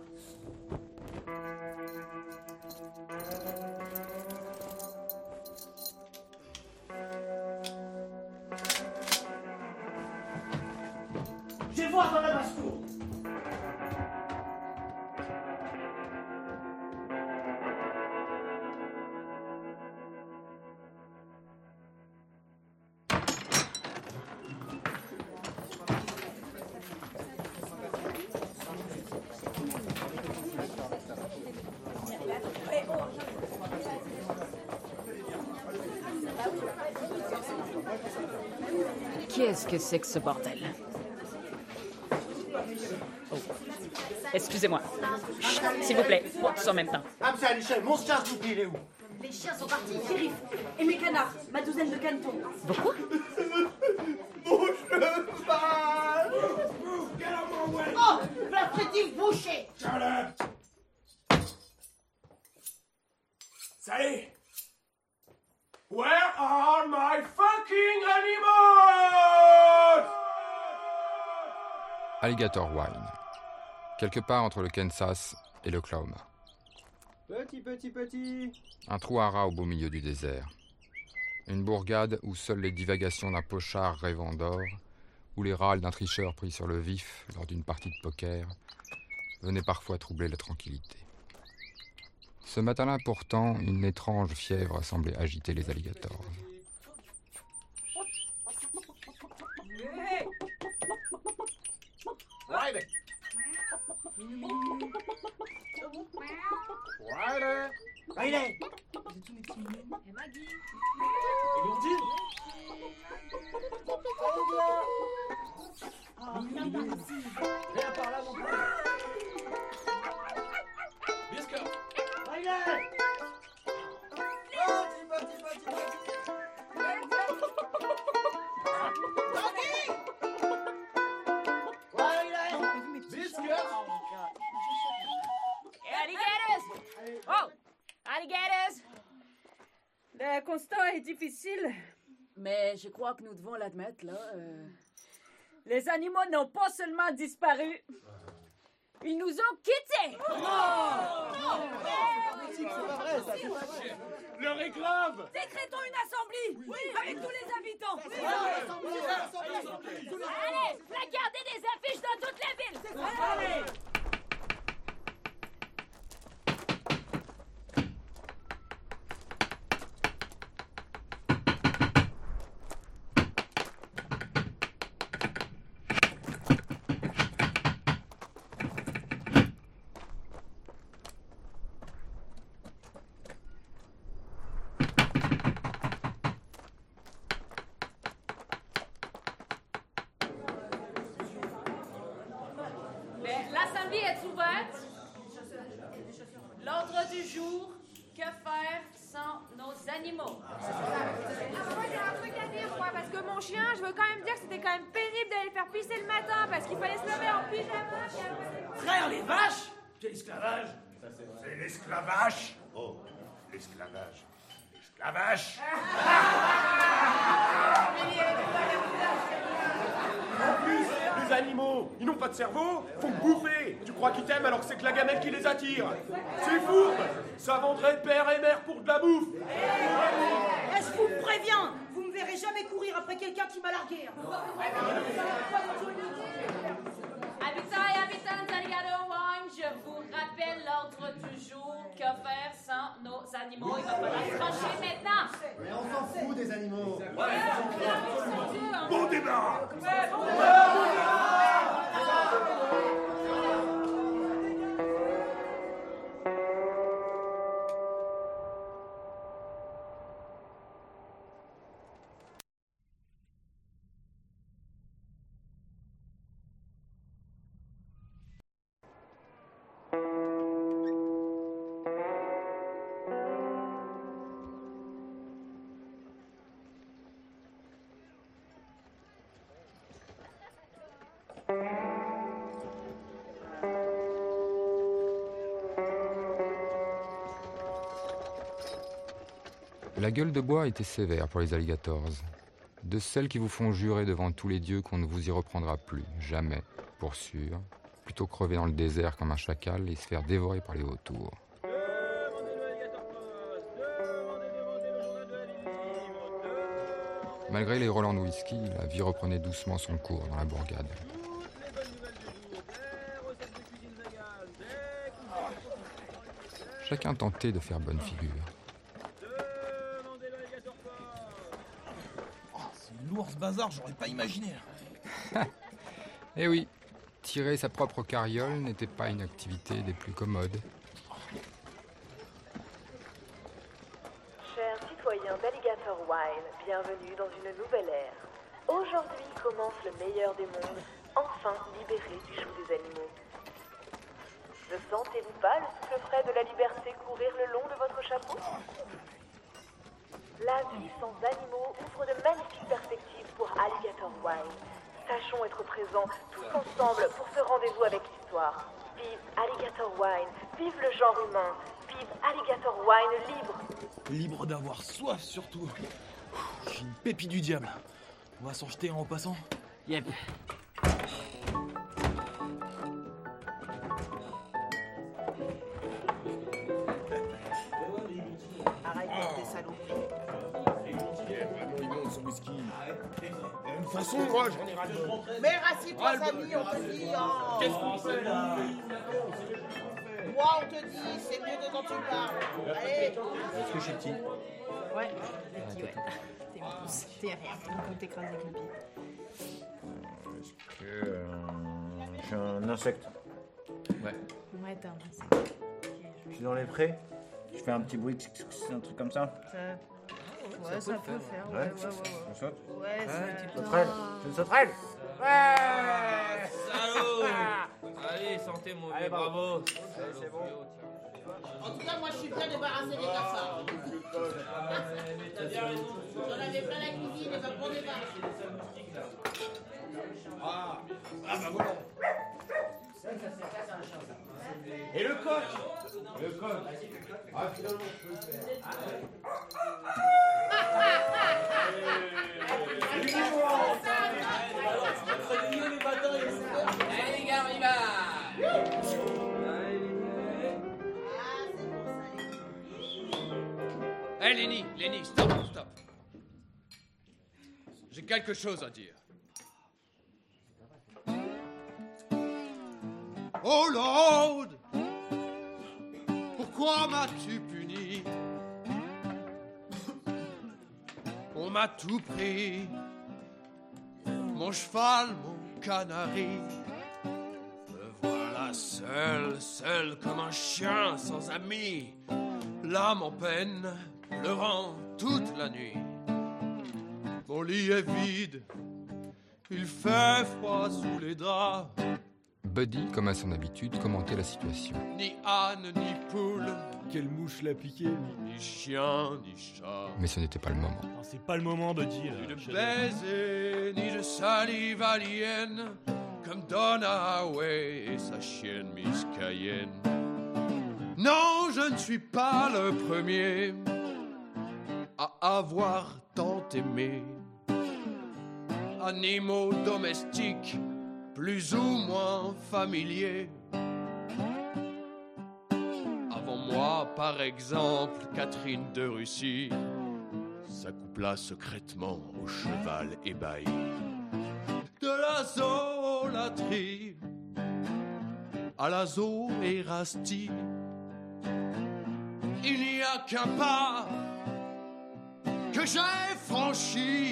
Je vais voir dans la basse-cour. Qu'est-ce que c'est que ce bordel? Oh. Excusez-moi. Chut, s'il vous plaît, tous en même temps. Hamza, l'échelle, mon chien, s'il vous plaît, il est où? Les chiens sont partis, shérif. Et mes canards, ma douzaine de canetons. Beaucoup? Bouche-le mal. Oh, la fétive bouchée. Salut. Where are my fucking animals? Alligator Wine, quelque part entre le Kansas et l'Oklahoma. Petit. Un trou à rats au beau milieu du désert. Une bourgade où seules les divagations d'un pochard rêvant d'or, ou les râles d'un tricheur pris sur le vif lors d'une partie de poker, venaient parfois troubler la tranquillité. Ce matin-là, pourtant, une étrange fièvre semblait agiter les alligators. Riley. Riley. Et Maggie. Et Lourdine. Viens par là, mon frère. Biscuit. Riley. Alligators! Oh! Alligators! Le constat est difficile, Mais je crois que nous devons l'admettre, là. Les animaux n'ont pas seulement disparu, ils nous ont quittés! C'est pas vrai, ça, c'est pas vrai. Le réclame. Décrétons une assemblée! Avec tous les habitants! Allez, placardez des affiches dans toute la ville! Allez! L'assemblée est ouverte. L'ordre du jour, que faire sans nos animaux? Moi, j'ai un truc à dire, moi, parce que mon chien, je veux quand même dire que c'était quand même pénible d'aller le faire pisser le matin, parce qu'il fallait se lever en pyjama. Frère, les vaches. C'est l'esclavage. C'est l'esclavage. Oh, l'esclavage. L'esclavage. En plus, les animaux, ils n'ont pas de cerveau, font que bouffer. Tu crois qu'ils t'aiment alors que c'est que la gamelle qui les attire. C'est fou. Ça vendrait père et mère pour de la bouffe. Je vous préviens, vous me verrez jamais courir après quelqu'un qui m'a largué. Habitants et habitantes d'Alligator Wine, je vous rappelle l'ordre du jour. Que faire sans nos animaux? Il va falloir trancher maintenant. Mais on s'en fout des animaux. Bon débat. La gueule de bois était sévère pour les alligators. De celles qui vous font jurer devant tous les dieux qu'on ne vous y reprendra plus, jamais, pour sûr. Plutôt crever dans le désert comme un chacal et se faire dévorer par les vautours. Malgré les relents de whisky, la vie reprenait doucement son cours dans la bourgade. Chacun tentait de faire bonne figure. Lourd ce bazar, j'aurais pas imaginé. Eh oui, tirer sa propre carriole n'était pas une activité des plus commodes. Chers citoyens d'Alligator Wine, bienvenue dans une nouvelle ère. Aujourd'hui commence le meilleur des mondes, enfin libéré du joug des animaux. Ne sentez-vous pas le souffle frais de la liberté courir le long de votre chapeau? La vie sans animaux ouvre de magnifiques perspectives pour Alligator Wine. Sachons être présents tous ensemble pour ce rendez-vous avec l'histoire. Vive Alligator Wine, vive le genre humain, vive Alligator Wine libre. Libre d'avoir soif surtout. J'ai une pépite du diable. On va s'en jeter en passant. Yep. Arrête tes saloperies. De toute façon, moi, j'en ai ras le bol. Mais rassieds-toi, Samy, on te dit. Hein. Qu'est-ce qu'on fait là? Moi, on te dit, c'est mieux de quand tu parles. Allez. Est-ce que je suis petit? Ouais, petit, ouais. T'es mon pouce. T'es rien. Comme t'écrases avec le pied. Est-ce que je suis un insecte? Ouais. Ouais, t'as un Je suis dans les prés. Je fais un petit bruit, un truc comme ça. Ouais, ça peut faire. Ouais. Ouais. Je saute. Ouais, Sauterelle. Je une sauterelle. Ouais. Salaud. Allez, santé, mon vieux, bravo. Allez, c'est bon. En tout cas, moi, je suis bien débarrassé des cafards. J'en avais plein la cuisine, et va prendre des barres. Ah bah voilà. Et le coq. Le coq. Ah, finalement, je peux le faire. Allez les gars, on y va. Hé Lenny, stop. J'ai quelque chose à dire. Oh Lord, pourquoi m'as-tu puni? On m'a tout pris, mon cheval, mon canari. Me voilà seul comme un chien sans amis, l'âme en peine, pleurant toute la nuit. Mon lit est vide, il fait froid sous les draps. Buddy, comme à son habitude, commentait la situation. Ni âne, ni poule. Quelle mouche l'a piqué, ni chien, ni chat. Mais ce n'était pas le moment. Non, c'est pas le moment, Buddy. Ni de baiser, ni de salive alien, comme Donna Haraway et sa chienne Miss Cayenne. Non, je ne suis pas le premier à avoir tant aimé. Animaux domestiques, plus ou moins familiers. Avant moi, par exemple, Catherine de Russie s'accoupla secrètement au cheval ébahi. De la zoolatrie à la zoérastie, il n'y a qu'un pas que j'ai franchi.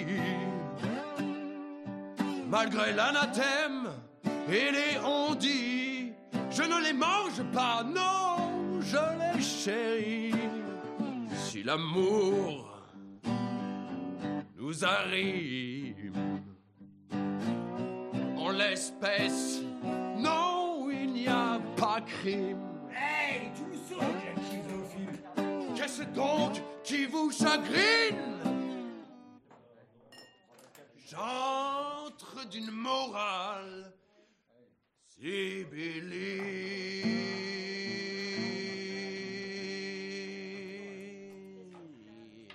Malgré l'anathème et les on-dit, je ne les mange pas, non, je les chéris. Si l'amour nous arrive en l'espèce, non, il n'y a pas crime. Hey, tu me sautes, quel schizophile. Qu'est-ce donc qui vous chagrine? J'entre d'une morale sibyllée.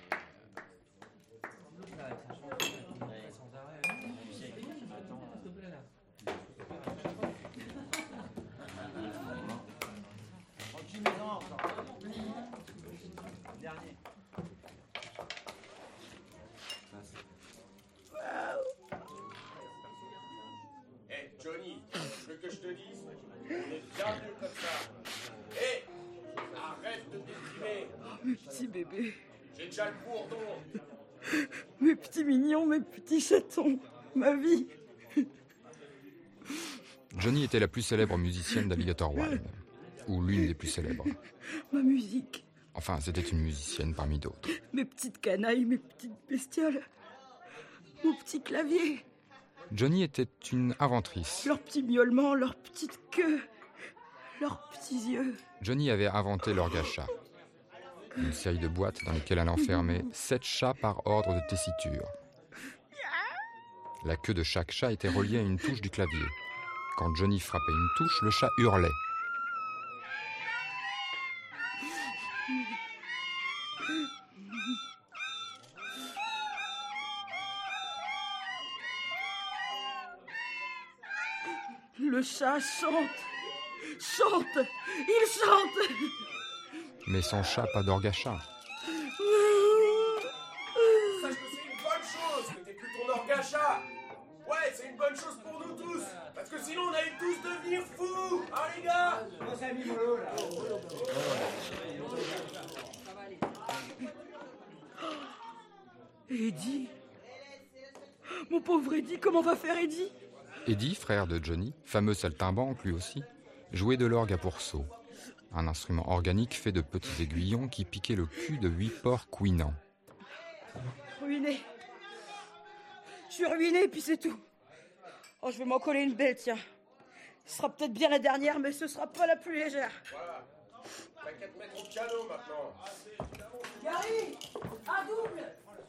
Hey, Johnny, tu veux que je te dise? On est bien mieux comme ça. Hé, arrête de déprimer. Mes petits bébés, J'ai déjà le bourdon. mes petits mignons, mes petits chatons, ma vie. Johnny était la plus célèbre musicienne d'Alligator Wild, ou l'une des plus célèbres. Ma musique, Enfin, c'était une musicienne parmi d'autres. mes petites canailles, mes petites bestioles, mon petit clavier, Johnny était une inventrice. leurs petits miaulements, leurs petites queues, leurs petits yeux. Johnny avait inventé l'orga-chat, une série de boîtes dans lesquelles elle enfermait 7 chats par ordre de tessiture. La queue de chaque chat était reliée à une touche du clavier. Quand Johnny frappait une touche, le chat hurlait. Le chat chante, il chante. Mais son chat, pas d'orga-chat. Sache que c'est une bonne chose que t'aies plus ton orga-chat. Ouais, c'est une bonne chose pour nous tous. Parce que sinon, on allait tous devenir fous. Hein, les gars? On s'est mis mollo, là. Eddie, mon pauvre Eddie, comment va faire Eddie? Eddie, frère de Johnny, fameux saltimbanque lui aussi, jouait de l'orgue à pourceau, un instrument organique fait de petits aiguillons qui piquaient le cul de 8 porcs couinants. Ruiné. Je suis ruiné, puis c'est tout. Oh, je vais m'en coller une belle, tiens. Ce sera peut-être bien la dernière, mais ce sera pas la plus légère. Voilà. T'as qu'à te mettre au piano maintenant. Gary, un double.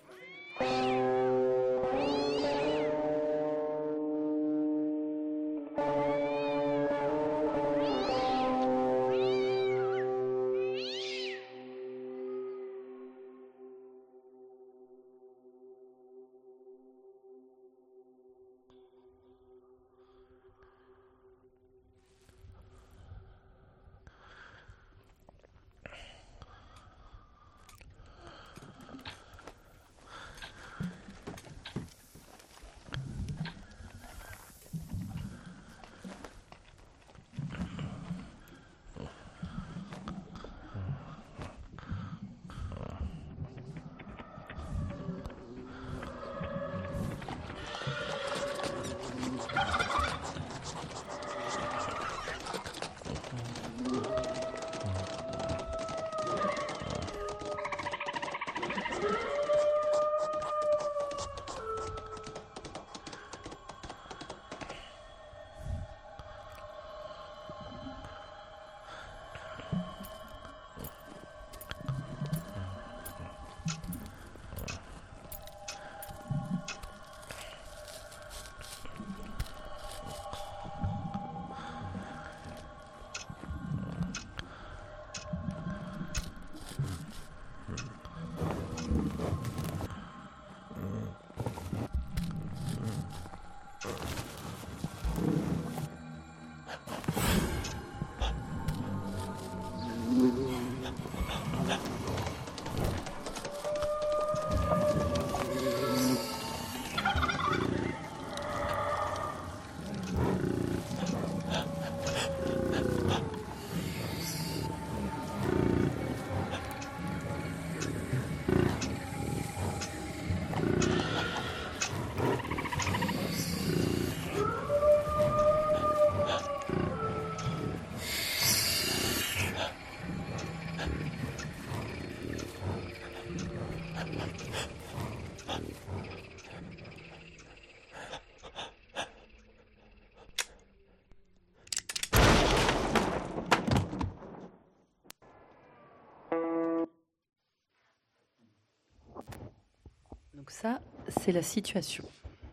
Donc ça, c'est la situation.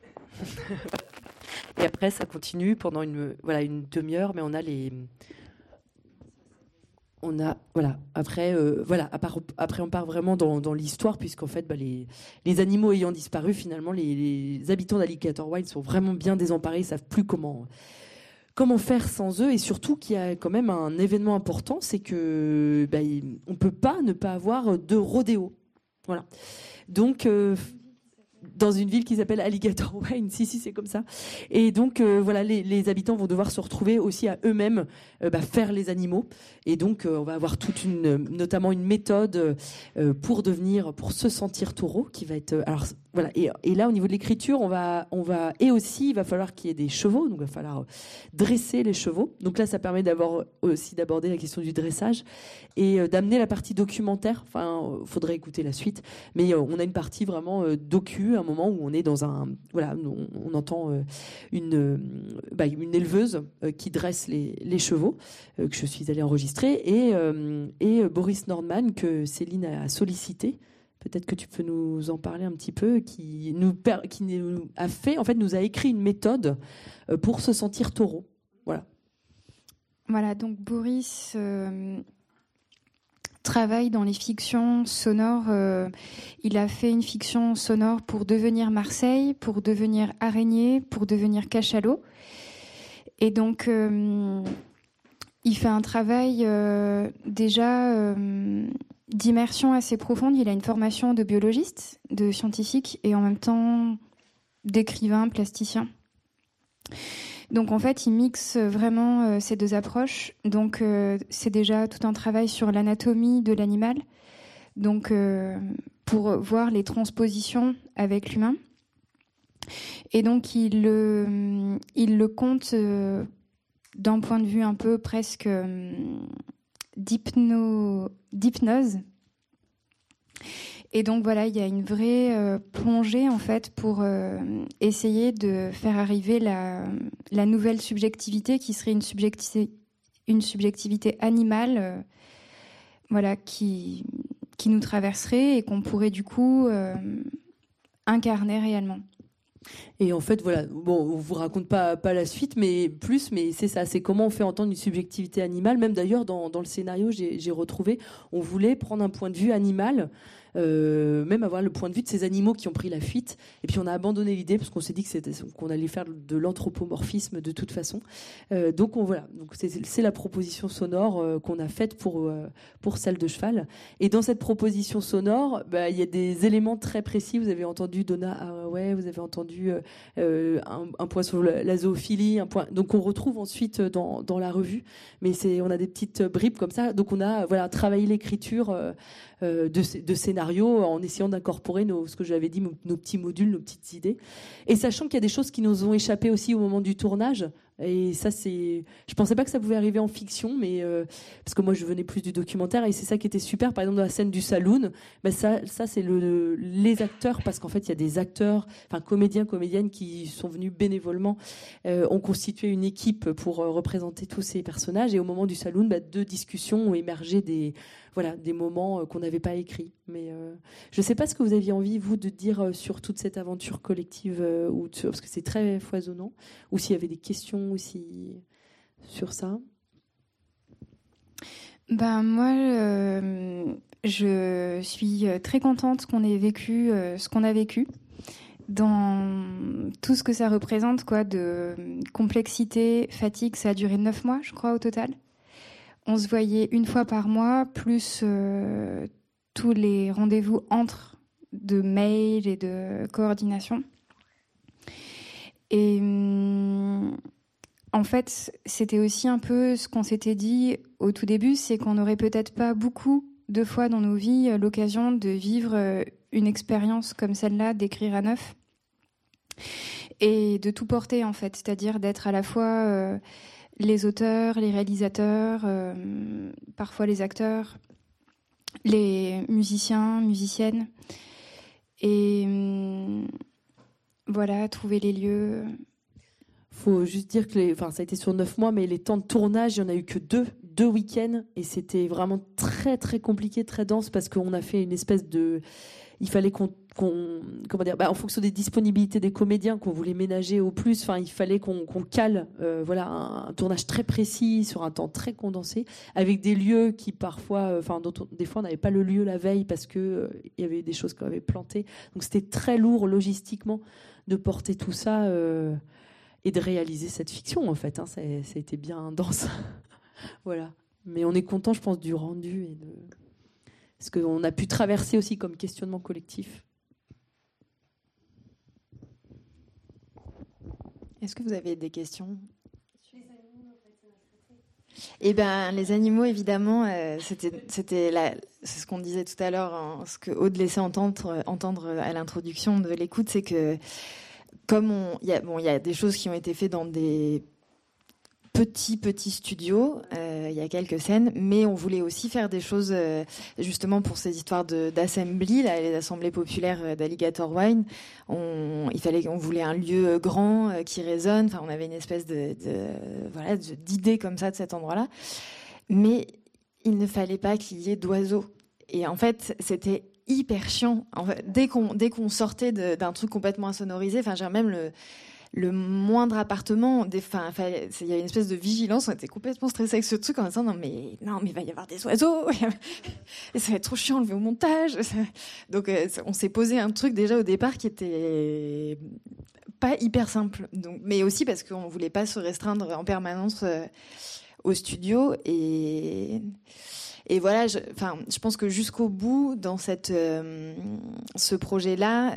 Et après, ça continue pendant une demi-heure, mais après on part vraiment dans l'histoire, puisqu'en fait, les animaux ayant disparu, finalement, les habitants d'Alligator Wild sont vraiment bien désemparés, ils savent plus comment faire sans eux, et surtout qu'il y a quand même un événement important, c'est que on peut pas ne pas avoir de rodéo. Voilà. Donc dans une ville qui s'appelle Alligator Wild, si c'est comme ça. Et donc les habitants vont devoir se retrouver aussi à eux-mêmes faire les animaux. Et donc on va avoir notamment une méthode pour se sentir taureau, qui va être et là au niveau de l'écriture et aussi il va falloir qu'il y ait des chevaux, donc il va falloir dresser les chevaux. Donc là ça permet d'aborder la question du dressage et d'amener la partie documentaire. Enfin, faudrait écouter la suite, mais on a une partie vraiment docu, un moment où on est dans on entend une éleveuse qui dresse les chevaux, que je suis allée enregistrer, et Boris Nordman, que Céline a sollicité. Peut-être que tu peux nous en parler un petit peu, qui nous a écrit une méthode pour se sentir taureau. Voilà. Voilà, donc Boris travaille dans les fictions sonores. Il a fait une fiction sonore pour devenir Marseille, pour devenir Araignée, pour devenir Cachalot. Et donc, il fait un travail déjà d'immersion assez profonde. Il a une formation de biologiste, de scientifique, et en même temps d'écrivain, plasticien. Donc en fait, il mixe vraiment ces deux approches. Donc c'est déjà tout un travail sur l'anatomie de l'animal, donc pour voir les transpositions avec l'humain. Et donc il le compte d'un point de vue un peu presque d'hypnose. Et donc voilà, il y a une vraie plongée en fait pour essayer de faire arriver la nouvelle subjectivité qui serait une subjectivité animale, voilà, qui nous traverserait et qu'on pourrait du coup incarner réellement. Et en fait, voilà, bon, on vous raconte pas la suite, mais c'est ça, c'est comment on fait entendre une subjectivité animale. Même d'ailleurs, dans le scénario, j'ai retrouvé, on voulait prendre un point de vue animal, même avoir le point de vue de ces animaux qui ont pris la fuite. Et puis on a abandonné l'idée parce qu'on s'est dit qu'on allait faire de l'anthropomorphisme de toute façon. Donc c'est la proposition sonore qu'on a faite pour Salle de cheval. Et dans cette proposition sonore, il y a des éléments très précis. Vous avez entendu Donna, vous avez entendu un point sur la zoophilie, un point. Donc on retrouve ensuite dans la revue, mais on a des petites bribes comme ça. Donc on a travaillé l'écriture de scénario en essayant d'incorporer ce que j'avais dit, nos petits modules, nos petites idées, et sachant qu'il y a des choses qui nous ont échappé aussi au moment du tournage. Et ça, je pensais pas que ça pouvait arriver en fiction, mais parce que moi je venais plus du documentaire, et c'est ça qui était super. Par exemple, dans la scène du saloon, ça c'est les acteurs, parce qu'en fait il y a des acteurs, comédiennes qui sont venus bénévolement, ont constitué une équipe pour représenter tous ces personnages, et au moment du saloon, 2 discussions ont émergé des moments qu'on n'avait pas écrits. Mais je sais pas ce que vous aviez envie, vous, de dire sur toute cette aventure collective, parce que c'est très foisonnant, ou s'il y avait des questions aussi sur ça. Moi, je suis très contente qu'on ait vécu ce qu'on a vécu, dans tout ce que ça représente, de complexité, fatigue. Ça a duré 9 mois, je crois, au total. On se voyait 1 fois par mois, plus tous les rendez-vous de mail et de coordination. Et en fait, c'était aussi un peu ce qu'on s'était dit au tout début, c'est qu'on n'aurait peut-être pas beaucoup de fois dans nos vies l'occasion de vivre une expérience comme celle-là, d'écrire à neuf et de tout porter en fait, c'est-à-dire d'être à la fois les auteurs, les réalisateurs, parfois les acteurs, les musiciens, musiciennes, et trouver les lieux. Faut juste dire que ça a été sur 9 mois, mais les temps de tournage, il n'y en a eu que 2 week-ends, et c'était vraiment très très compliqué, très dense, parce qu'on a fait une espèce de... Il fallait en fonction des disponibilités des comédiens qu'on voulait ménager au plus, il fallait qu'on cale un tournage très précis sur un temps très condensé, avec des lieux qui parfois, des fois on n'avait pas le lieu la veille parce que il y avait des choses qu'on avait plantées. Donc c'était très lourd logistiquement de porter tout ça et de réaliser cette fiction en fait. Ça a été bien dense. Voilà. Mais on est content, je pense, du rendu et de ce qu'on a pu traverser aussi comme questionnement collectif. Est-ce que vous avez des questions ? Les animaux, évidemment, c'est ce qu'on disait tout à l'heure, ce que Aude laissait entendre à l'introduction de l'écoute, c'est que comme il y a des choses qui ont été faites dans des petits studios, il y a quelques scènes, mais on voulait aussi faire des choses justement pour ces histoires d'assembly, les assemblées populaires d'Alligator Wine. On voulait un lieu grand qui résonne. On avait une espèce d'idée comme ça de cet endroit-là, mais il ne fallait pas qu'il y ait d'oiseaux. Et en fait, c'était hyper chiant. En fait, dès qu'on sortait d'un truc complètement insonorisé, même le moindre appartement, il y a une espèce de vigilance. On était complètement stressés avec ce truc en disant non mais il va y avoir des oiseaux et ça va être trop chiant à enlever au montage. Donc on s'est posé un truc déjà au départ qui était pas hyper simple. Donc, mais aussi parce qu'on voulait pas se restreindre en permanence au studio et voilà. Je pense que jusqu'au bout dans ce projet-là.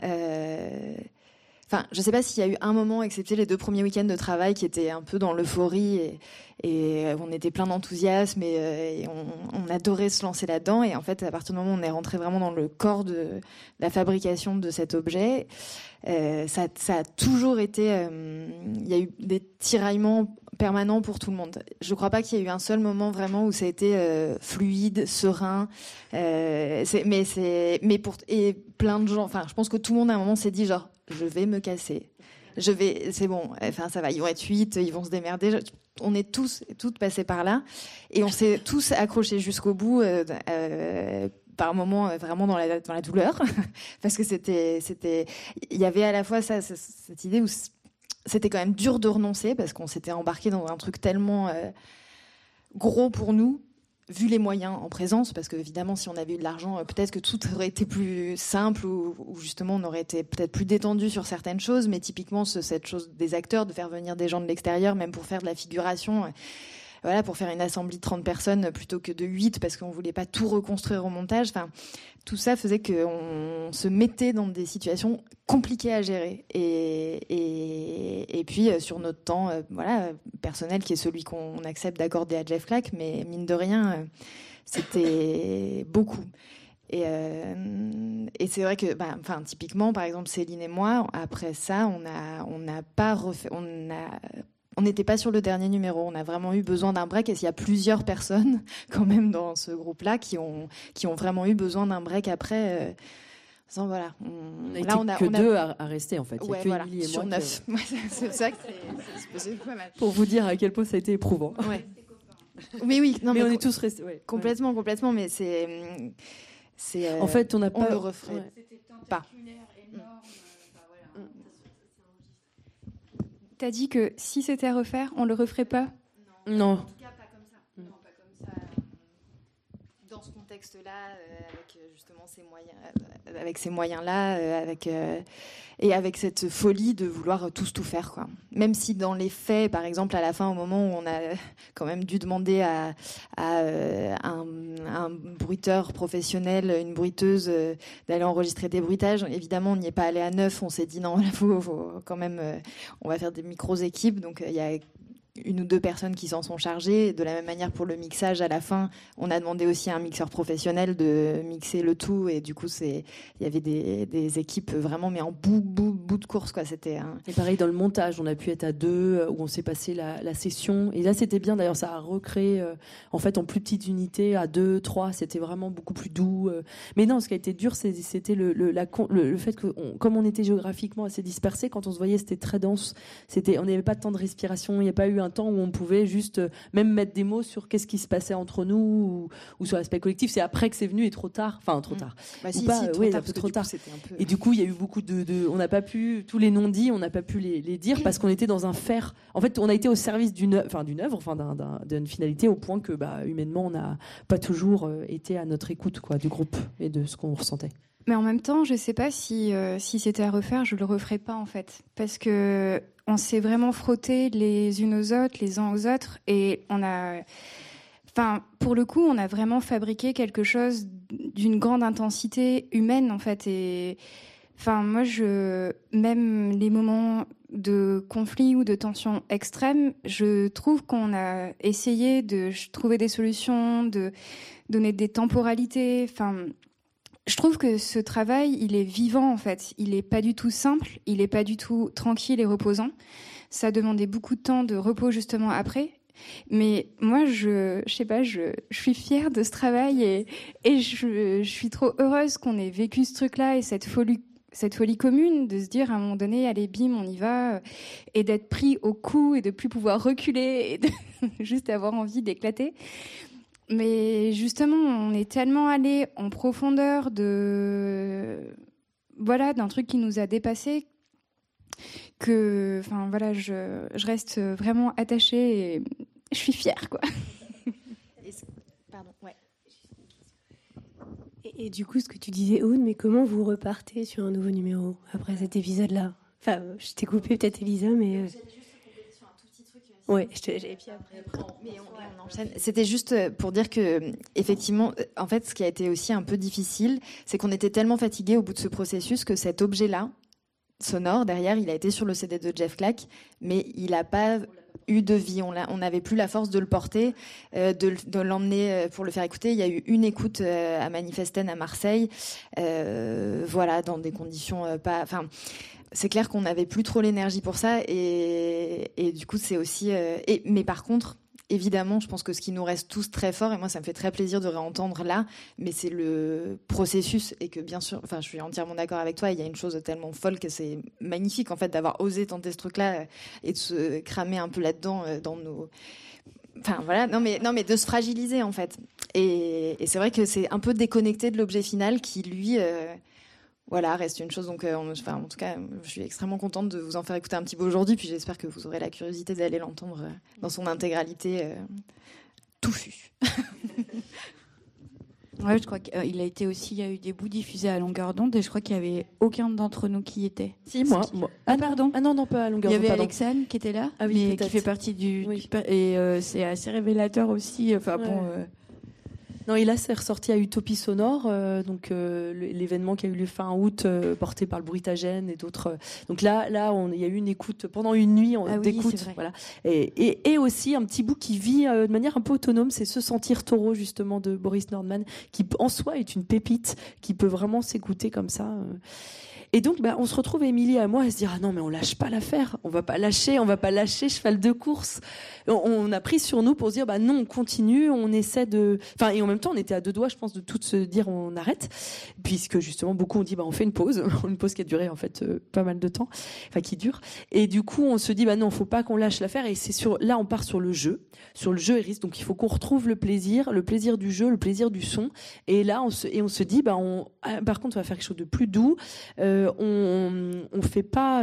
Je ne sais pas s'il y a eu un moment, excepté les 2 premiers week-ends de travail, qui étaient un peu dans l'euphorie et on était plein d'enthousiasme et on adorait se lancer là-dedans. Et en fait, à partir du moment où on est rentré vraiment dans le corps de la fabrication de cet objet, ça a toujours été... Il y a eu des tiraillements permanent pour tout le monde. Je ne crois pas qu'il y ait eu un seul moment vraiment où ça a été fluide, serein. Et plein de gens. Enfin, je pense que tout le monde à un moment s'est dit genre, je vais me casser. C'est bon. Enfin, ça va. Ils vont être 8, ils vont se démerder. On est tous et toutes passés par là, et on s'est tous accrochés jusqu'au bout. Par moments vraiment dans la douleur, parce que il y avait à la fois cette idée où c'était quand même dur de renoncer, parce qu'on s'était embarqué dans un truc tellement gros pour nous, vu les moyens en présence, parce que évidemment si on avait eu de l'argent, peut-être que tout aurait été plus simple, ou justement on aurait été peut-être plus détendu sur certaines choses, mais typiquement cette chose des acteurs, de faire venir des gens de l'extérieur, même pour faire de la figuration, voilà, pour faire une assemblée de 30 personnes plutôt que de 8, parce qu'on voulait pas tout reconstruire au montage. Enfin, tout ça faisait qu'on se mettait dans des situations compliquées à gérer. Et puis, sur notre temps personnel, qui est celui qu'on accepte d'accorder à Jeff Clack, mais mine de rien, c'était beaucoup. Et c'est vrai que, typiquement, par exemple, Céline et moi, après ça, on n'a pas refait... On n'était pas sur le dernier numéro. On a vraiment eu besoin d'un break. Et il y a plusieurs personnes, quand même, dans ce groupe-là, qui ont vraiment eu besoin d'un break après. Voilà. On a deux à rester, en fait. Ouais, il y a que Émilie et sur moi 9. C'est ça que c'est pas mal. Pour vous dire à quel point ça a été éprouvant. Ouais. Oui. Non, mais on est tous restés. Ouais. Complètement. Mais c'est. En fait, on n'a pas. On le referait pas. T'as dit que si c'était à refaire, on le referait pas ? Non. En tout cas, pas comme ça. Non, pas comme ça. Dans ce contexte-là, avec justement ces moyens-là, et avec cette folie de vouloir tous tout faire, quoi. Même si dans les faits, par exemple, à la fin, au moment où on a quand même dû demander à un bruiteur professionnel, une bruiteuse, d'aller enregistrer des bruitages, évidemment, on n'y est pas allé à 9. On s'est dit non, il faut quand même, on va faire des micros-équipes. Donc, il y a 1 ou 2 personnes qui s'en sont chargées. De la même manière, pour le mixage, à la fin, on a demandé aussi à un mixeur professionnel de mixer le tout. Et du coup, il y avait des équipes vraiment, mais en bout de course, quoi. C'était Et pareil, dans le montage, on a pu être à 2, où on s'est passé la session. Et là, c'était bien. D'ailleurs, ça a recréé, en fait, en plus petites unités, à 2, 3. C'était vraiment beaucoup plus doux. Mais non, ce qui a été dur, c'était le fait que, comme on était géographiquement assez dispersés, quand on se voyait, c'était très dense. On n'avait pas de temps de respiration. Il n'y a pas eu un temps où on pouvait juste même mettre des mots sur qu'est-ce qui se passait entre nous, ou sur l'aspect collectif. C'est après que c'est venu, et trop tard. Enfin, trop tard. Trop tard. Et du coup, il y a eu beaucoup on n'a pas pu, tous les non-dits, on n'a pas pu les dire, parce qu'on était dans un faire. En fait, on a été au service d'une œuvre, d'une finalité, au point que, humainement, on n'a pas toujours été à notre écoute, quoi, du groupe et de ce qu'on ressentait. Mais en même temps, je sais pas si c'était à refaire, je le referais pas, en fait. Parce que on s'est vraiment frottés les unes aux autres, les uns aux autres, et pour le coup, on a vraiment fabriqué quelque chose d'une grande intensité humaine, en fait. Et moi, même les moments de conflit ou de tension extrême, je trouve qu'on a essayé de trouver des solutions, de donner des temporalités. Je trouve que ce travail, il est vivant, en fait. Il n'est pas du tout simple, il n'est pas du tout tranquille et reposant. Ça demandait beaucoup de temps de repos, justement, après. Mais moi, je sais pas, je suis fière de ce travail, et je suis trop heureuse qu'on ait vécu ce truc-là et cette folie commune, de se dire à un moment donné, allez, bim, on y va, et d'être pris au cou et de plus pouvoir reculer et de juste avoir envie d'éclater. Mais justement, on est tellement allé en profondeur d'un truc qui nous a dépassés, que, je reste vraiment attachée et je suis fière, quoi. Pardon, ouais. Et du coup, ce que tu disais, Aude, mais comment vous repartez sur un nouveau numéro après cet épisode-là ? Enfin, je t'ai coupé peut-être, Elisa, mais... Ouais, et puis après on enchaîne. C'était juste pour dire que, effectivement, en fait, ce qui a été aussi un peu difficile, c'est qu'on était tellement fatigués au bout de ce processus que cet objet-là, sonore, derrière, il a été sur le CD de Jeff Clack, mais il n'a pas... eu de vie. On n'avait plus la force de le porter, de l'emmener pour le faire écouter. Il y a eu une écoute à Manifesten à Marseille, voilà, dans des conditions pas... Enfin, c'est clair qu'on n'avait plus trop l'énergie pour ça, et du coup, c'est aussi... mais par contre... Évidemment, je pense que ce qui nous reste tous très fort, et moi ça me fait très plaisir de réentendre là, mais c'est le processus, et que bien sûr, enfin je suis entièrement d'accord avec toi, il y a une chose tellement folle que c'est magnifique en fait d'avoir osé tenter ce truc-là et de se cramer un peu là-dedans dans nos... Enfin voilà, non mais de se fragiliser en fait. Et c'est vrai que c'est un peu déconnecté de l'objet final qui lui... Voilà, reste une chose. Donc, en tout cas, je suis extrêmement contente de vous en faire écouter un petit peu aujourd'hui. Puis j'espère que vous aurez la curiosité d'aller l'entendre dans son intégralité touffue. Ouais, je crois qu'il a été aussi. Il y a eu des bouts diffusés à longueur d'onde et je crois qu'il y avait aucun d'entre nous qui y était. Si, moi. Ah pardon. Ah non, pas à longueur d'onde. Il y avait Alexane qui était là, mais qui fait partie du. Et c'est assez révélateur aussi. Enfin bon. Non, et là, c'est ressorti à Utopie Sonore, donc l'événement qui a eu lieu fin août, porté par le Bruitagène et d'autres. Donc là, il y a eu une écoute pendant une nuit d'écoute, voilà. Et aussi un petit bout qui vit de manière un peu autonome, c'est Se sentir taureau justement de Boris Nordman, qui en soi est une pépite, qui peut vraiment s'écouter comme ça. Et donc, on se retrouve, Émilie et moi, à se dire, ah non, mais on lâche pas l'affaire. On va pas lâcher cheval de course. On a pris sur nous pour se dire, non, on continue, on essaie de, et en même temps, on était à deux doigts, je pense, de tout se dire, on arrête. Puisque, justement, beaucoup ont dit, on fait une pause qui a duré, en fait, pas mal de temps. Qui dure. Et du coup, on se dit, non, faut pas qu'on lâche l'affaire. Et là, on part sur le jeu et risque. Donc, il faut qu'on retrouve le plaisir du jeu, le plaisir du son. Et là, on se dit, par contre, on va faire quelque chose de plus doux. On fait pas,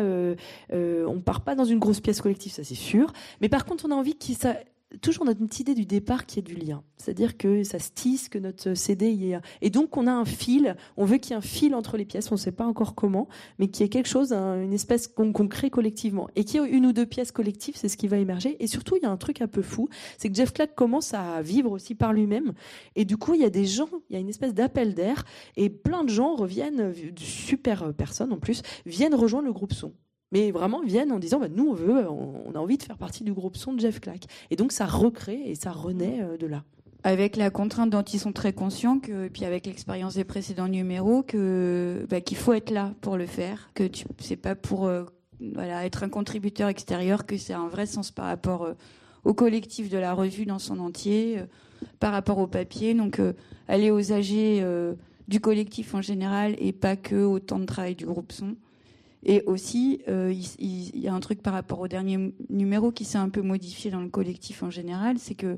on part pas dans une grosse pièce collective, ça c'est sûr. Mais par contre, on a envie toujours notre idée du départ qui est du lien. C'est-à-dire que ça se tisse, que notre CD y est. Et donc, on a un fil. On veut qu'il y ait un fil entre les pièces. On ne sait pas encore comment, mais qu'il y ait quelque chose, une espèce qu'on crée collectivement. Et qu'il y ait une ou deux pièces collectives, c'est ce qui va émerger. Et surtout, il y a un truc un peu fou. C'est que Jeff Clack commence à vivre aussi par lui-même. Et du coup, il y a des gens, il y a une espèce d'appel d'air. Et plein de gens reviennent, super personnes en plus, viennent rejoindre le groupe son. Mais vraiment viennent en disant nous on a envie de faire partie du groupe son de Jeff Clack. Et donc ça recrée et ça renaît de là. Avec la contrainte dont ils sont très conscients, et puis avec l'expérience des précédents numéros, qu'il faut être là pour le faire, que c'est pas pour être un contributeur extérieur, que c'est un vrai sens par rapport au collectif de la revue dans son entier, par rapport au papier. Donc aller aux AG du collectif en général et pas que au temps de travail du groupe son. Et aussi, il y a un truc par rapport au dernier numéro qui s'est un peu modifié dans le collectif en général, c'est que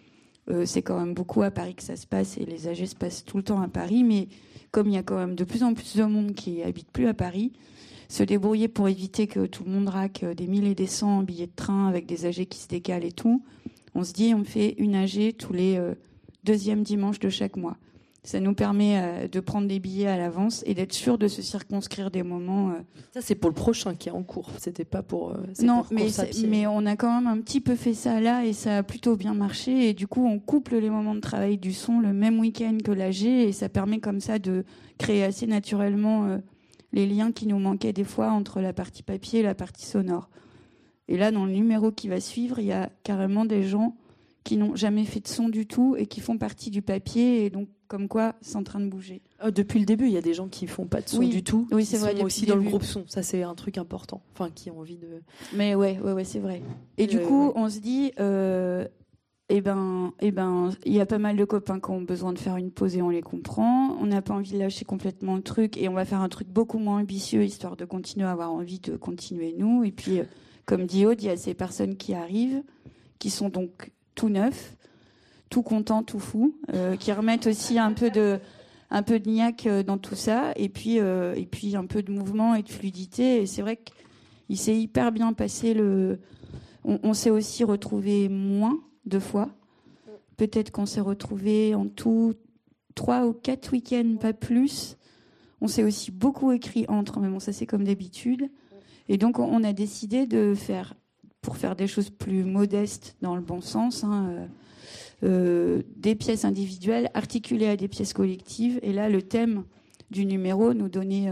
c'est quand même beaucoup à Paris que ça se passe, et les AG se passent tout le temps à Paris, mais comme il y a quand même de plus en plus de monde qui habite plus à Paris, se débrouiller pour éviter que tout le monde raque des 1000 et des 100 billets de train avec des AG qui se décalent et tout, on se dit on fait une AG tous les deuxièmes dimanches de chaque mois. Ça nous permet de prendre des billets à l'avance et d'être sûr de se circonscrire des moments. Ça, c'est pour le prochain qui est en cours. C'était pas pour. Non, mais on a quand même un petit peu fait ça là et ça a plutôt bien marché. Et du coup, on couple les moments de travail du son le même week-end que l'AG et ça permet comme ça de créer assez naturellement les liens qui nous manquaient des fois entre la partie papier et la partie sonore. Et là, dans le numéro qui va suivre, il y a carrément des gens qui n'ont jamais fait de son du tout et qui font partie du papier et donc comme quoi c'est en train de bouger. Depuis le début, il y a des gens qui font pas de son du tout. Oui, c'est vrai. Sont aussi dans le groupe son. Ça, c'est un truc important. Qui ont envie de. Mais ouais, c'est vrai. Et du coup, on se dit, il y a pas mal de copains qui ont besoin de faire une pause et on les comprend. On n'a pas envie de lâcher complètement le truc et on va faire un truc beaucoup moins ambitieux histoire de continuer à avoir envie de continuer nous. Et puis, comme dit Aude, il y a ces personnes qui arrivent, qui sont donc tout neufs, tout contents, tout fous, qui remettent aussi un peu de niaque dans tout ça, et puis un peu de mouvement et de fluidité. Et c'est vrai qu'il s'est hyper bien passé. On s'est aussi retrouvés moins de fois. Peut-être qu'on s'est retrouvés en tout 3 ou 4 week-ends, pas plus. On s'est aussi beaucoup écrit entre, mais bon, ça c'est comme d'habitude. Et donc on a décidé pour faire des choses plus modestes dans le bon sens, des pièces individuelles articulées à des pièces collectives. Et là, le thème du numéro nous donnait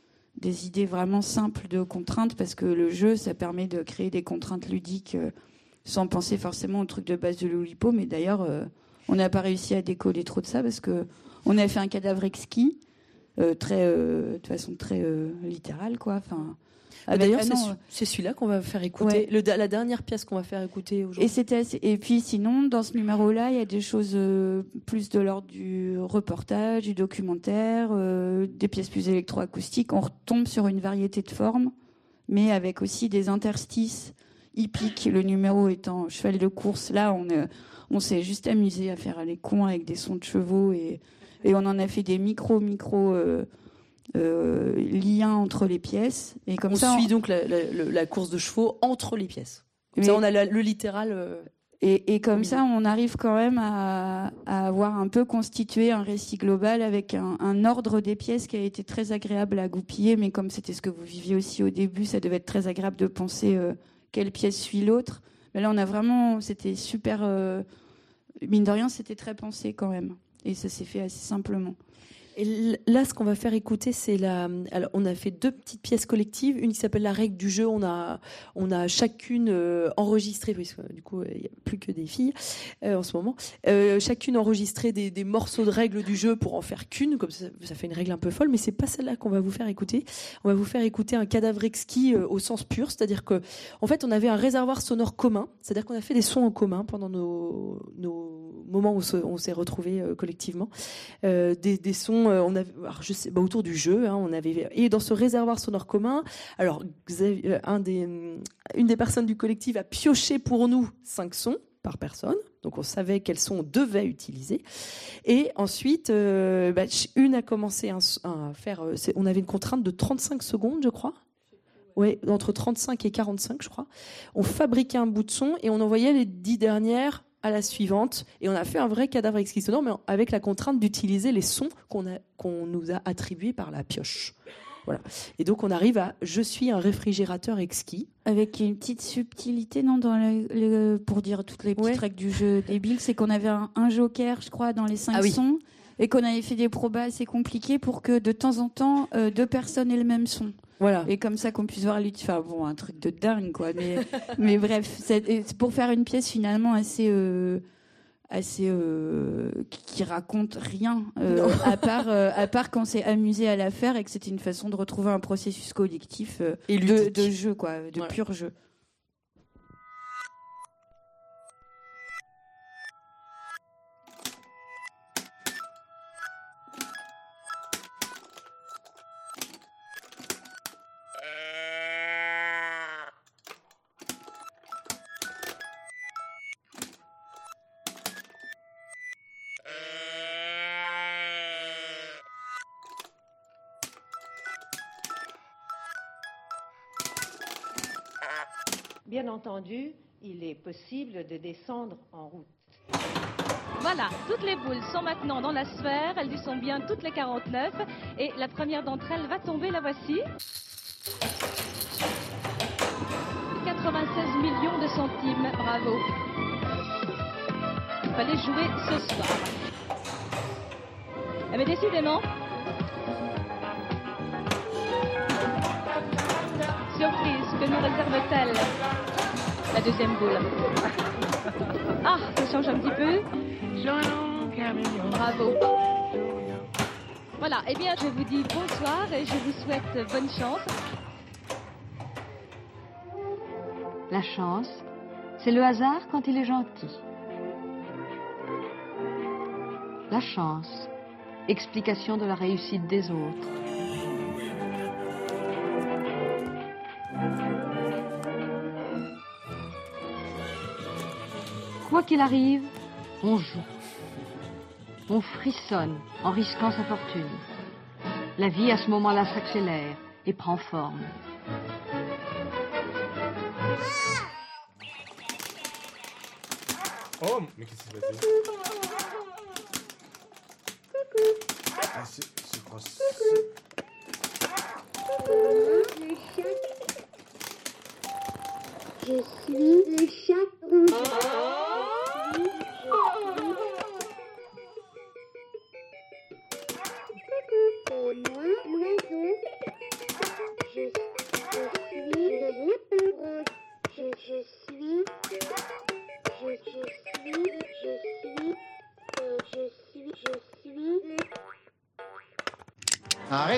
des idées vraiment simples de contraintes, parce que le jeu, ça permet de créer des contraintes ludiques sans penser forcément au truc de base de l'Oulipo. Mais d'ailleurs, on n'a pas réussi à décoller trop de ça parce qu'on a fait un cadavre exquis, de façon très littérale, quoi. Enfin, d'ailleurs, c'est celui-là qu'on va faire écouter, la dernière pièce qu'on va faire écouter aujourd'hui. Et puis sinon, dans ce numéro-là, il y a des choses plus de l'ordre du reportage, du documentaire, des pièces plus électroacoustiques. On retombe sur une variété de formes, mais avec aussi des interstices hippiques. Le numéro étant cheval de course, là, on s'est juste amusé à faire les cons avec des sons de chevaux et on en a fait des micro liens entre les pièces. Et comme on suit donc la course de chevaux entre les pièces. Comme ça, on a le littéral. Et comme ça, on arrive quand même à avoir un peu constitué un récit global avec un ordre des pièces qui a été très agréable à goupiller. Mais comme c'était ce que vous viviez aussi au début, ça devait être très agréable de penser quelle pièce suit l'autre. Mais là, on a vraiment... C'était super... mine de rien, c'était très pensé quand même. Et ça s'est fait assez simplement. Et là, ce qu'on va faire écouter, c'est alors, on a fait 2 petites pièces collectives. Une qui s'appelle La règle du jeu. On a chacune enregistré, parce que du coup, il n'y a plus que des filles en ce moment. Chacune enregistré des morceaux de règles du jeu pour en faire qu'une. Comme ça fait une règle un peu folle, mais c'est pas celle-là qu'on va vous faire écouter. On va vous faire écouter un cadavre exquis au sens pur, c'est-à-dire que, en fait, on avait un réservoir sonore commun. C'est-à-dire qu'on a fait des sons en commun pendant nos moments où on s'est retrouvés collectivement. Des sons. On avait, alors je sais, autour du jeu, on avait, et dans ce réservoir sonore commun, alors une des personnes du collectif a pioché pour nous 5 sons par personne, donc on savait quels sons on devait utiliser, et ensuite une a commencé à faire, on avait une contrainte de 35 secondes, je crois. Ouais, entre 35 et 45, je crois. On fabriquait un bout de son et on envoyait les 10 dernières à la suivante, et on a fait un vrai cadavre exquis sonore, mais avec la contrainte d'utiliser les sons qu'on nous a attribués par la pioche. Voilà. Et donc on arrive à Je suis un réfrigérateur exquis. Avec une petite subtilité, non, pour dire toutes les petites règles du jeu débile, c'est qu'on avait un joker, je crois, dans les 5 sons, et qu'on avait fait des probas assez compliqués pour que de temps en temps 2 personnes aient le même son. Voilà. Et comme ça qu'on puisse voir un truc de dingue, quoi. Mais bref, c'est pour faire une pièce finalement assez qui raconte rien, à part qu'on s'est amusé à la faire et que c'était une façon de retrouver un processus collectif de jeu, quoi, de pur jeu. Bien entendu, il est possible de descendre en route. Voilà, toutes les boules sont maintenant dans la sphère, elles y sont bien toutes les 49, et la première d'entre elles va tomber, la voici. 96 millions de centimes, bravo. Il fallait jouer ce soir. Mais décidément, surprise, que nous réserve-t-elle la deuxième boule? Ah, ça change un petit peu. Bravo. Voilà, eh bien, je vous dis bonsoir et je vous souhaite bonne chance. La chance, c'est le hasard quand il est gentil. La chance, explication de la réussite des autres. Quoi qu'il arrive, on joue. On frissonne en risquant sa fortune. La vie à ce moment-là s'accélère et prend forme. Oh, mais qu'est-ce qui s'est passé? Ah, c'est quoi ça? Je suis le chat rouge. Et moi, l'oiseau. Je suis le lapin rouge. Je suis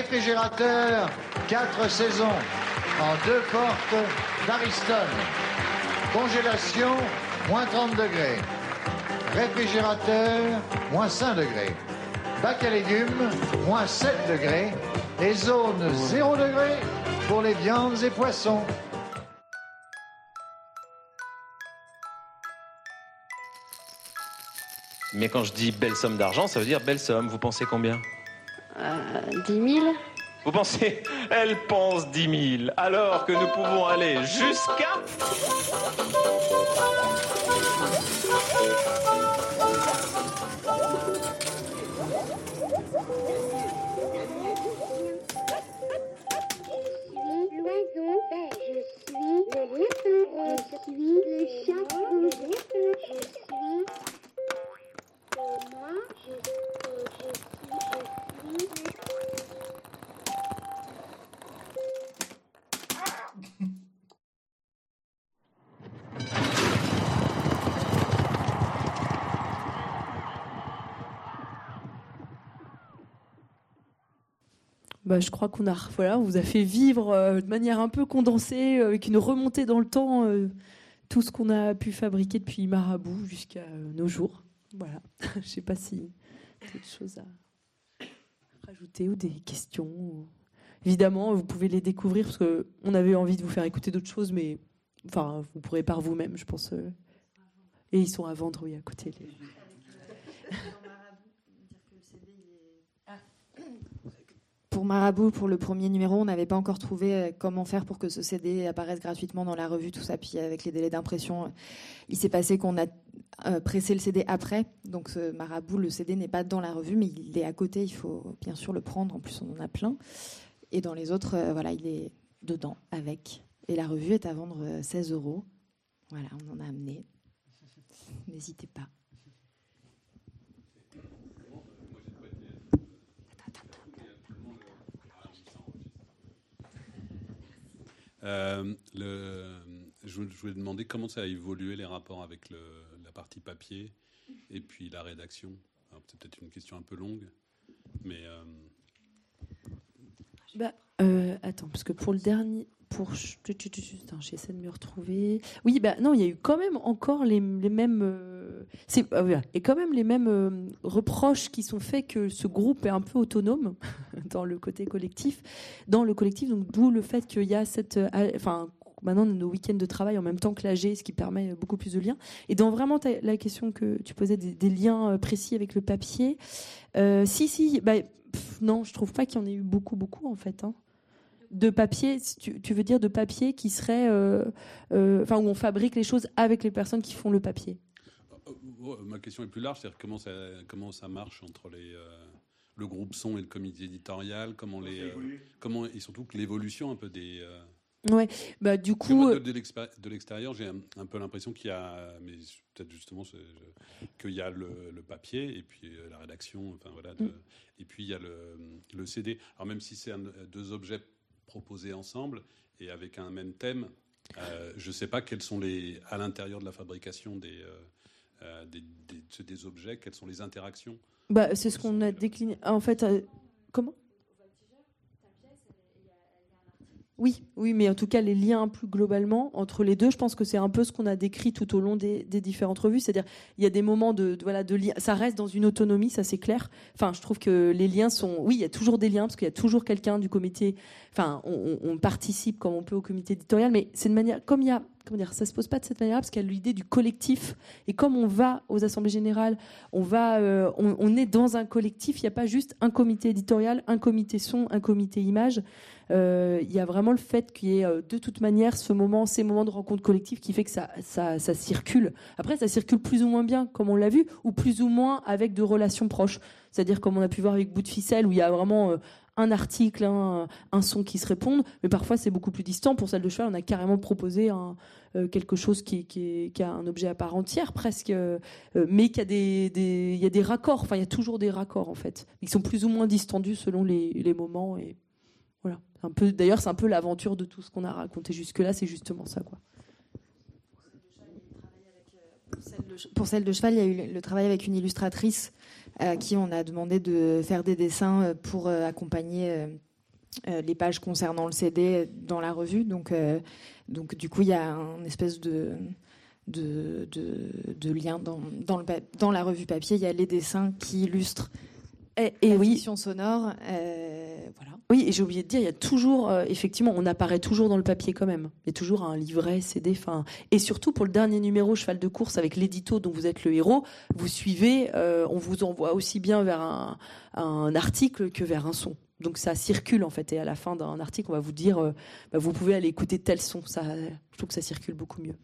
Réfrigérateur 4 saisons en 2 portes d'Ariston. Congélation, moins 30 degrés. Réfrigérateur, moins 5 degrés. Bac à légumes, moins 7 degrés. Et zone 0 degrés pour les viandes et poissons. Mais quand je dis belle somme d'argent, ça veut dire belle somme. Vous pensez combien 10 000. Vous pensez? Elle pense 10 000. Alors que nous pouvons aller jusqu'à... L'oiseau vert. Je suis le lièvre. Je suis le chat rouge. Je suis... moi, je suis... Bah, je crois qu'on a, voilà, on vous a fait vivre de manière un peu condensée, avec une remontée dans le temps, tout ce qu'on a pu fabriquer depuis Marabout jusqu'à nos jours. Voilà. Je ne sais pas si y a d'autres choses à rajouter ou des questions. Évidemment, vous pouvez les découvrir parce qu'on avait envie de vous faire écouter d'autres choses, mais enfin, vous pourrez par vous-même, je pense. Et ils sont à vendre, oui, à côté. Pour Marabout, pour le premier numéro, on n'avait pas encore trouvé comment faire pour que ce CD apparaisse gratuitement dans la revue, tout ça. Puis avec les délais d'impression, il s'est passé qu'on a pressé le CD après. Donc ce Marabout, le CD n'est pas dans la revue, mais il est à côté. Il faut bien sûr le prendre. En plus, on en a plein. Et dans les autres, voilà, il est dedans avec. Et la revue est à vendre 16 €. Voilà, on en a amené. N'hésitez pas. Je voulais demander comment ça a évolué les rapports avec la partie papier et puis la rédaction. Alors, c'est peut-être une question un peu longue, mais... Attends, parce que pour le dernier... J'essaie de me retrouver. Oui, non, il y a eu quand même encore les mêmes... et quand même les mêmes reproches qui sont faits que ce groupe est un peu autonome dans le côté collectif. Donc d'où le fait qu'il y a cette... maintenant, nos week-ends de travail en même temps que l'AG, ce qui permet beaucoup plus de liens. Et dans vraiment la question que tu posais, des liens précis avec le papier, non, je trouve pas qu'il y en ait eu beaucoup, en fait, hein. De papier, tu veux dire de papier qui serait, où on fabrique les choses avec les personnes qui font le papier. Ma question est plus large, c'est-à-dire comment ça marche entre le groupe son et le comité éditorial, et surtout que l'évolution un peu des. Ouais, du coup. De l'extérieur, j'ai un peu l'impression qu'il y a, mais peut-être justement, qu'il y a le papier et puis la rédaction, enfin voilà, et puis il y a le CD. Alors même si c'est deux objets proposés ensemble et avec un même thème, je ne sais pas quels sont à l'intérieur de la fabrication des objets, quelles sont les interactions. C'est ce qu'on a décliné. En fait, comment ? Oui, mais en tout cas, les liens plus globalement entre les deux, je pense que c'est un peu ce qu'on a décrit tout au long des différentes revues. C'est-à-dire, il y a des moments de lien. Ça reste dans une autonomie, ça c'est clair. Enfin, je trouve que les liens sont... Oui, il y a toujours des liens, parce qu'il y a toujours quelqu'un du comité... Enfin, on participe comme on peut au comité éditorial, mais c'est de manière... Comme il y a... Comment dire, ça se pose pas de cette manière-là, parce qu'il y a l'idée du collectif. Et comme on va aux assemblées générales, on est dans un collectif. Il n'y a pas juste un comité éditorial, un comité son, un comité image. Il y a vraiment le fait qu'il y ait de toute manière ces moments de rencontre collective qui fait que ça circule. Après, ça circule plus ou moins bien, comme on l'a vu, ou plus ou moins avec de relations proches. C'est-à-dire comme on a pu voir avec Bout de ficelle, où il y a vraiment un article, un son qui se répondent, mais parfois c'est beaucoup plus distant. Pour Celle de cheval, on a carrément proposé quelque chose qui a un objet à part entière presque, mais qu'il y a des raccords. Enfin, il y a toujours des raccords en fait. Ils sont plus ou moins distendus selon les moments. Et voilà. D'ailleurs, c'est un peu l'aventure de tout ce qu'on a raconté jusque-là. C'est justement ça, quoi. Pour Celle de cheval, il y a eu le travail avec une illustratrice à qui on a demandé de faire des dessins pour accompagner les pages concernant le CD dans la revue. Donc du coup, il y a un espèce de lien dans la revue papier. Il y a les dessins qui illustrent la fiction sonore. Voilà. Oui, et j'ai oublié de dire, il y a toujours, effectivement, on apparaît toujours dans le papier quand même. Il y a toujours un livret, CD, et surtout pour le dernier numéro Cheval de course avec l'édito dont vous êtes le héros, vous suivez, on vous envoie aussi bien vers un article que vers un son. Donc ça circule en fait, et à la fin d'un article, on va vous dire, vous pouvez aller écouter tel son. Ça, je trouve que ça circule beaucoup mieux.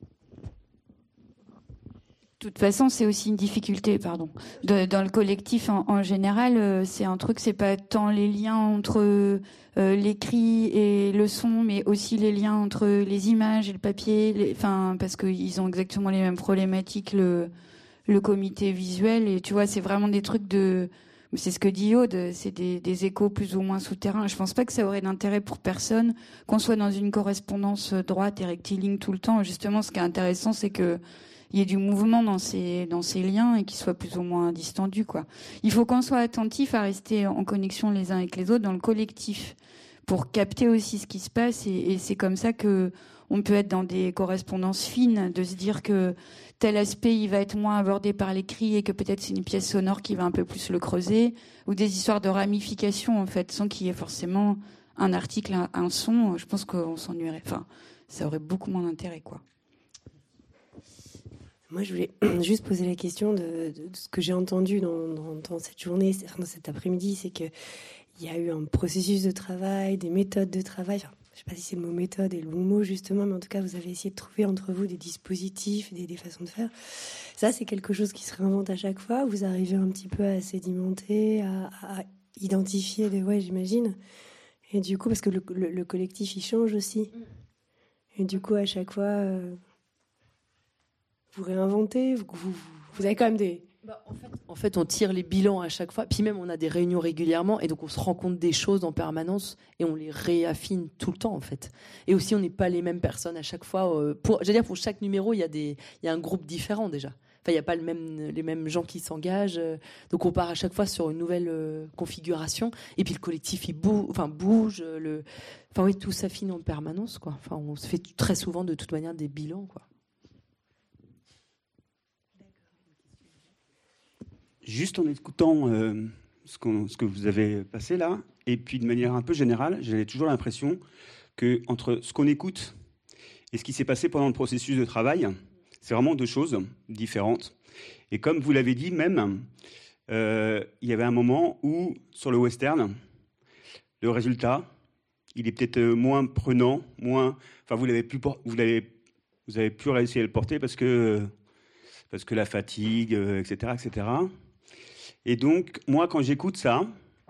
De toute façon, c'est aussi une difficulté, dans le collectif en général. C'est un truc, c'est pas tant les liens entre l'écrit et le son, mais aussi les liens entre les images et le papier. Parce qu'ils ont exactement les mêmes problématiques, le comité visuel. Et tu vois, c'est vraiment des trucs c'est ce que dit Aude, c'est des échos plus ou moins souterrains. Je pense pas que ça aurait d'intérêt pour personne qu'on soit dans une correspondance droite et rectiligne tout le temps. Justement, ce qui est intéressant, c'est que il y ait du mouvement dans ces liens et qu'ils soient plus ou moins distendus, quoi. Il faut qu'on soit attentif à rester en connexion les uns avec les autres dans le collectif pour capter aussi ce qui se passe, et c'est comme ça que on peut être dans des correspondances fines, de se dire que tel aspect il va être moins abordé par l'écrit et que peut-être c'est une pièce sonore qui va un peu plus le creuser, ou des histoires de ramification en fait, sans qu'il y ait forcément un article, un son. Je pense qu'on s'ennuierait. Ça aurait beaucoup moins d'intérêt, quoi. Moi, je voulais juste poser la question de ce que j'ai entendu dans cette journée, dans cet après-midi, c'est qu'il y a eu un processus de travail, des méthodes de travail. Enfin, je ne sais pas si c'est le mot méthode et le bon mot, justement, mais en tout cas, vous avez essayé de trouver entre vous des dispositifs, des façons de faire. Ça, c'est quelque chose qui se réinvente à chaque fois. Vous arrivez un petit peu à sédimenter, à identifier, j'imagine. Et du coup, parce que le collectif, il change aussi. Et du coup, à chaque fois... vous réinventez, vous avez quand même des... En fait, on tire les bilans à chaque fois, puis même on a des réunions régulièrement, et donc on se rend compte des choses en permanence, et on les réaffine tout le temps, en fait. Et aussi, on n'est pas les mêmes personnes à chaque fois. Pour chaque numéro, il y a un groupe différent, déjà. Enfin, il n'y a pas les mêmes gens qui s'engagent. Donc on part à chaque fois sur une nouvelle configuration, et puis le collectif, il bouge. Tout s'affine en permanence, quoi. Enfin, on se fait très souvent, de toute manière, des bilans, quoi. Juste en écoutant ce que vous avez passé là, et puis de manière un peu générale, j'avais toujours l'impression que entre ce qu'on écoute et ce qui s'est passé pendant le processus de travail, c'est vraiment deux choses différentes. Et comme vous l'avez dit même, il y avait un moment où, sur le western, le résultat, il est peut-être moins prenant, vous avez pu réussir à le porter parce que la fatigue, etc., etc. Et donc, moi, quand j'écoute ça,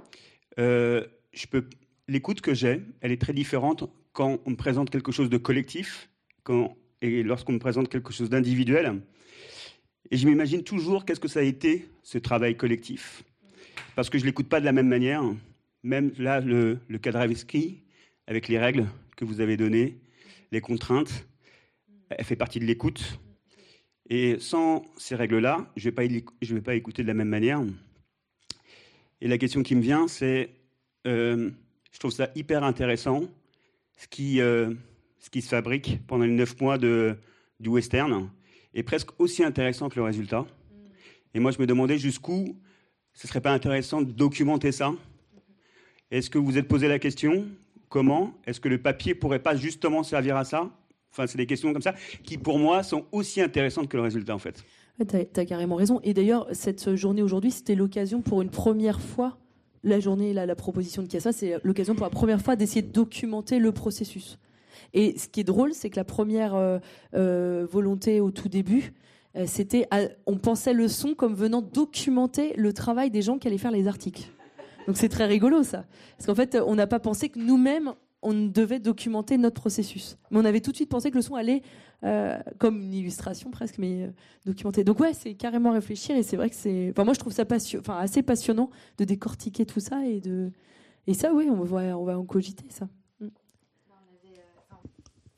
l'écoute que j'ai, elle est très différente quand on me présente quelque chose de collectif et lorsqu'on me présente quelque chose d'individuel. Et je m'imagine toujours qu'est-ce que ça a été, ce travail collectif. Parce que je ne l'écoute pas de la même manière. Même là, le Kandravski, avec les règles que vous avez données, les contraintes, elle fait partie de l'écoute. Et sans ces règles-là, je vais pas écouter de la même manière. Et la question qui me vient, c'est, je trouve ça hyper intéressant, ce qui se fabrique pendant les 9 mois du western, est presque aussi intéressant que le résultat. Et moi, je me demandais jusqu'où ce serait pas intéressant de documenter ça. Est-ce que vous vous êtes posé la question ? Comment ? Est-ce que le papier pourrait pas justement servir à ça ? Enfin, c'est des questions comme ça qui, pour moi, sont aussi intéressantes que le résultat, en fait. T'as carrément raison. Et d'ailleurs, cette journée aujourd'hui, c'était l'occasion pour une première fois, la journée, la proposition de Kassa, c'est l'occasion pour la première fois d'essayer de documenter le processus. Et ce qui est drôle, c'est que la première volonté au tout début, on pensait le son comme venant documenter le travail des gens qui allaient faire les articles. Donc c'est très rigolo, ça. Parce qu'en fait, on n'a pas pensé que nous-mêmes, on devait documenter notre processus. Mais on avait tout de suite pensé que le son allait, comme une illustration presque, mais documenter. Donc ouais, c'est carrément réfléchir, et c'est vrai que c'est... Enfin, moi, je trouve ça assez passionnant de décortiquer tout ça, et ça, oui, on va en cogiter, ça.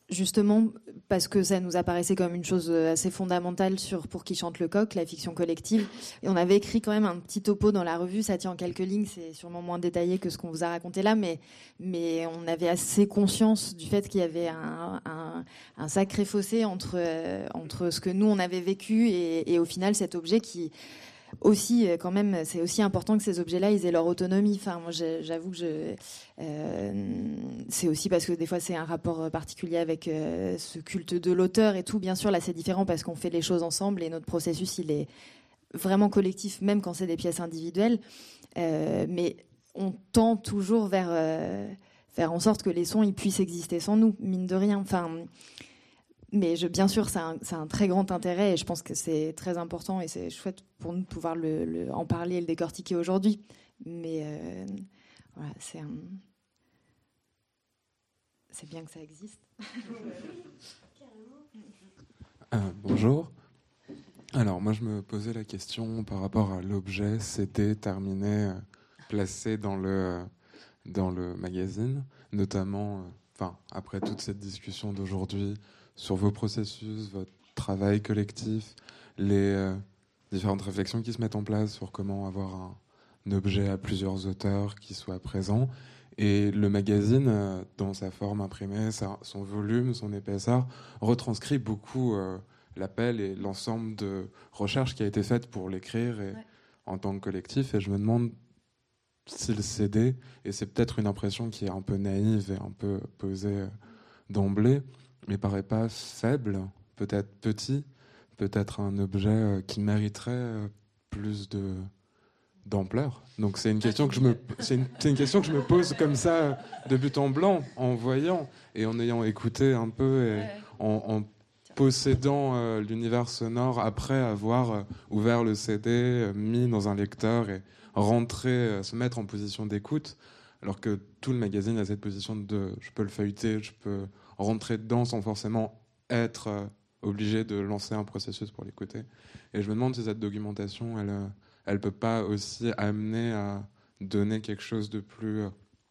justement parce que ça nous apparaissait comme une chose assez fondamentale pour Qui chante le coq, la fiction collective. Et on avait écrit quand même un petit topo dans la revue, ça tient en quelques lignes, c'est sûrement moins détaillé que ce qu'on vous a raconté là, mais on avait assez conscience du fait qu'il y avait un sacré fossé entre ce que nous on avait vécu et au final cet objet qui aussi, quand même, c'est aussi important que ces objets-là, ils aient leur autonomie. Enfin, moi, j'avoue que c'est aussi parce que des fois, c'est un rapport particulier avec ce culte de l'auteur et tout. Bien sûr, là, c'est différent parce qu'on fait les choses ensemble et notre processus, il est vraiment collectif, même quand c'est des pièces individuelles. Mais on tend toujours vers faire en sorte que les sons, ils puissent exister sans nous, mine de rien. Enfin... Mais bien sûr, ça a un très grand intérêt et je pense que c'est très important et c'est chouette pour nous de pouvoir en parler et le décortiquer aujourd'hui. Mais voilà, c'est bien que ça existe. Bonjour. Alors, moi, je me posais la question par rapport à l'objet CD terminé, placé dans le magazine, notamment, après toute cette discussion d'aujourd'hui, sur vos processus, votre travail collectif, les différentes réflexions qui se mettent en place sur comment avoir un objet à plusieurs auteurs qui soit présent. Et le magazine, dans sa forme imprimée, son volume, son épaisseur, retranscrit beaucoup l'appel et l'ensemble de recherches qui a été faite pour l'écrire en tant que collectif. Et je me demande si le CD, et c'est peut-être une impression qui est un peu naïve et un peu posée d'emblée, mais paraît pas faible, peut-être petit, peut-être un objet qui mériterait plus d'ampleur. Donc c'est une question que je me pose comme ça de but en blanc, en voyant et en ayant écouté un peu et en possédant l'univers sonore après avoir ouvert le CD, mis dans un lecteur et rentrer, se mettre en position d'écoute, alors que tout le magazine a cette position de je peux le feuilleter, je peux rentrer dedans sans forcément être obligé de lancer un processus pour l'écouter. Et je me demande si cette documentation, elle peut pas aussi amener à donner quelque chose de plus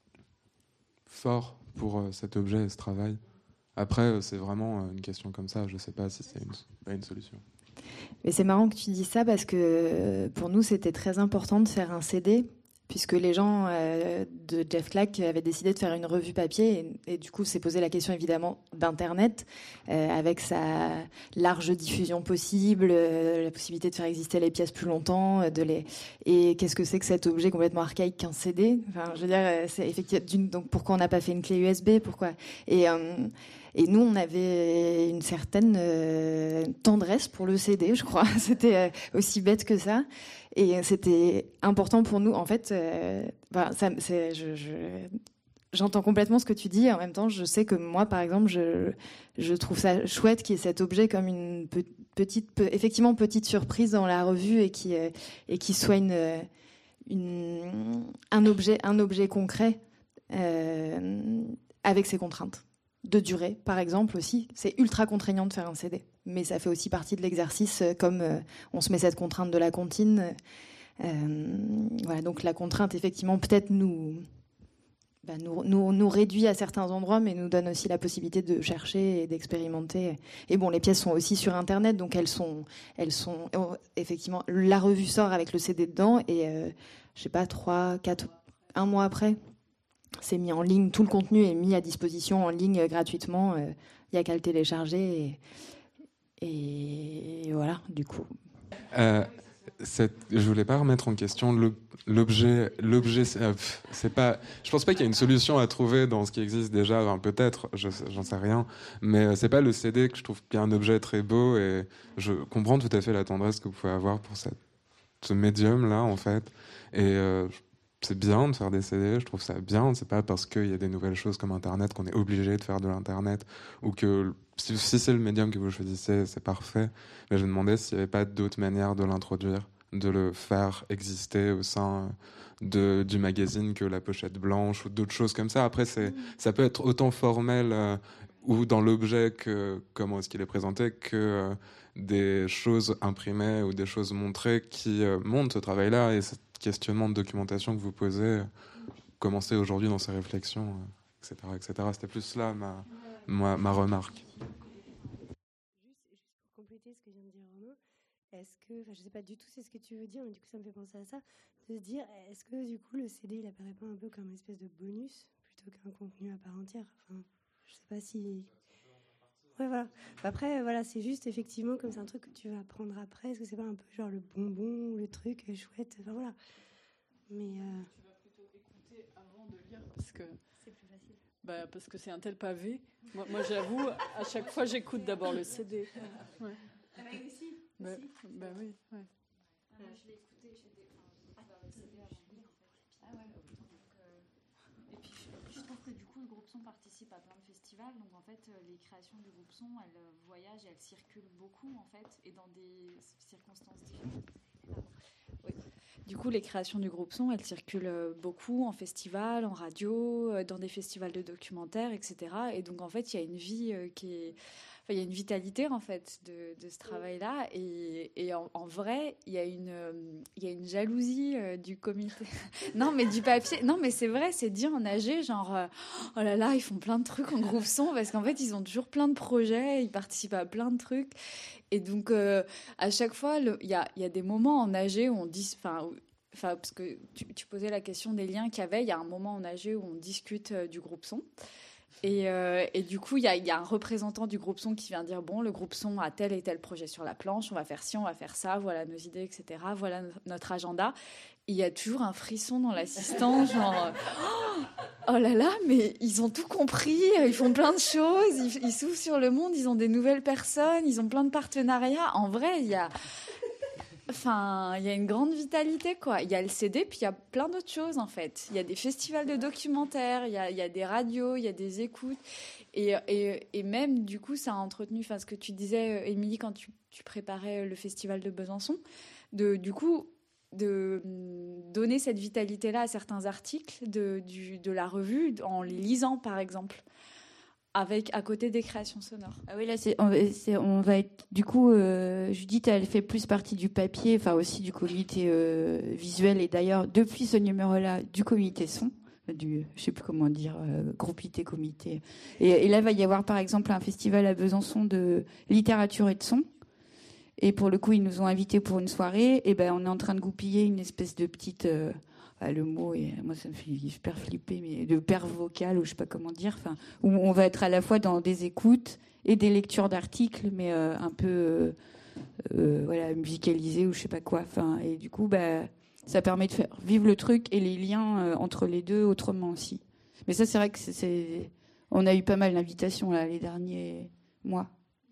fort pour cet objet et ce travail. Après, c'est vraiment une question comme ça. Je sais pas si c'est une solution. Mais c'est marrant que tu dises ça parce que pour nous, c'était très important de faire un CD puisque les gens de Jeff Clack avaient décidé de faire une revue papier et du coup s'est posé la question évidemment d'Internet avec sa large diffusion possible, la possibilité de faire exister les pièces plus longtemps, et qu'est-ce que c'est que cet objet complètement archaïque qu'un CD. Enfin, je veux dire, c'est effectivement donc pourquoi on n'a pas fait une clé USB, pourquoi et nous, on avait une certaine tendresse pour le CD, je crois. C'était aussi bête que ça. Et c'était important pour nous. En fait, j'entends complètement ce que tu dis. En même temps, je sais que moi, par exemple, je trouve ça chouette qu'il y ait cet objet comme une effectivement petite surprise dans la revue et qui soit un objet concret avec ses contraintes. De durée, par exemple, aussi. C'est ultra contraignant de faire un CD. Mais ça fait aussi partie de l'exercice, comme on se met cette contrainte de la comptine. Voilà, donc la contrainte, effectivement, peut-être nous réduit à certains endroits, mais nous donne aussi la possibilité de chercher et d'expérimenter. Et bon, les pièces sont aussi sur Internet, donc elles sont effectivement, la revue sort avec le CD dedans, et je sais pas, 1 mois après, c'est mis en ligne, tout le contenu est mis à disposition en ligne gratuitement. Il n'y a qu'à le télécharger et voilà, du coup. Je voulais pas remettre en question l'objet. C'est pas. Je pense pas qu'il y a une solution à trouver dans ce qui existe déjà. Enfin, peut-être, j'en sais rien. Mais c'est pas le CD que je trouve qu'il y a un objet très beau et je comprends tout à fait la tendresse que vous pouvez avoir pour ce médium là en fait. Et c'est bien de faire des CD, je trouve ça bien. C'est pas parce qu'il y a des nouvelles choses comme Internet qu'on est obligé de faire de l'Internet ou que si c'est le médium que vous choisissez, c'est parfait. Mais je me demandais s'il n'y avait pas d'autres manières de l'introduire, de le faire exister au sein du magazine que la pochette blanche ou d'autres choses comme ça. Après, ça peut être autant formel ou dans l'objet que comment est-ce qu'il est présenté que des choses imprimées ou des choses montrées qui montrent ce travail-là et questionnement de documentation que vous posez, commencer aujourd'hui dans ces réflexions, etc. C'était plus là ma remarque. Juste pour compléter ce que vient de dire Romain, est-ce que, je sais pas du tout c'est ce que tu veux dire, mais du coup ça me fait penser à ça, de se dire, est-ce que du coup le CD il apparaît pas un peu comme une espèce de bonus plutôt qu'un contenu à part entière. Enfin, je sais pas si... Ouais, voilà. Après, voilà, c'est juste effectivement comme c'est un truc que tu vas apprendre après. Est-ce que c'est pas un peu genre le bonbon ou le truc chouette? Enfin voilà. Mais tu vas plutôt écouter avant de lire parce que c'est plus facile. Parce que c'est un tel pavé. Moi j'avoue, à chaque fois j'écoute d'abord le CD. Ouais. Ah oui, aussi. Oui. Ouais. Moi je l'ai écouté, j'ai découvert le CD avant de lire en fait. Ah ouais. Et puis je trouve que du coup le groupe son participe à plein de festivals, donc en fait les créations du groupe son elles voyagent et elles circulent beaucoup en fait et dans des circonstances différentes. Oui. Du coup, les créations du groupe son, elles circulent beaucoup en festival, en radio, dans des festivals de documentaires, etc. Et donc, en fait, il y a une vie il y a une vitalité, en fait, de ce travail-là. Et en vrai, il y a une jalousie du comité. Non, mais du papier. Non, mais c'est vrai, c'est dit en AG, genre, oh là là, ils font plein de trucs en groupe son, parce qu'en fait, ils ont toujours plein de projets, ils participent à plein de trucs. Et donc, à chaque fois, il y a des moments en AG où on dit... Enfin, parce que tu posais la question des liens qu'il y avait. Il y a un moment en AG où on discute du groupe son. Et du coup, il y a un représentant du groupe son qui vient dire, bon, le groupe son a tel et tel projet sur la planche, on va faire ci, on va faire ça, voilà nos idées, etc. Voilà notre agenda. Et il y a toujours un frisson dans l'assistant, genre, oh là là, mais ils ont tout compris, ils font plein de choses, ils s'ouvrent sur le monde, ils ont des nouvelles personnes, ils ont plein de partenariats. En vrai, il y a une grande vitalité, quoi. Il y a le CD, puis il y a plein d'autres choses, en fait. Il y a des festivals de documentaires, il y a des radios, il y a des écoutes. Et même, du coup, ça a entretenu, ce que tu disais, Émilie, quand tu préparais le festival de Besançon, de donner cette vitalité-là à certains articles de la revue, en les lisant, par exemple. Avec à côté des créations sonores. Ah oui, là on va être du coup Judith, elle fait plus partie du papier, enfin aussi du comité visuel, et d'ailleurs depuis ce numéro-là du comité son, je sais plus comment dire, groupité, comité. Et là il va y avoir par exemple un festival à Besançon de littérature et de son. Et pour le coup, ils nous ont invités pour une soirée. Et on est en train de goupiller une espèce de petite le mot, et moi ça me fait super flipper, mais de paire vocale, ou je sais pas comment dire, où on va être à la fois dans des écoutes et des lectures d'articles, mais un peu musicalisées ou je sais pas quoi. Et du coup, ça permet de faire vivre le truc et les liens entre les deux autrement aussi. Mais ça, c'est vrai que on a eu pas mal d'invitations là les derniers mois.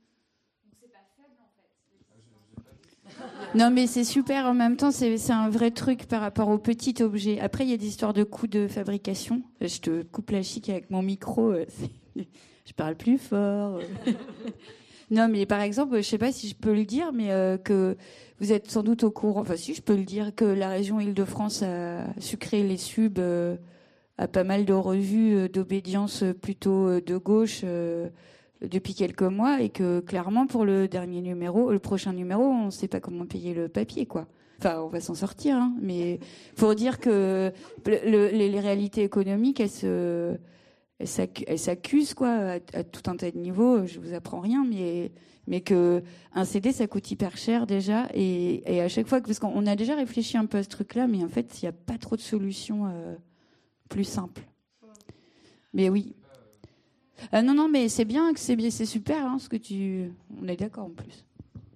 Non, mais c'est super. En même temps, c'est un vrai truc par rapport au petit objet. Après, il y a des histoires de coûts de fabrication. Je te coupe la chic avec mon micro. Je parle plus fort. Non, mais par exemple, je sais pas si je peux le dire, mais que vous êtes sans doute au courant. Enfin, si je peux le dire, que la région Île-de-France a sucré les subs à pas mal de revues d'obédience plutôt de gauche. Depuis quelques mois, et que clairement pour le prochain numéro, on ne sait pas comment payer le papier, quoi. Enfin, on va s'en sortir, hein, mais faut dire que les réalités économiques, elles s'accusent, quoi, à tout un tas de niveaux. Je vous apprends rien, mais que un CD, ça coûte hyper cher déjà, et à chaque fois, parce qu'on a déjà réfléchi un peu à ce truc-là, mais en fait, il n'y a pas trop de solutions plus simples. Mais oui. Non, mais c'est bien, c'est super, hein, ce que tu... On est d'accord en plus.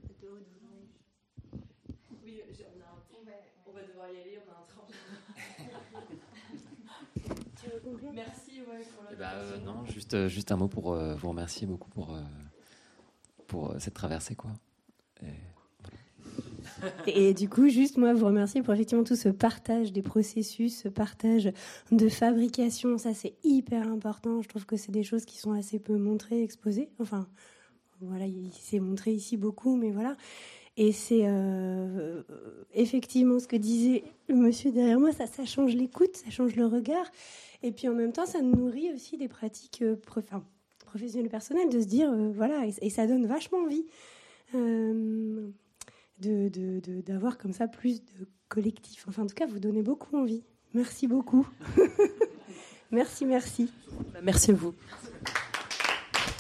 Oui, on va devoir y aller, on a un train. Merci, pour non, juste un mot pour vous remercier beaucoup pour cette traversée, quoi. Et du coup, juste moi, vous remercier pour effectivement tout ce partage des processus, ce partage de fabrication. Ça, c'est hyper important. Je trouve que c'est des choses qui sont assez peu montrées, exposées. Enfin, voilà, il s'est montré ici beaucoup, mais voilà. Et c'est effectivement ce que disait le monsieur derrière moi. Ça change l'écoute, ça change le regard. Et puis en même temps, ça nourrit aussi des pratiques professionnelles, personnelles, de se dire, voilà, et ça donne vachement envie. D'avoir comme ça plus de collectif. Enfin, en tout cas, vous donnez beaucoup envie. Merci beaucoup. Merci. Merci à vous.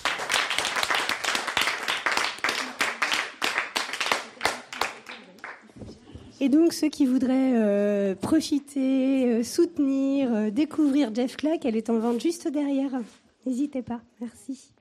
Et donc, ceux qui voudraient profiter, soutenir, découvrir Jeff Clack, elle est en vente juste derrière. N'hésitez pas. Merci.